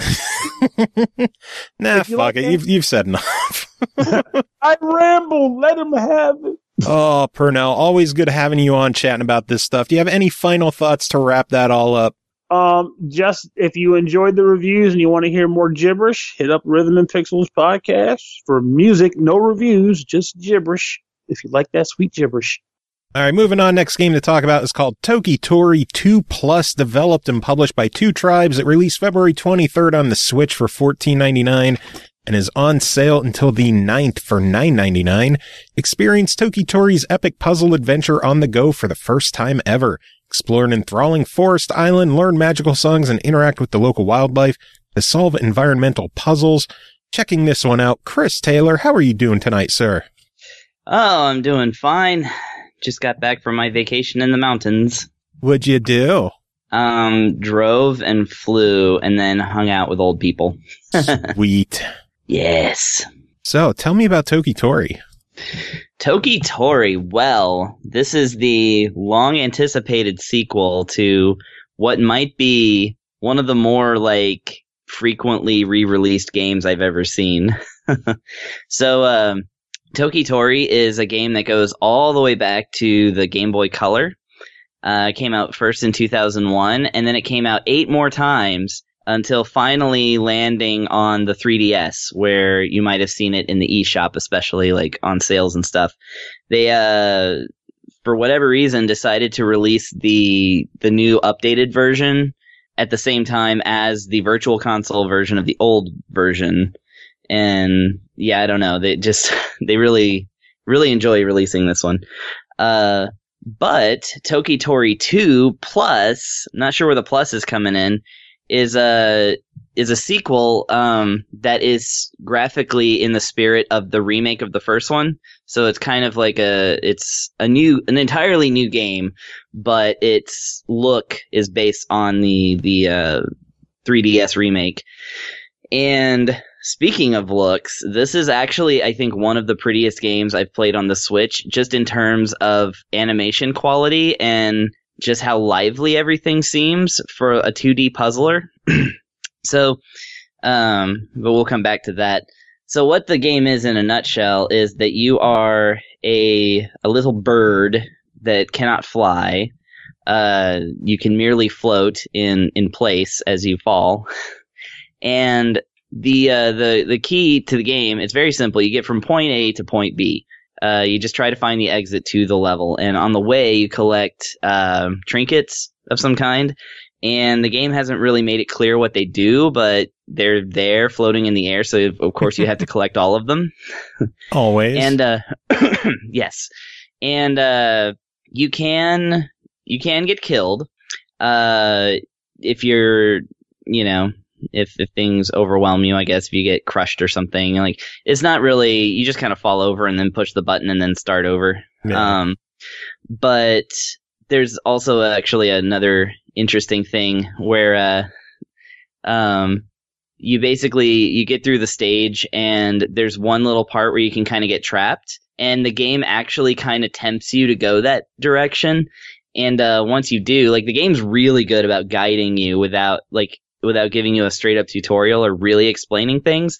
Nah, fuck it. You've said enough. I ramble. Let him have it. Oh, Purnell, always good having you on chatting about this stuff. Do you have any final thoughts to wrap that all up? Just if you enjoyed the reviews and you want to hear more gibberish, hit up Rhythm and Pixels podcast for music, no reviews, just gibberish. If you like that sweet gibberish. All right, moving on. Next game to talk about is called Toki Tori 2 Plus, developed and published by Two Tribes. It released February 23rd on the Switch for $14.99 and is on sale until the 9th for $9.99. Experience Toki Tori's epic puzzle adventure on the go for the first time ever. Explore an enthralling forest island, learn magical songs, and interact with the local wildlife to solve environmental puzzles. Checking this one out, Chris Taylor, how are you doing tonight, sir? Oh, I'm doing fine. Just got back from my vacation in the mountains. What'd you do? Drove and flew and then hung out with old people. Sweet. Yes. So, tell me about Toki Tori. Toki Tori, well, this is the long-anticipated sequel to what might be one of the more, frequently re-released games I've ever seen. So, Toki Tori is a game that goes all the way back to the Game Boy Color. It came out first in 2001, and then it came out 8 more times until finally landing on the 3DS, where you might have seen it in the eShop, especially on sales and stuff. They, for whatever reason, decided to release the new updated version at the same time as the Virtual Console version of the old version. And yeah, I don't know. They really, really enjoy releasing this one. But Toki Tori 2 Plus, not sure where the plus is coming in, is a sequel that is graphically in the spirit of the remake of the first one. So it's kind of like an entirely new game, but its look is based on the 3DS remake. And speaking of looks, this is actually, I think, one of the prettiest games I've played on the Switch, just in terms of animation quality and just how lively everything seems for a 2D puzzler. So, but we'll come back to that. So what the game is in a nutshell is that you are a little bird that cannot fly. You can merely float in place as you fall. And the key to the game, it's very simple. You get from point A to point B. You just try to find the exit to the level, and on the way you collect trinkets of some kind. And the game hasn't really made it clear what they do, but they're there floating in the air, so of course you have to collect all of them. Always. And yes. And you can get killed if you're, if things overwhelm you, I guess, if you get crushed or something. It's not really, you just kind of fall over and then push the button and then start over. Yeah. But there's also actually another interesting thing where you get through the stage and there's one little part where you can kind of get trapped, and the game actually kind of tempts you to go that direction. And once you do, like, the game's really good about guiding you without giving you a straight up tutorial or really explaining things.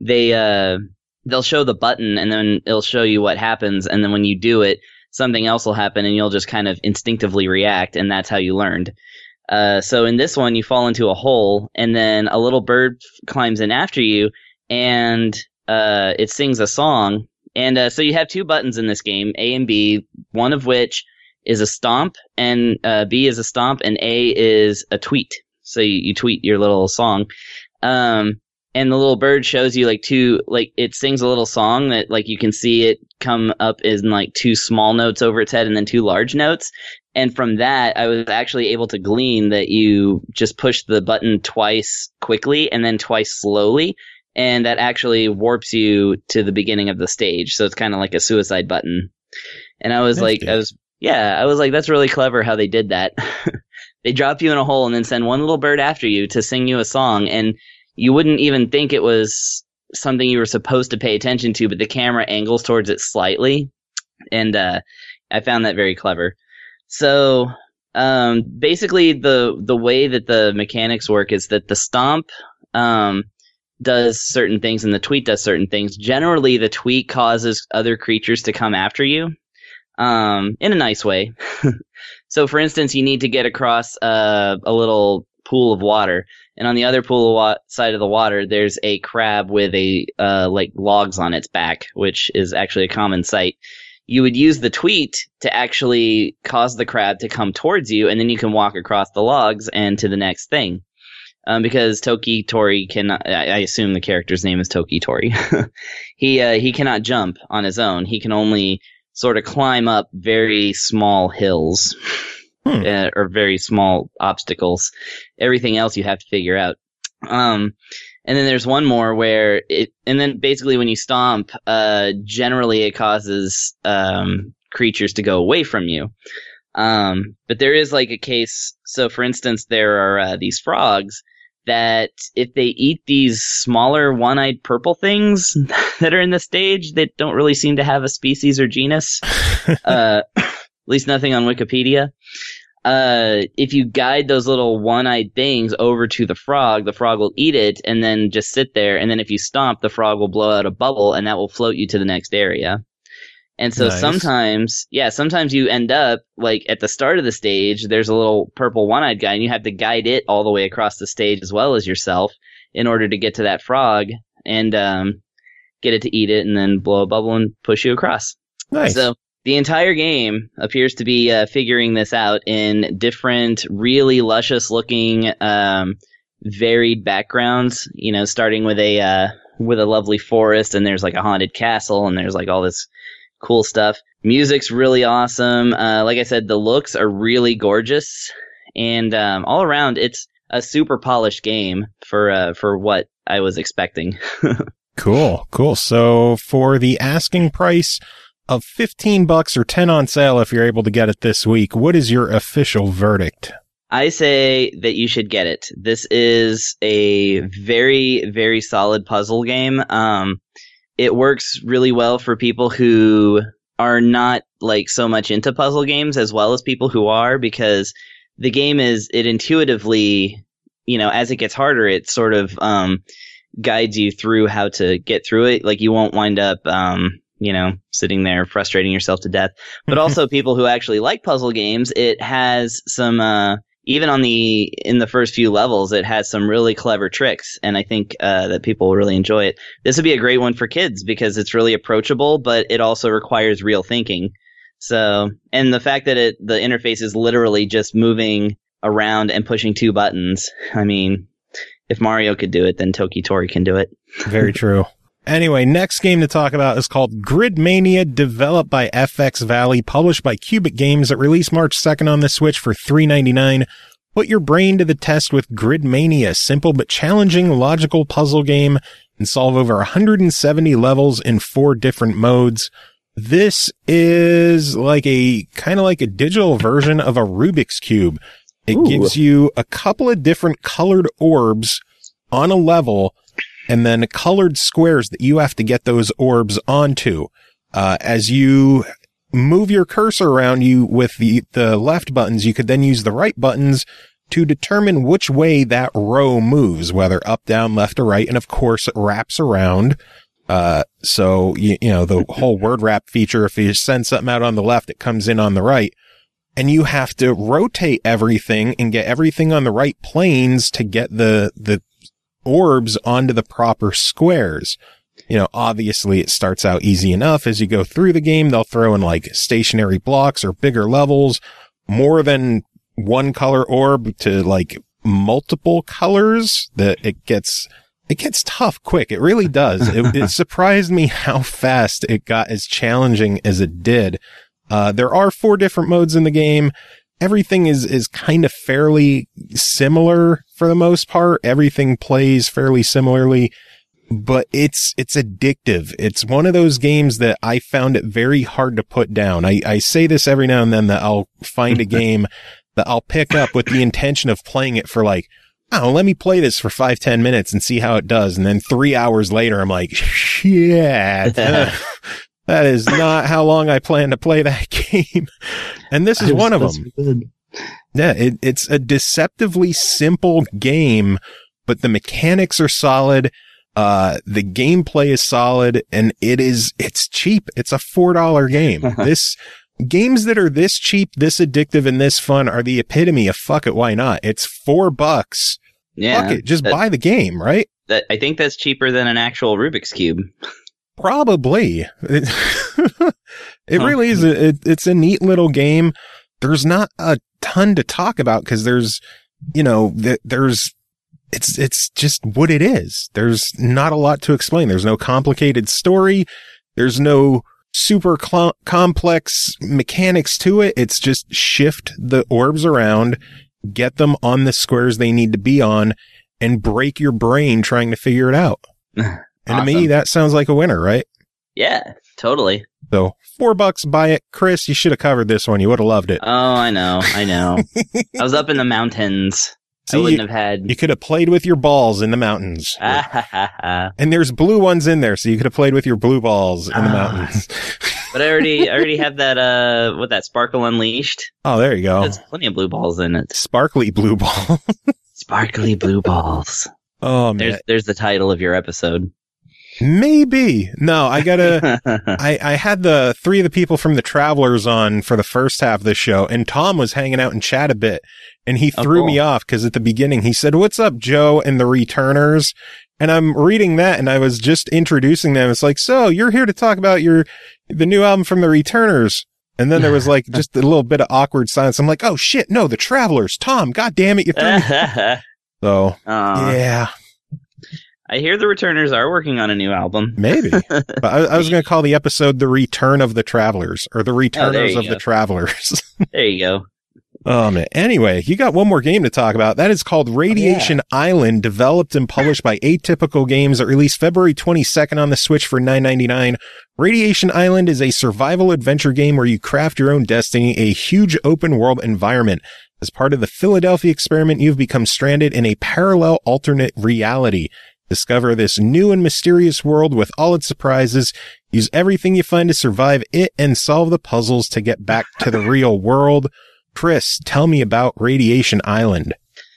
They'll show the button and then it'll show you what happens, and then when you do it, something else will happen and you'll just kind of instinctively react, and that's how you learned. So in this one, you fall into a hole, and then a little bird climbs in after you, and it sings a song. And so you have two buttons in this game, A and B, one of which is a stomp, and B is a stomp, and A is a tweet. So you tweet your little song. And the little bird shows you it sings a little song that, like, you can see it come up in like two small notes over its head and then two large notes. And from that, I was actually able to glean that you just push the button twice quickly and then twice slowly. And that actually warps you to the beginning of the stage. So it's kind of like a suicide button. And I was like, that's really clever how they did that. They drop you in a hole and then send one little bird after you to sing you a song. And you wouldn't even think it was something you were supposed to pay attention to, but the camera angles towards it slightly. And I found that very clever. So basically the way that the mechanics work is that the stomp does certain things and the tweet does certain things. Generally, the tweet causes other creatures to come after you in a nice way. So, for instance, you need to get across a little pool of water, and on the other side of the water, there's a crab with logs on its back, which is actually a common sight. You would use the tweet to actually cause the crab to come towards you, and then you can walk across the logs and to the next thing. Because Toki Tori cannot, I assume the character's name is Toki Tori. He cannot jump on his own. He can only sort of climb up very small hills. Or very small obstacles. Everything else you have to figure out. And then there's one more where and then basically when you stomp, generally it causes creatures to go away from you. But there is like a case. So for instance, there are these frogs that if they eat these smaller one-eyed purple things that are in the stage that don't really seem to have a species or genus, at least nothing on Wikipedia. If you guide those little one-eyed things over to the frog will eat it and then just sit there. And then if you stomp, the frog will blow out a bubble and that will float you to the next area. And so sometimes you end up like at the start of the stage, there's a little purple one-eyed guy and you have to guide it all the way across the stage as well as yourself in order to get to that frog and, get it to eat it and then blow a bubble and push you across. Nice. So the entire game appears to be figuring this out in different, really luscious-looking, varied backgrounds. You know, starting with a lovely forest, and there's like a haunted castle, and there's like all this cool stuff. Music's really awesome. Like I said, the looks are really gorgeous, and all around, it's a super polished game for what I was expecting. Cool. So for the asking price of $15 or $10 on sale if you're able to get it this week, what is your official verdict? I say that you should get it. This is a very, very solid puzzle game. It works really well for people who are not like so much into puzzle games as well as people who are, because the game it intuitively, you know, as it gets harder, it sort of guides you through how to get through it. Like you won't wind up you know, sitting there frustrating yourself to death. But also people who actually like puzzle games, it has some, even in the first few levels, it has some really clever tricks. And I think that people will really enjoy it. This would be a great one for kids because it's really approachable, but it also requires real thinking. So, and the fact that the interface is literally just moving around and pushing two buttons. I mean, if Mario could do it, then Toki Tori can do it. Very true. Anyway, next game to talk about is called Gridmania, developed by FX Valley, published by Cubic Games. It released March 2nd on the Switch for $3.99. Put your brain to the test with Gridmania, simple but challenging logical puzzle game, and solve over 170 levels in 4 different modes. This is like kind of like a digital version of a Rubik's Cube. It gives you a couple of different colored orbs on a level, and then colored squares that you have to get those orbs onto. As you move your cursor around you with the left buttons, you could then use the right buttons to determine which way that row moves, whether up, down, left, or right. And of course, it wraps around. So you know, the whole word wrap feature, if you send something out on the left, it comes in on the right. And you have to rotate everything and get everything on the right planes to get the orbs onto the proper squares. You know, obviously it starts out easy enough. As you go through the game, they'll throw in like stationary blocks or bigger levels, more than one color orb to like multiple colors. That it gets tough quick. It really does. It surprised me how fast it got as challenging as it did. There are 4 different modes in the game. Everything is kind of fairly similar for the most part. Everything plays fairly similarly, but it's addictive. It's one of those games that I found it very hard to put down. I say this every now and then, that I'll find a game that I'll pick up with the intention of playing it for like, oh, let me play this for 5-10 minutes and see how it does. And then 3 hours later, I'm like, shit. That is not how long I plan to play that game. And this is one of them. Yeah, it's a deceptively simple game, but the mechanics are solid. The gameplay is solid, and it's cheap. It's a $4 game. Games that are this cheap, this addictive, and this fun are the epitome of fuck it, why not? It's $4. Yeah. Fuck it, just buy the game, right? I think that's cheaper than an actual Rubik's Cube. Probably. It really is. It's a neat little game. There's not a ton to talk about because it's just what it is. There's not a lot to explain. There's no complicated story. There's no super complex mechanics to it. It's just shift the orbs around, get them on the squares they need to be on, and break your brain trying to figure it out. And Awesome. to me, that sounds like a winner, right? Yeah, totally. So $4, buy it. Chris, you should have covered this one. You would have loved it. Oh, I know. I was up in the mountains. See, I wouldn't have had. You could have played with your balls in the mountains. And there's blue ones in there, so you could have played with your blue balls in the mountains. But I already have that, that Sparkle Unleashed. Oh, there you go. There's plenty of blue balls in it. Sparkly blue ball. Sparkly blue balls. Oh, man. There's the title of your episode. Maybe. No, I gotta, I had the 3 of the people from the Travelers on for the first half of the show, and Tom was hanging out in chat a bit, and he threw me off because at the beginning he said, "What's up, Joe and the Returners?" And I'm reading that and I was just introducing them. It's like, so you're here to talk about the new album from the Returners. And then there was like just a little bit of awkward silence. I'm like, oh shit, no, the Travelers. Tom, God damn it, you threw me. So, yeah. I hear the Returners are working on a new album. Maybe. But I was going to call the episode The Return of the Travelers, or The Returners of the Travelers. There you go. Oh, man. Anyway, you got one more game to talk about. That is called Radiation Island, developed and published by Atypical Games, that released February 22nd on the Switch for $9.99. Radiation Island is a survival adventure game where you craft your own destiny, a huge open world environment. As part of the Philadelphia experiment, you've become stranded in a parallel alternate reality. Discover this new and mysterious world with all its surprises. Use everything you find to survive it and solve the puzzles to get back to the real world. Chris, tell me about Radiation Island.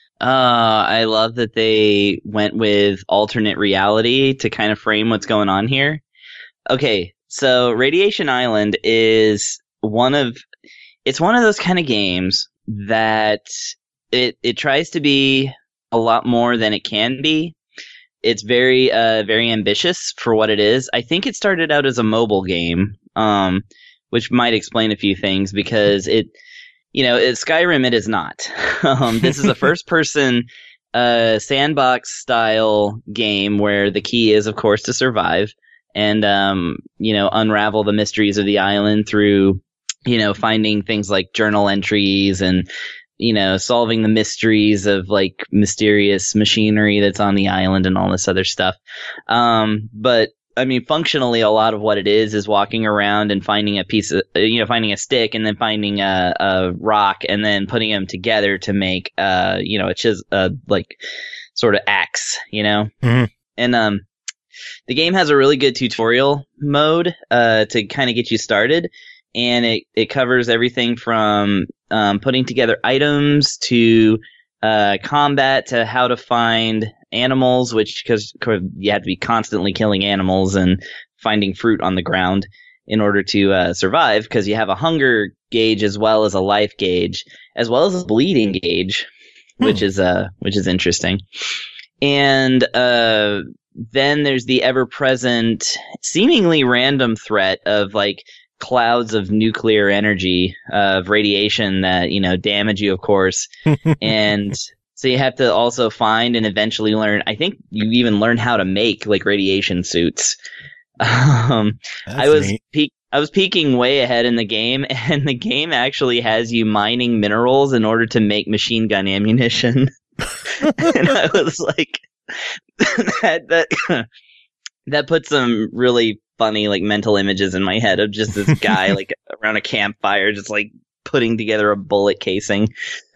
I love that they went with alternate reality to kind of frame what's going on here. Okay, so Radiation Island is one of those kind of games that it tries to be a lot more than it can be. It's very ambitious for what it is. I think it started out as a mobile game, which might explain a few things because Skyrim, it is not. This is a first-person sandbox style game where the key is, of course, to survive and unravel the mysteries of the island through finding things like journal entries and solving the mysteries of like mysterious machinery that's on the island and all this other stuff. But I mean, functionally, a lot of what it is walking around and finding a piece of, finding a stick and then finding a rock and then putting them together to make, like sort of axe, Mhm. And the game has a really good tutorial mode to kind of get you started, and it covers everything from putting together items to combat to how to find animals, because you have to be constantly killing animals and finding fruit on the ground in order to survive, because you have a hunger gauge as well as a life gauge, as well as a bleeding gauge, which is interesting. And then there's the ever-present, seemingly random threat of like clouds of nuclear energy, of radiation that damage you, of course, and so you have to also find and eventually learn. I think you even learn how to make like radiation suits. I was peeking way ahead in the game, and the game actually has you mining minerals in order to make machine gun ammunition. And I was like, that put some really funny like mental images in my head of just this guy like around a campfire, just like putting together a bullet casing.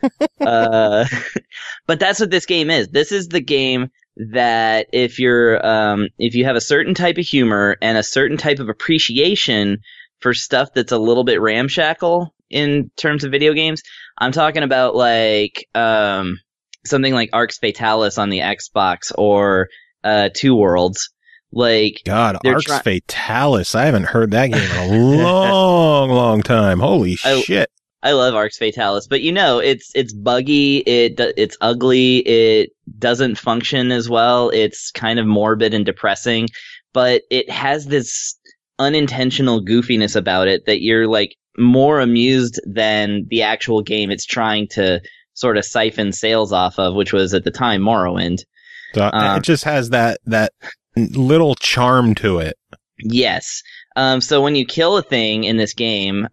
But that's what this game is. This is the game that if you have a certain type of humor and a certain type of appreciation for stuff that's a little bit ramshackle in terms of video games, I'm talking about like something like Arx Fatalis on the Xbox or Two Worlds. Like, God, Arx Fatalis. I haven't heard that game in a long, long time. Holy shit. I love Arx Fatalis, but it's buggy, it's ugly, it doesn't function as well, it's kind of morbid and depressing, but it has this unintentional goofiness about it that you're like more amused than the actual game it's trying to sort of siphon sales off of, which was at the time Morrowind. So it just has that little charm to it. Yes. So when you kill a thing in this game,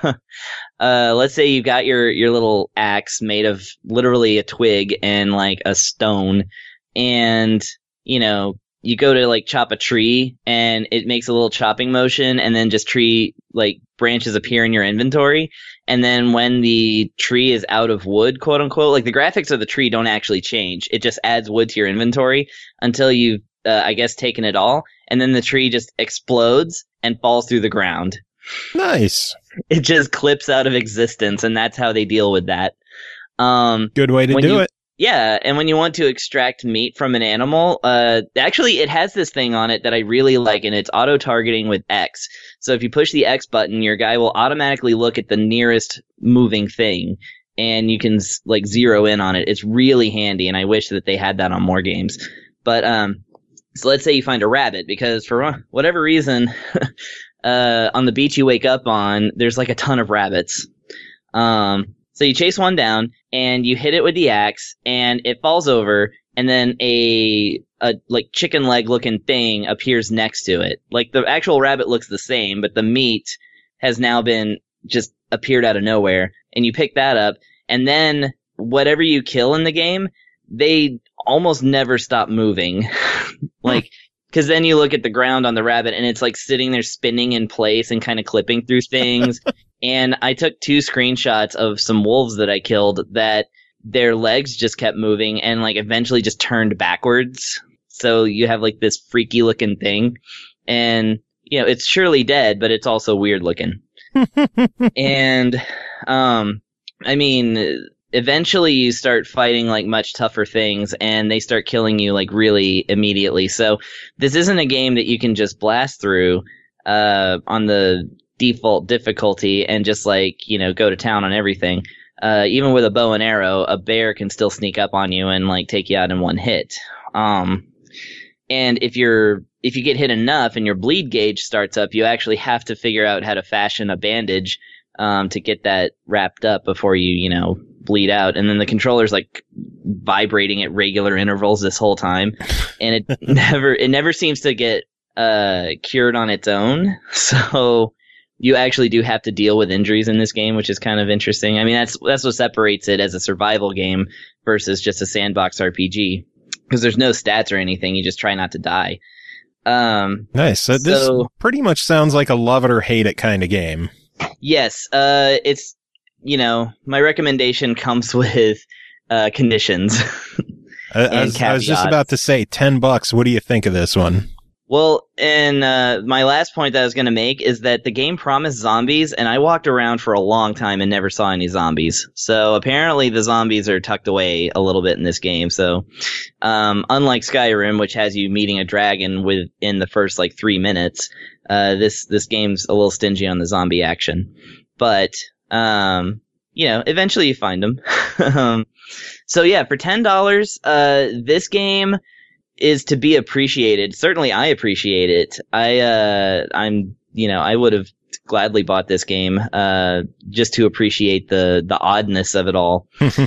let's say you got your little axe made of literally a twig and like a stone, and you go to like chop a tree and it makes a little chopping motion, and then just tree like branches appear in your inventory. And then when the tree is out of wood, quote unquote, like the graphics of the tree don't actually change. It just adds wood to your inventory until you've, I guess, taken it all. And then the tree just explodes and falls through the ground. Nice. It just clips out of existence, and that's how they deal with that. Good way to do it. Yeah, and when you want to extract meat from an animal, actually it has this thing on it that I really like, and it's auto-targeting with X. So if you push the X button, your guy will automatically look at the nearest moving thing, and you can like zero in on it. It's really handy, and I wish that they had that on more games. But so let's say you find a rabbit, because for whatever reason, on the beach you wake up on, there's like a ton of rabbits. So you chase one down and you hit it with the axe and it falls over, and then a like chicken leg looking thing appears next to it. Like the actual rabbit looks the same, but the meat has now been just appeared out of nowhere, and you pick that up, and then whatever you kill in the game, they almost never stop moving. Like, because then you look at the ground on the rabbit and it's like sitting there spinning in place and kind of clipping through things. And I took 2 screenshots of some wolves that I killed that their legs just kept moving and like eventually just turned backwards. So you have like this freaky looking thing, and it's surely dead, but it's also weird looking. And I mean, eventually you start fighting like much tougher things, and they start killing you like really immediately. So this isn't a game that you can just blast through on the default difficulty and just like go to town on everything. Even with a bow and arrow, a bear can still sneak up on you and like take you out in one hit. And if you get hit enough and your bleed gauge starts up, you actually have to figure out how to fashion a bandage to get that wrapped up before you bleed out. And then the controller's like vibrating at regular intervals this whole time, and it never seems to get cured on its own. So you actually do have to deal with injuries in this game, which is kind of interesting. I mean, that's what separates it as a survival game versus just a sandbox RPG, because there's no stats or anything. You just try not to die. Nice. So this pretty much sounds like a love it or hate it kind of game. Yes. It's, my recommendation comes with conditions. I was just about to say $10. What do you think of this one? Well, and my last point that I was going to make is that the game promised zombies, and I walked around for a long time and never saw any zombies. So apparently the zombies are tucked away a little bit in this game. So unlike Skyrim, which has you meeting a dragon within the first 3 minutes, this game's a little stingy on the zombie action. But eventually you find them. So yeah, for $10, this game is to be appreciated. Certainly I appreciate it. I would have gladly bought this game, just to appreciate the oddness of it all.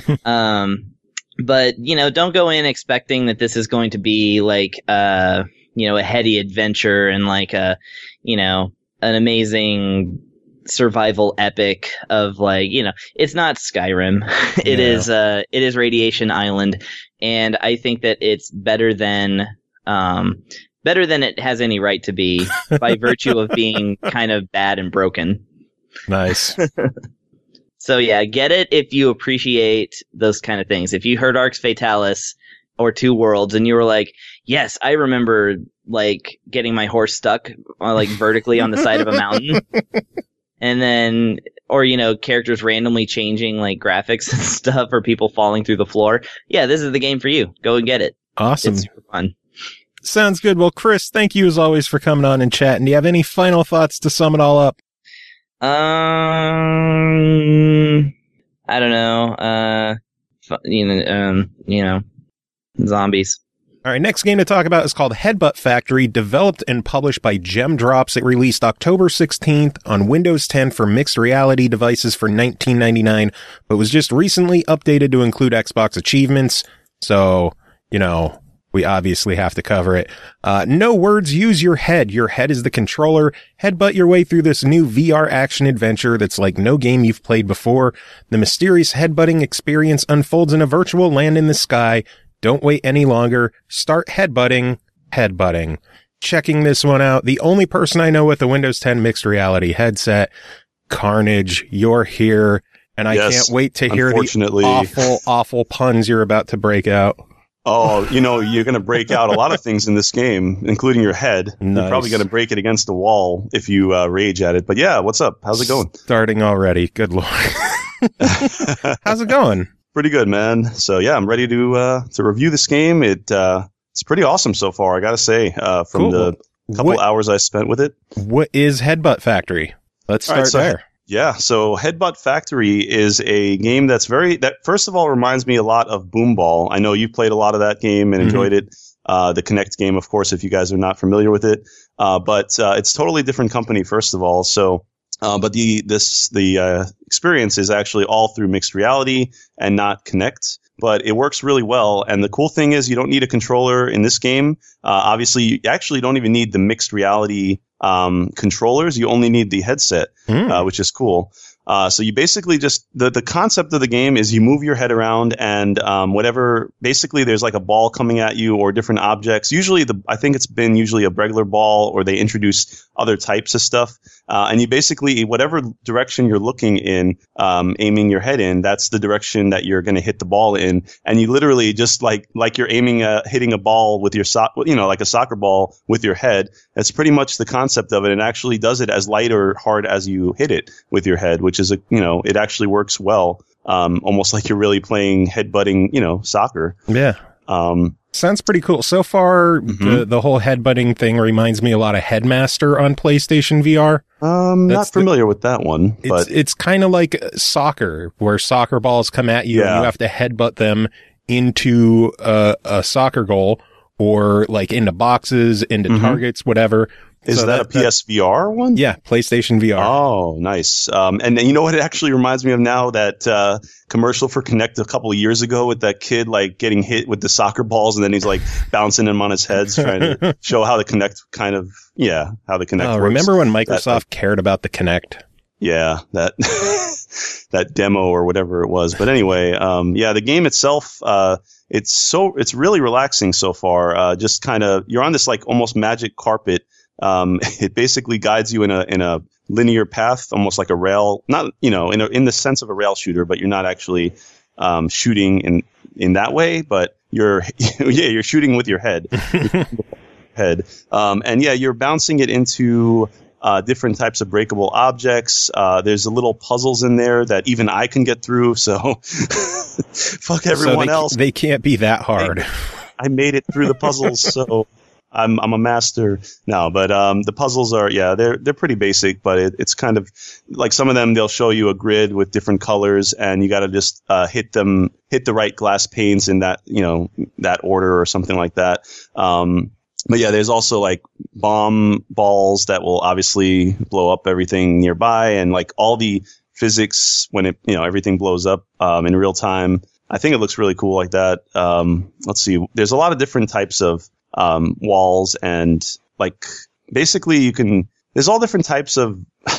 But, don't go in expecting that this is going to be a heady adventure and an amazing survival epic of it's not Skyrim. It is Radiation Island, and I think that it's better than it has any right to be by virtue of being kind of bad and broken. Nice. So yeah, get it if you appreciate those kind of things. If you heard Arx Fatalis or Two Worlds and you were like, yes, I remember getting my horse stuck vertically on the side of a mountain. And then, or, characters randomly changing graphics and stuff, or people falling through the floor. Yeah, this is the game for you. Go and get it. Awesome. It's super fun. Sounds good. Well, Chris, thank you as always for coming on and chatting. Do you have any final thoughts to sum it all up? I don't know. Zombies. All right, next game to talk about is called Headbutt Factory, developed and published by Gem Drops. It released October 16th on Windows 10 for mixed reality devices for $19.99, but was just recently updated to include Xbox achievements. So, we obviously have to cover it. No words, use your head. Your head is the controller. Headbutt your way through this new VR action adventure that's like no game you've played before. The mysterious headbutting experience unfolds in a virtual land in the sky. Don't wait any longer. Start headbutting. Checking this one out. The only person I know with a Windows 10 mixed reality headset, Carnage, you're here. And I can't wait to hear the awful puns you're about to break out. Oh, you're going to break out a lot of things in this game, including your head. Nice. You're probably going to break it against the wall if you rage at it. But yeah, what's up? How's it going? Starting already. Good Lord. How's it going? Pretty good, man. So yeah, I'm ready to review this game. It's pretty awesome so far, I gotta say. From the couple hours I spent with it. What is Headbutt Factory? Let's start there. Yeah, so Headbutt Factory is a game that first of all reminds me a lot of Boom Ball. I know you played a lot of that game and enjoyed it. The Kinect game, of course, if you guys are not familiar with it. But it's totally different company, first of all. So. But the experience is actually all through mixed reality and not Kinect, but it works really well. And the cool thing is you don't need a controller in this game. Obviously, you actually don't even need the mixed reality controllers. You only need the headset, which is cool. So you basically just the concept of the game is you move your head around and basically there's a ball coming at you or different objects. Usually I think it's been usually a regular ball, or they introduce other types of stuff. And you basically, whatever direction you're looking in, aiming your head in, that's the direction that you're going to hit the ball in. And you literally just like you're hitting a ball with your like a soccer ball with your head. That's pretty much the concept of it. And actually does it as light or hard as you hit it with your head, which is it actually works well. Almost like you're really playing headbutting, soccer. Yeah. Sounds pretty cool. So far, the whole headbutting thing reminds me a lot of Headmaster on PlayStation VR. Not familiar with that one, but it's kind of like soccer, where soccer balls come at you and you have to headbutt them into a soccer goal, or into boxes, into targets, whatever. Is that a PSVR one? Yeah, PlayStation VR. Oh, nice. And you know what it actually reminds me of now? That commercial for Kinect a couple of years ago with that kid getting hit with the soccer balls, and then he's bouncing them on his head, trying to show how the Kinect how the Kinect works. Remember when Microsoft cared about the Kinect? Yeah, that that demo or whatever it was. But anyway, yeah, the game itself, it's really relaxing so far. Just kind of, you're on this like almost magic carpet. It basically guides you in a linear path, almost like a rail, not, in the sense of a rail shooter, but you're not actually shooting in that way, but you're shooting with your head. And yeah, you're bouncing it into different types of breakable objects. There's a little puzzles in there that even I can get through, so fuck everyone else. They can't be that hard. I made it through the puzzles, so I'm a master now. But the puzzles are, they're pretty basic, but it's kind of like some of them, they'll show you a grid with different colors, and you got to just hit the right glass panes in that, that order or something like that. But yeah, there's also like bomb balls that will obviously blow up everything nearby, and like all the physics when it, everything blows up in real time. I think it looks really cool like that. Let's see. There's a lot of different types of walls, and like basically there's all different types of,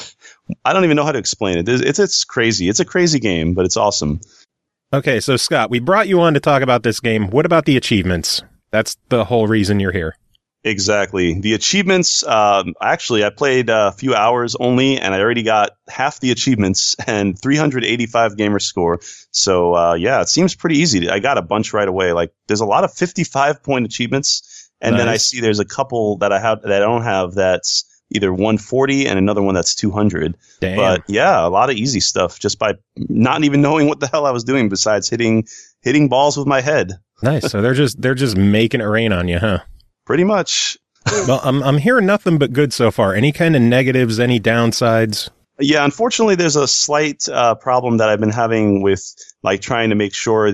I don't even know how to explain it. It's crazy. It's a crazy game, but it's awesome. Okay. So Scott, we brought you on to talk about this game. What about the achievements? That's the whole reason you're here. Exactly. The achievements, actually, I played a few hours only, and I already got half the achievements and 385 gamer score. So, yeah, it seems pretty easy. I got a bunch right away. Like, there's a lot of 55-point achievements, and then I see there's a couple that I don't have that's either 140 and another one that's 200. Damn. But, yeah, a lot of easy stuff just by not even knowing what the hell I was doing besides hitting balls with my head. Nice. So they're just making it rain on you, huh? Pretty much. Well, I'm hearing nothing but good so far. Any kind of negatives, any downsides? Yeah, unfortunately, there's a slight problem that I've been having with like trying to make sure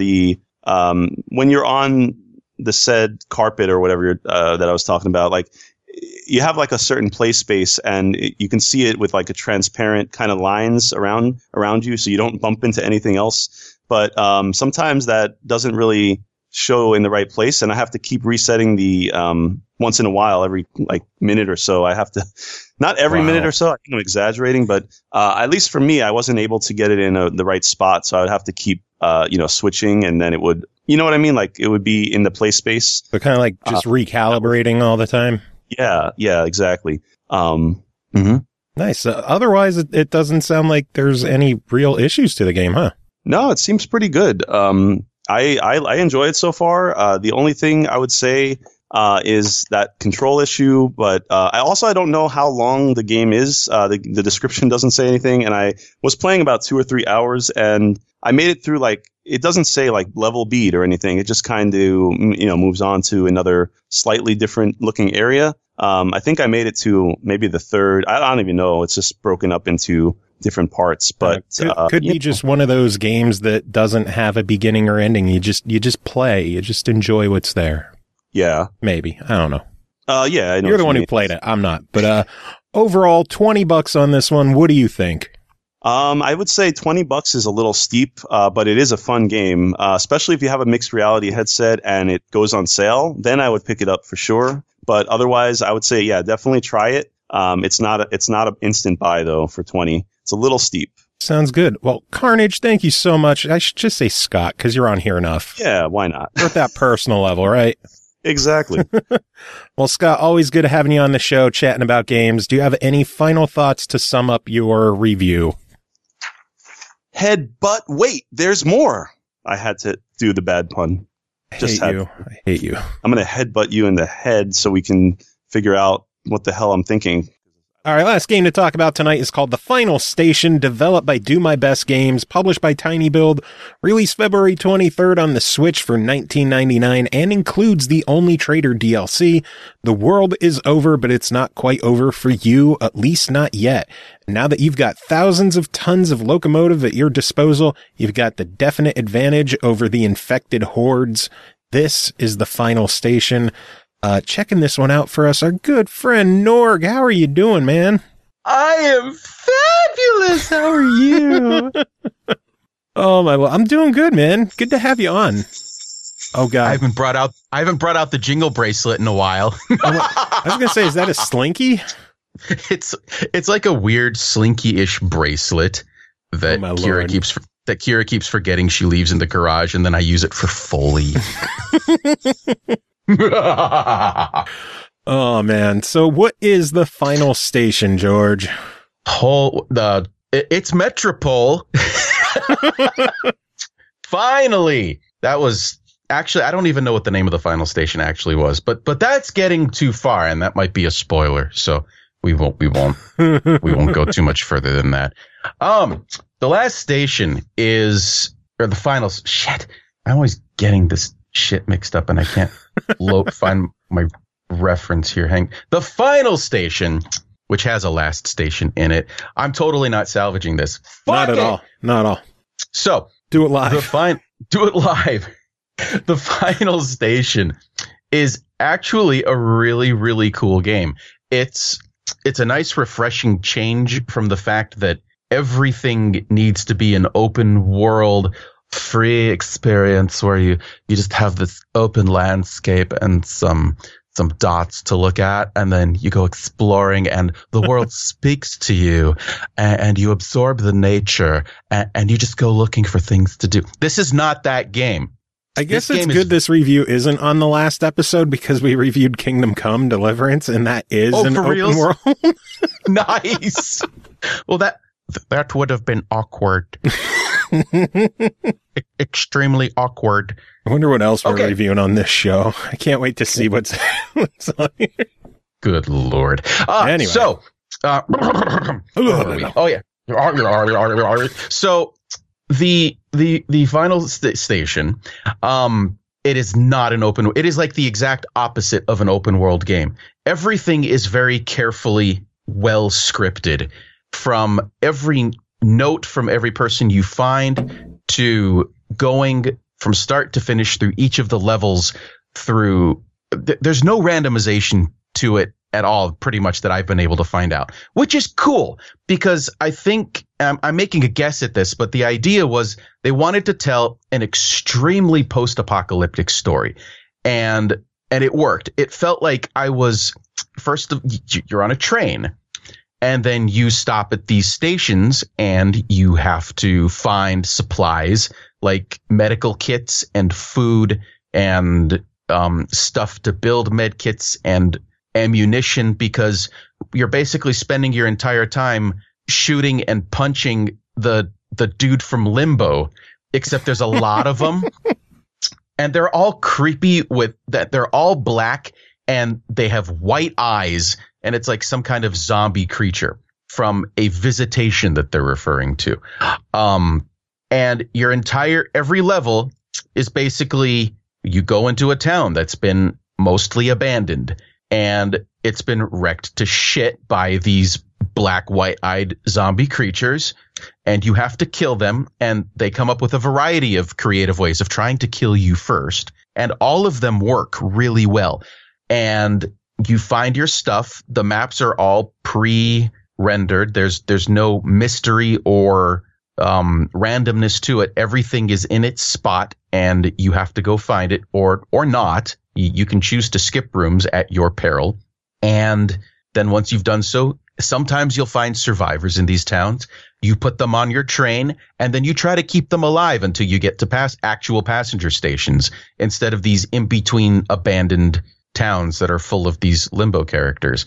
when you're on the said carpet or whatever that I was talking about, like you have like a certain play space, and you can see it with like a transparent kind of lines around you, so you don't bump into anything else. But sometimes that doesn't really show in the right place, and I have to keep resetting the once in a while, every like minute or so. I have to, not every minute or so, I think I'm exaggerating, but at least for me, I wasn't able to get it in the right spot, so I would have to keep switching, and then it would, you know what I mean, like it would be in the play space. So kind of like just recalibrating all the time. Yeah, exactly. Nice. Otherwise, it doesn't sound like there's any real issues to the game, huh? No, it seems pretty good. I enjoy it so far. The only thing I would say is that control issue, but I don't know how long the game is. The description doesn't say anything, and I was playing about 2 or 3 hours, and I made it through like, it doesn't say like level beat or anything. It just kind of moves on to another slightly different looking area. I think I made it to maybe the third. I don't even know. It's just broken up into different parts, but could be just one of those games that doesn't have a beginning or ending. You just play, you just enjoy what's there. Yeah, maybe. I don't know. Yeah, I know you're the one who played it. I'm not. But overall, $20 on this one. What do you think? I would say $20 is a little steep, but it is a fun game, especially if you have a mixed reality headset and it goes on sale. Then I would pick it up for sure. But otherwise, I would say, yeah, definitely try it. It's not an instant buy though for 20. It's a little steep. Sounds good. Well, Carnage, thank you so much. I should just say Scott, because you're on here enough. Yeah, why not? We're at that personal level, right? Exactly. Well, Scott, always good having you on the show, chatting about games. Do you have any final thoughts to sum up your review? Wait, there's more. I had to do the bad pun. I hate you. I'm going to headbutt you in the head so we can figure out what the hell I'm thinking. All right, last game to talk about tonight is called The Final Station, developed by Do My Best Games, published by Tiny Build, released February 23rd on the Switch for $19.99, and includes the Only Trader DLC. The world is over, but it's not quite over for you, at least not yet. Now that you've got thousands of tons of locomotive at your disposal, you've got the definite advantage over the infected hordes. This is The Final Station. Checking this one out for us, our good friend Norg. How are you doing, man? I am fabulous. How are you? Oh my! Well, I'm doing good, man. Good to have you on. Oh God, I haven't brought out the jingle bracelet in a while. I was gonna say, is that a slinky? It's like a weird slinky-ish bracelet. Oh, my Kira Lord. keeps forgetting she leaves in the garage, and then I use it for Foley. Oh man! So what is the final station, George? It's Metropole. Finally, that was actually, I don't even know what the name of the final station actually was, but that's getting too far, and that might be a spoiler. So we won't go too much further than that. The last station is, or the final. Shit, I'm always getting this shit mixed up, and I can't find my reference here. The final station, which has a last station in it. I'm totally not salvaging this. Not at all. So do it live. Do it live. The final station is actually a really, really cool game. It's a nice, refreshing change from the fact that everything needs to be an open world, free experience where you just have this open landscape and some dots to look at, and then you go exploring and the world speaks to you, and you absorb the nature, and you just go looking for things to do. This is not that game. I guess it's good this review isn't on the last episode, because we reviewed Kingdom Come Deliverance, and that is an open world. Nice. Well, that would have been awkward. Extremely awkward. I wonder what else we're reviewing on this show. I can't wait to see what's on here. Good Lord. Anyway. So, oh yeah. So the final station, it is not an open. It is like the exact opposite of an open world game. Everything is very carefully well scripted, from every note from every person you find to going from start to finish through each of the levels. There's no randomization to it at all, pretty much, that I've been able to find out, which is cool, because I think I'm making a guess at this, but the idea was they wanted to tell an extremely post-apocalyptic story, and it worked. It felt like I was you're on a train, and then you stop at these stations and you have to find supplies like medical kits and food and stuff to build med kits and ammunition, because you're basically spending your entire time shooting and punching the dude from Limbo, except there's a lot of them. And they're all creepy with that. They're all black and they have white eyes. And it's like some kind of zombie creature from a visitation that they're referring to. And every level is basically, you go into a town that's been mostly abandoned, and it's been wrecked to shit by these black, white-eyed zombie creatures, and you have to kill them, and they come up with a variety of creative ways of trying to kill you first, and all of them work really well. And you find your stuff. The maps are all pre-rendered. There's no mystery or randomness to it. Everything is in its spot, and you have to go find it or not. You can choose to skip rooms at your peril. And then once you've done so, sometimes you'll find survivors in these towns. You put them on your train, and then you try to keep them alive until you get to actual passenger stations, instead of these in-between abandoned towns that are full of these Limbo characters.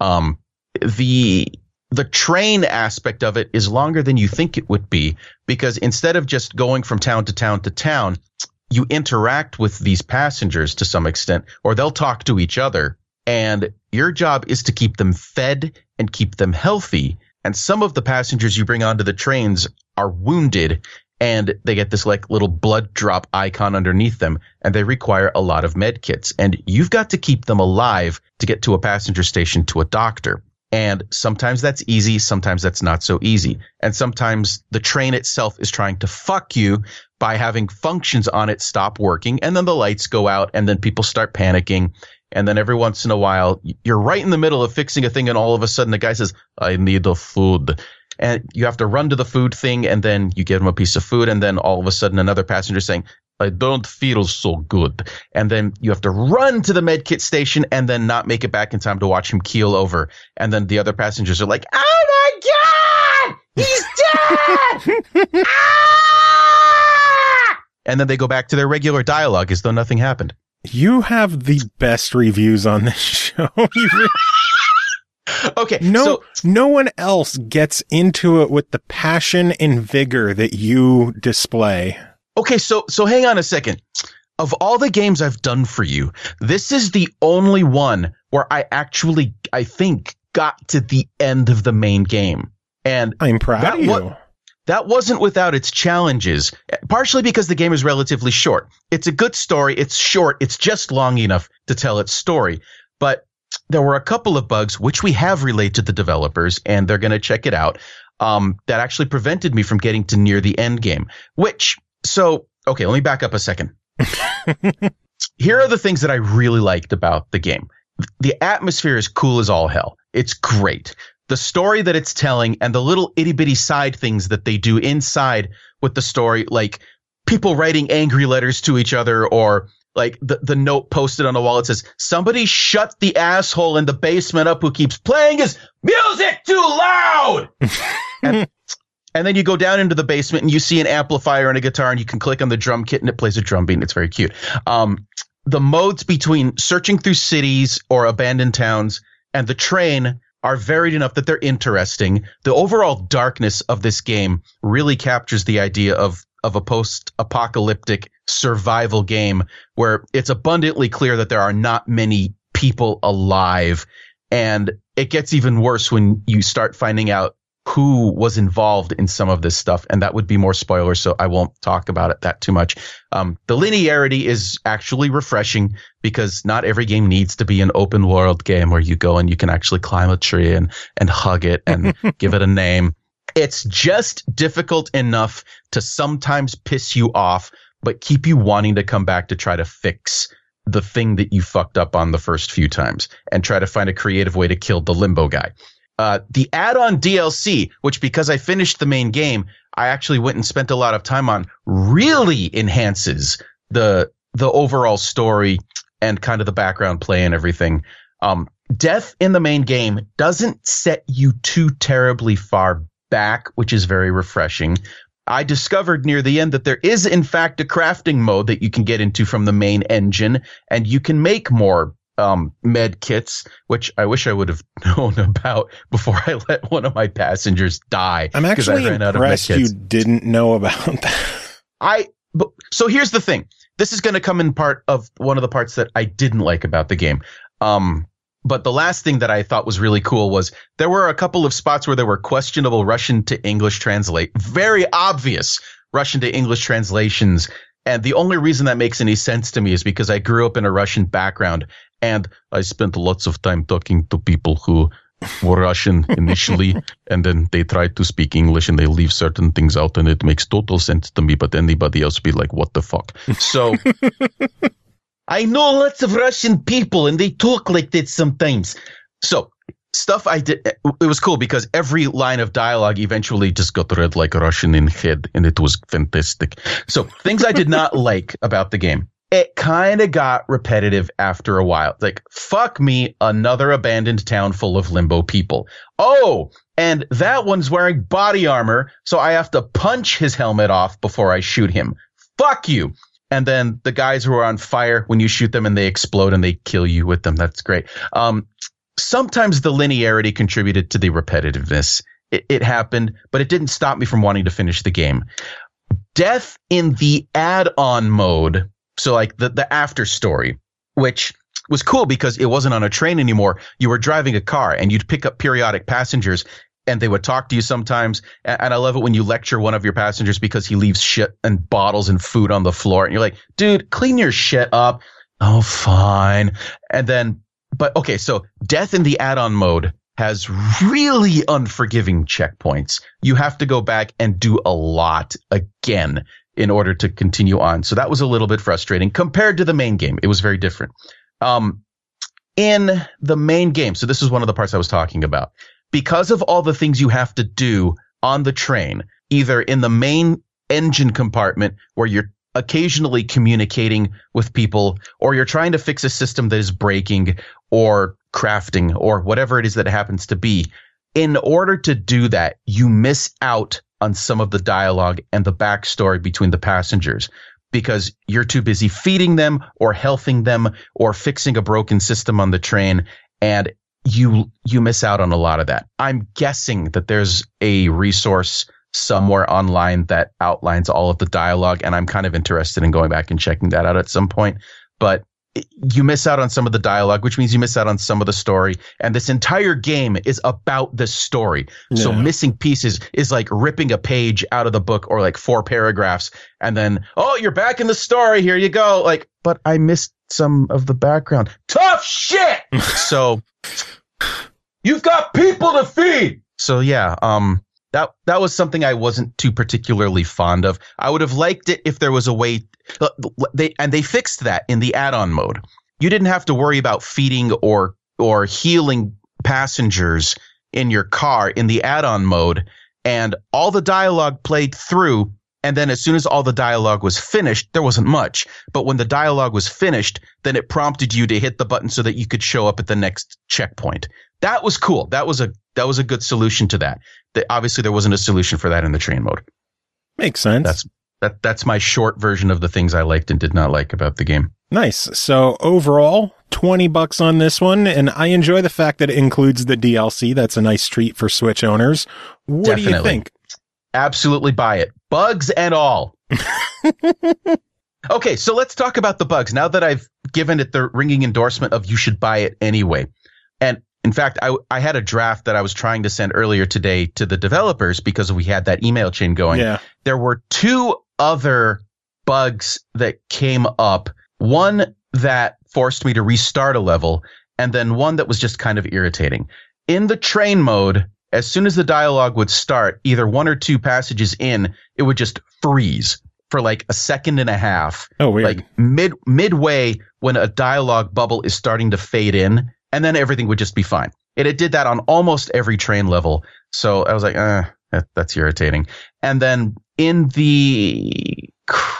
The train aspect of it is longer than you think it would be, because instead of just going from town to town to town, you interact with these passengers to some extent, or they'll talk to each other, and your job is to keep them fed and keep them healthy. And some of the passengers you bring onto the trains are wounded, and they get this like little blood drop icon underneath them, and they require a lot of med kits, and you've got to keep them alive to get to a passenger station to a doctor. And sometimes that's easy, sometimes that's not so easy. And sometimes the train itself is trying to fuck you by having functions on it stop working, and then the lights go out, and then people start panicking. And then every once in a while, you're right in the middle of fixing a thing, and all of a sudden the guy says, "I need the food." And you have to run to the food thing, and then you give him a piece of food, and then all of a sudden another passenger saying, "I don't feel so good." And then you have to run to the medkit station and then not make it back in time to watch him keel over. And then the other passengers are like, "Oh my God, he's And then they go back to their regular dialogue as though nothing happened. You have the best reviews on this show. Okay. No one else gets into it with the passion and vigor that you display. Okay, so hang on a second. Of all the games I've done for you, this is the only one where I think, got to the end of the main game. And I'm proud of you. That wasn't without its challenges, partially because the game is relatively short. It's a good story. It's short. It's just long enough to tell its story. But there were a couple of bugs, which we have relayed to the developers, and they're going to check it out, that actually prevented me from getting to near the end game. Okay, let me back up a second. Here are the things that I really liked about the game. The atmosphere is cool as all hell. It's great. The story that it's telling and the little itty bitty side things that they do inside with the story, like people writing angry letters to each other, or like the note posted on the wall. It says, somebody shut the asshole in the basement up who keeps playing his music too loud. and then you go down into the basement and you see an amplifier and a guitar, and you can click on the drum kit and it plays a drum beat. And it's very cute. The modes between searching through cities or abandoned towns and the train are varied enough that they're interesting. The overall darkness of this game really captures the idea of a post-apocalyptic survival game where it's abundantly clear that there are not many people alive. And it gets even worse when you start finding out who was involved in some of this stuff. And that would be more spoilers, so I won't talk about it that too much. The linearity is actually refreshing because not every game needs to be an open world game where you go and you can actually climb a tree and hug it and give it a name. It's just difficult enough to sometimes piss you off, but keep you wanting to come back to try to fix the thing that you fucked up on the first few times and try to find a creative way to kill the limbo guy. The add-on DLC, which because I finished the main game, I actually went and spent a lot of time on, really enhances the overall story and kind of the background play and everything. Death in the main game doesn't set you too terribly far back, which is very refreshing. I discovered near the end that there is, in fact, a crafting mode that you can get into from the main engine, and you can make more med kits, which I wish I would have known about before I let one of my passengers die. I'm actually impressed you didn't know about that. So here's the thing. This is going to come in part of one of the parts that I didn't like about the game. But the last thing that I thought was really cool was there were a couple of spots where there were questionable Russian to English very obvious Russian to English translations. And the only reason that makes any sense to me is because I grew up in a Russian background, and I spent lots of time talking to people who were Russian initially, and then they try to speak English and they leave certain things out, and it makes total sense to me, but anybody else be like, what the fuck? So I know lots of Russian people, and they talk like that sometimes. So stuff I did, it was cool because every line of dialogue eventually just got read like Russian in head, and it was fantastic. So things I did not like about the game. It kind of got repetitive after a while. Like, fuck me, another abandoned town full of limbo people. Oh, and that one's wearing body armor, so I have to punch his helmet off before I shoot him. Fuck you. And then the guys who are on fire, when you shoot them and they explode and they kill you with them. That's great. Sometimes the linearity contributed to the repetitiveness. It happened, but it didn't stop me from wanting to finish the game. Death in the add-on mode, so like the after story, which was cool because it wasn't on a train anymore. You were driving a car and you'd pick up periodic passengers and they would talk to you sometimes. And I love it when you lecture one of your passengers because he leaves shit and bottles and food on the floor. And you're like, dude, clean your shit up. Oh, fine. And then, but okay, so Death in the add-on mode has really unforgiving checkpoints. You have to go back and do a lot again in order to continue on. So that was a little bit frustrating compared to the main game. It was very different. In the main game, so this is one of the parts I was talking about. Because of all the things you have to do on the train, either in the main engine compartment where you're occasionally communicating with people, or you're trying to fix a system that is breaking or crafting or whatever it is that it happens to be, in order to do that, you miss out on some of the dialogue and the backstory between the passengers because you're too busy feeding them or healthing them or fixing a broken system on the train, and you miss out on a lot of that. I'm guessing that there's a resource somewhere online that outlines all of the dialogue, and I'm kind of interested in going back and checking that out at some point. But you miss out on some of the dialogue, which means you miss out on some of the story. And this entire game is about the story. Yeah. So missing pieces is like ripping a page out of the book or like 4 paragraphs. And then, oh, you're back in the story. Here you go. Like, but I missed some of the background. Tough shit. So you've got people to feed. So yeah, that was something I wasn't too particularly fond of. I would have liked it if there was a way. They fixed that in the add-on mode. You didn't have to worry about feeding or healing passengers in your car in the add-on mode, and all the dialogue played through. And then as soon as all the dialogue was finished, there wasn't much. But when the dialogue was finished, then it prompted you to hit the button so that you could show up at the next checkpoint. That was cool. That was a good solution to that. Obviously, there wasn't a solution for that in the train mode. Makes sense. That's my short version of the things I liked and did not like about the game. Nice. So overall, $20 on this one, and I enjoy the fact that it includes the DLC. That's a nice treat for Switch owners. What do you think? Absolutely buy it. Bugs and all. Okay, so let's talk about the bugs. Now that I've given it the ringing endorsement of you should buy it anyway. And in fact, I had a draft that I was trying to send earlier today to the developers because we had that email chain going. Yeah. There were 2 other bugs that came up. One that forced me to restart a level, and then one that was just kind of irritating. In the train mode, as soon as the dialogue would start, either 1 or 2 passages in, it would just freeze for like a second and a half. Oh, weird. Like midway when a dialogue bubble is starting to fade in, and then everything would just be fine. It did that on almost every train level. So I was like, that's irritating. And then in the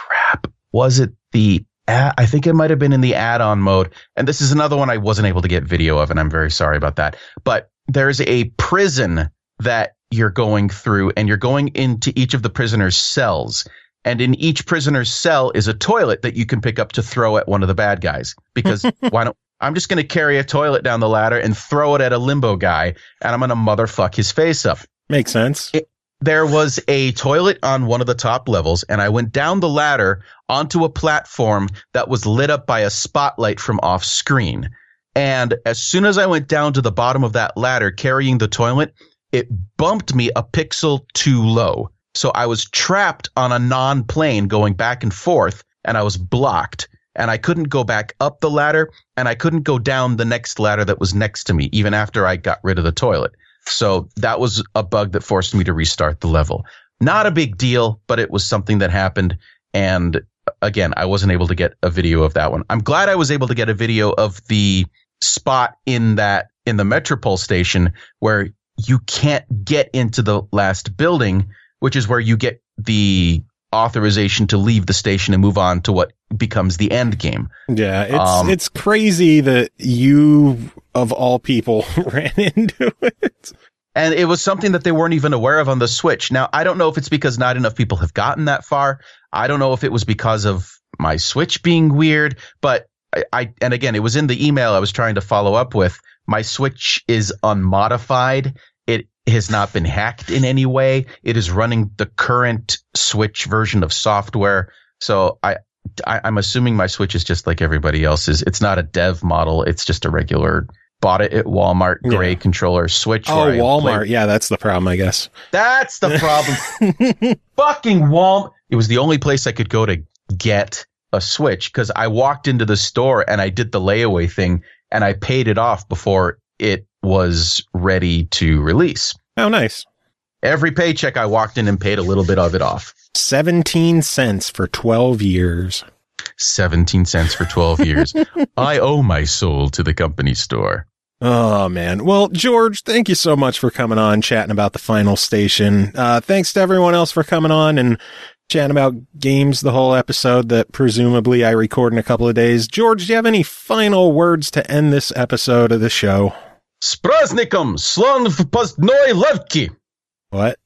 I think it might have been in the add-on mode. And this is another one I wasn't able to get video of, and I'm very sorry about that. But there's a prison that you're going through, and you're going into each of the prisoners' cells. And in each prisoner's cell is a toilet that you can pick up to throw at one of the bad guys. Because I'm just going to carry a toilet down the ladder and throw it at a limbo guy, and I'm going to motherfuck his face up. Makes sense. There was a toilet on one of the top levels, and I went down the ladder onto a platform that was lit up by a spotlight from off screen. And as soon as I went down to the bottom of that ladder carrying the toilet, it bumped me a pixel too low. So I was trapped on a non-plane going back and forth, and I was blocked. And I couldn't go back up the ladder, and I couldn't go down the next ladder that was next to me, even after I got rid of the toilet. So that was a bug that forced me to restart the level. Not a big deal, but it was something that happened. And again, I wasn't able to get a video of that one. I'm glad I was able to get a video of the spot in the Metropole station where you can't get into the last building, which is where you get the authorization to leave the station and move on to what becomes the end game. Yeah, it's crazy that you, of all people, ran into it. And it was something that they weren't even aware of on the Switch. Now, I don't know if it's because not enough people have gotten that far. I don't know if it was because of my Switch being weird, but and again, it was in the email I was trying to follow up with. My Switch is unmodified. It has not been hacked in any way. It is running the current Switch version of software. So I'm assuming my Switch is just like everybody else's. It's not a dev model. It's just a regular, bought it at Walmart, gray controller Switch. Oh, Walmart. Yeah, that's the problem, I guess. That's the problem. Fucking Walmart. It was the only place I could go to get a Switch because I walked into the store and I did the layaway thing and I paid it off before it was ready to release. Oh, nice. Every paycheck I walked in and paid a little bit of it off. 17 cents for 12 years. 17 cents for 12 years. I owe my soul to the company store. Oh, man. Well, George, thank you so much for coming on, chatting about the final station. Thanks to everyone else for coming on and chatting about games the whole episode that presumably I record in a couple of days. George, do you have any final words to end this episode of the show? Spraznikom, slon v postnoj levki. What?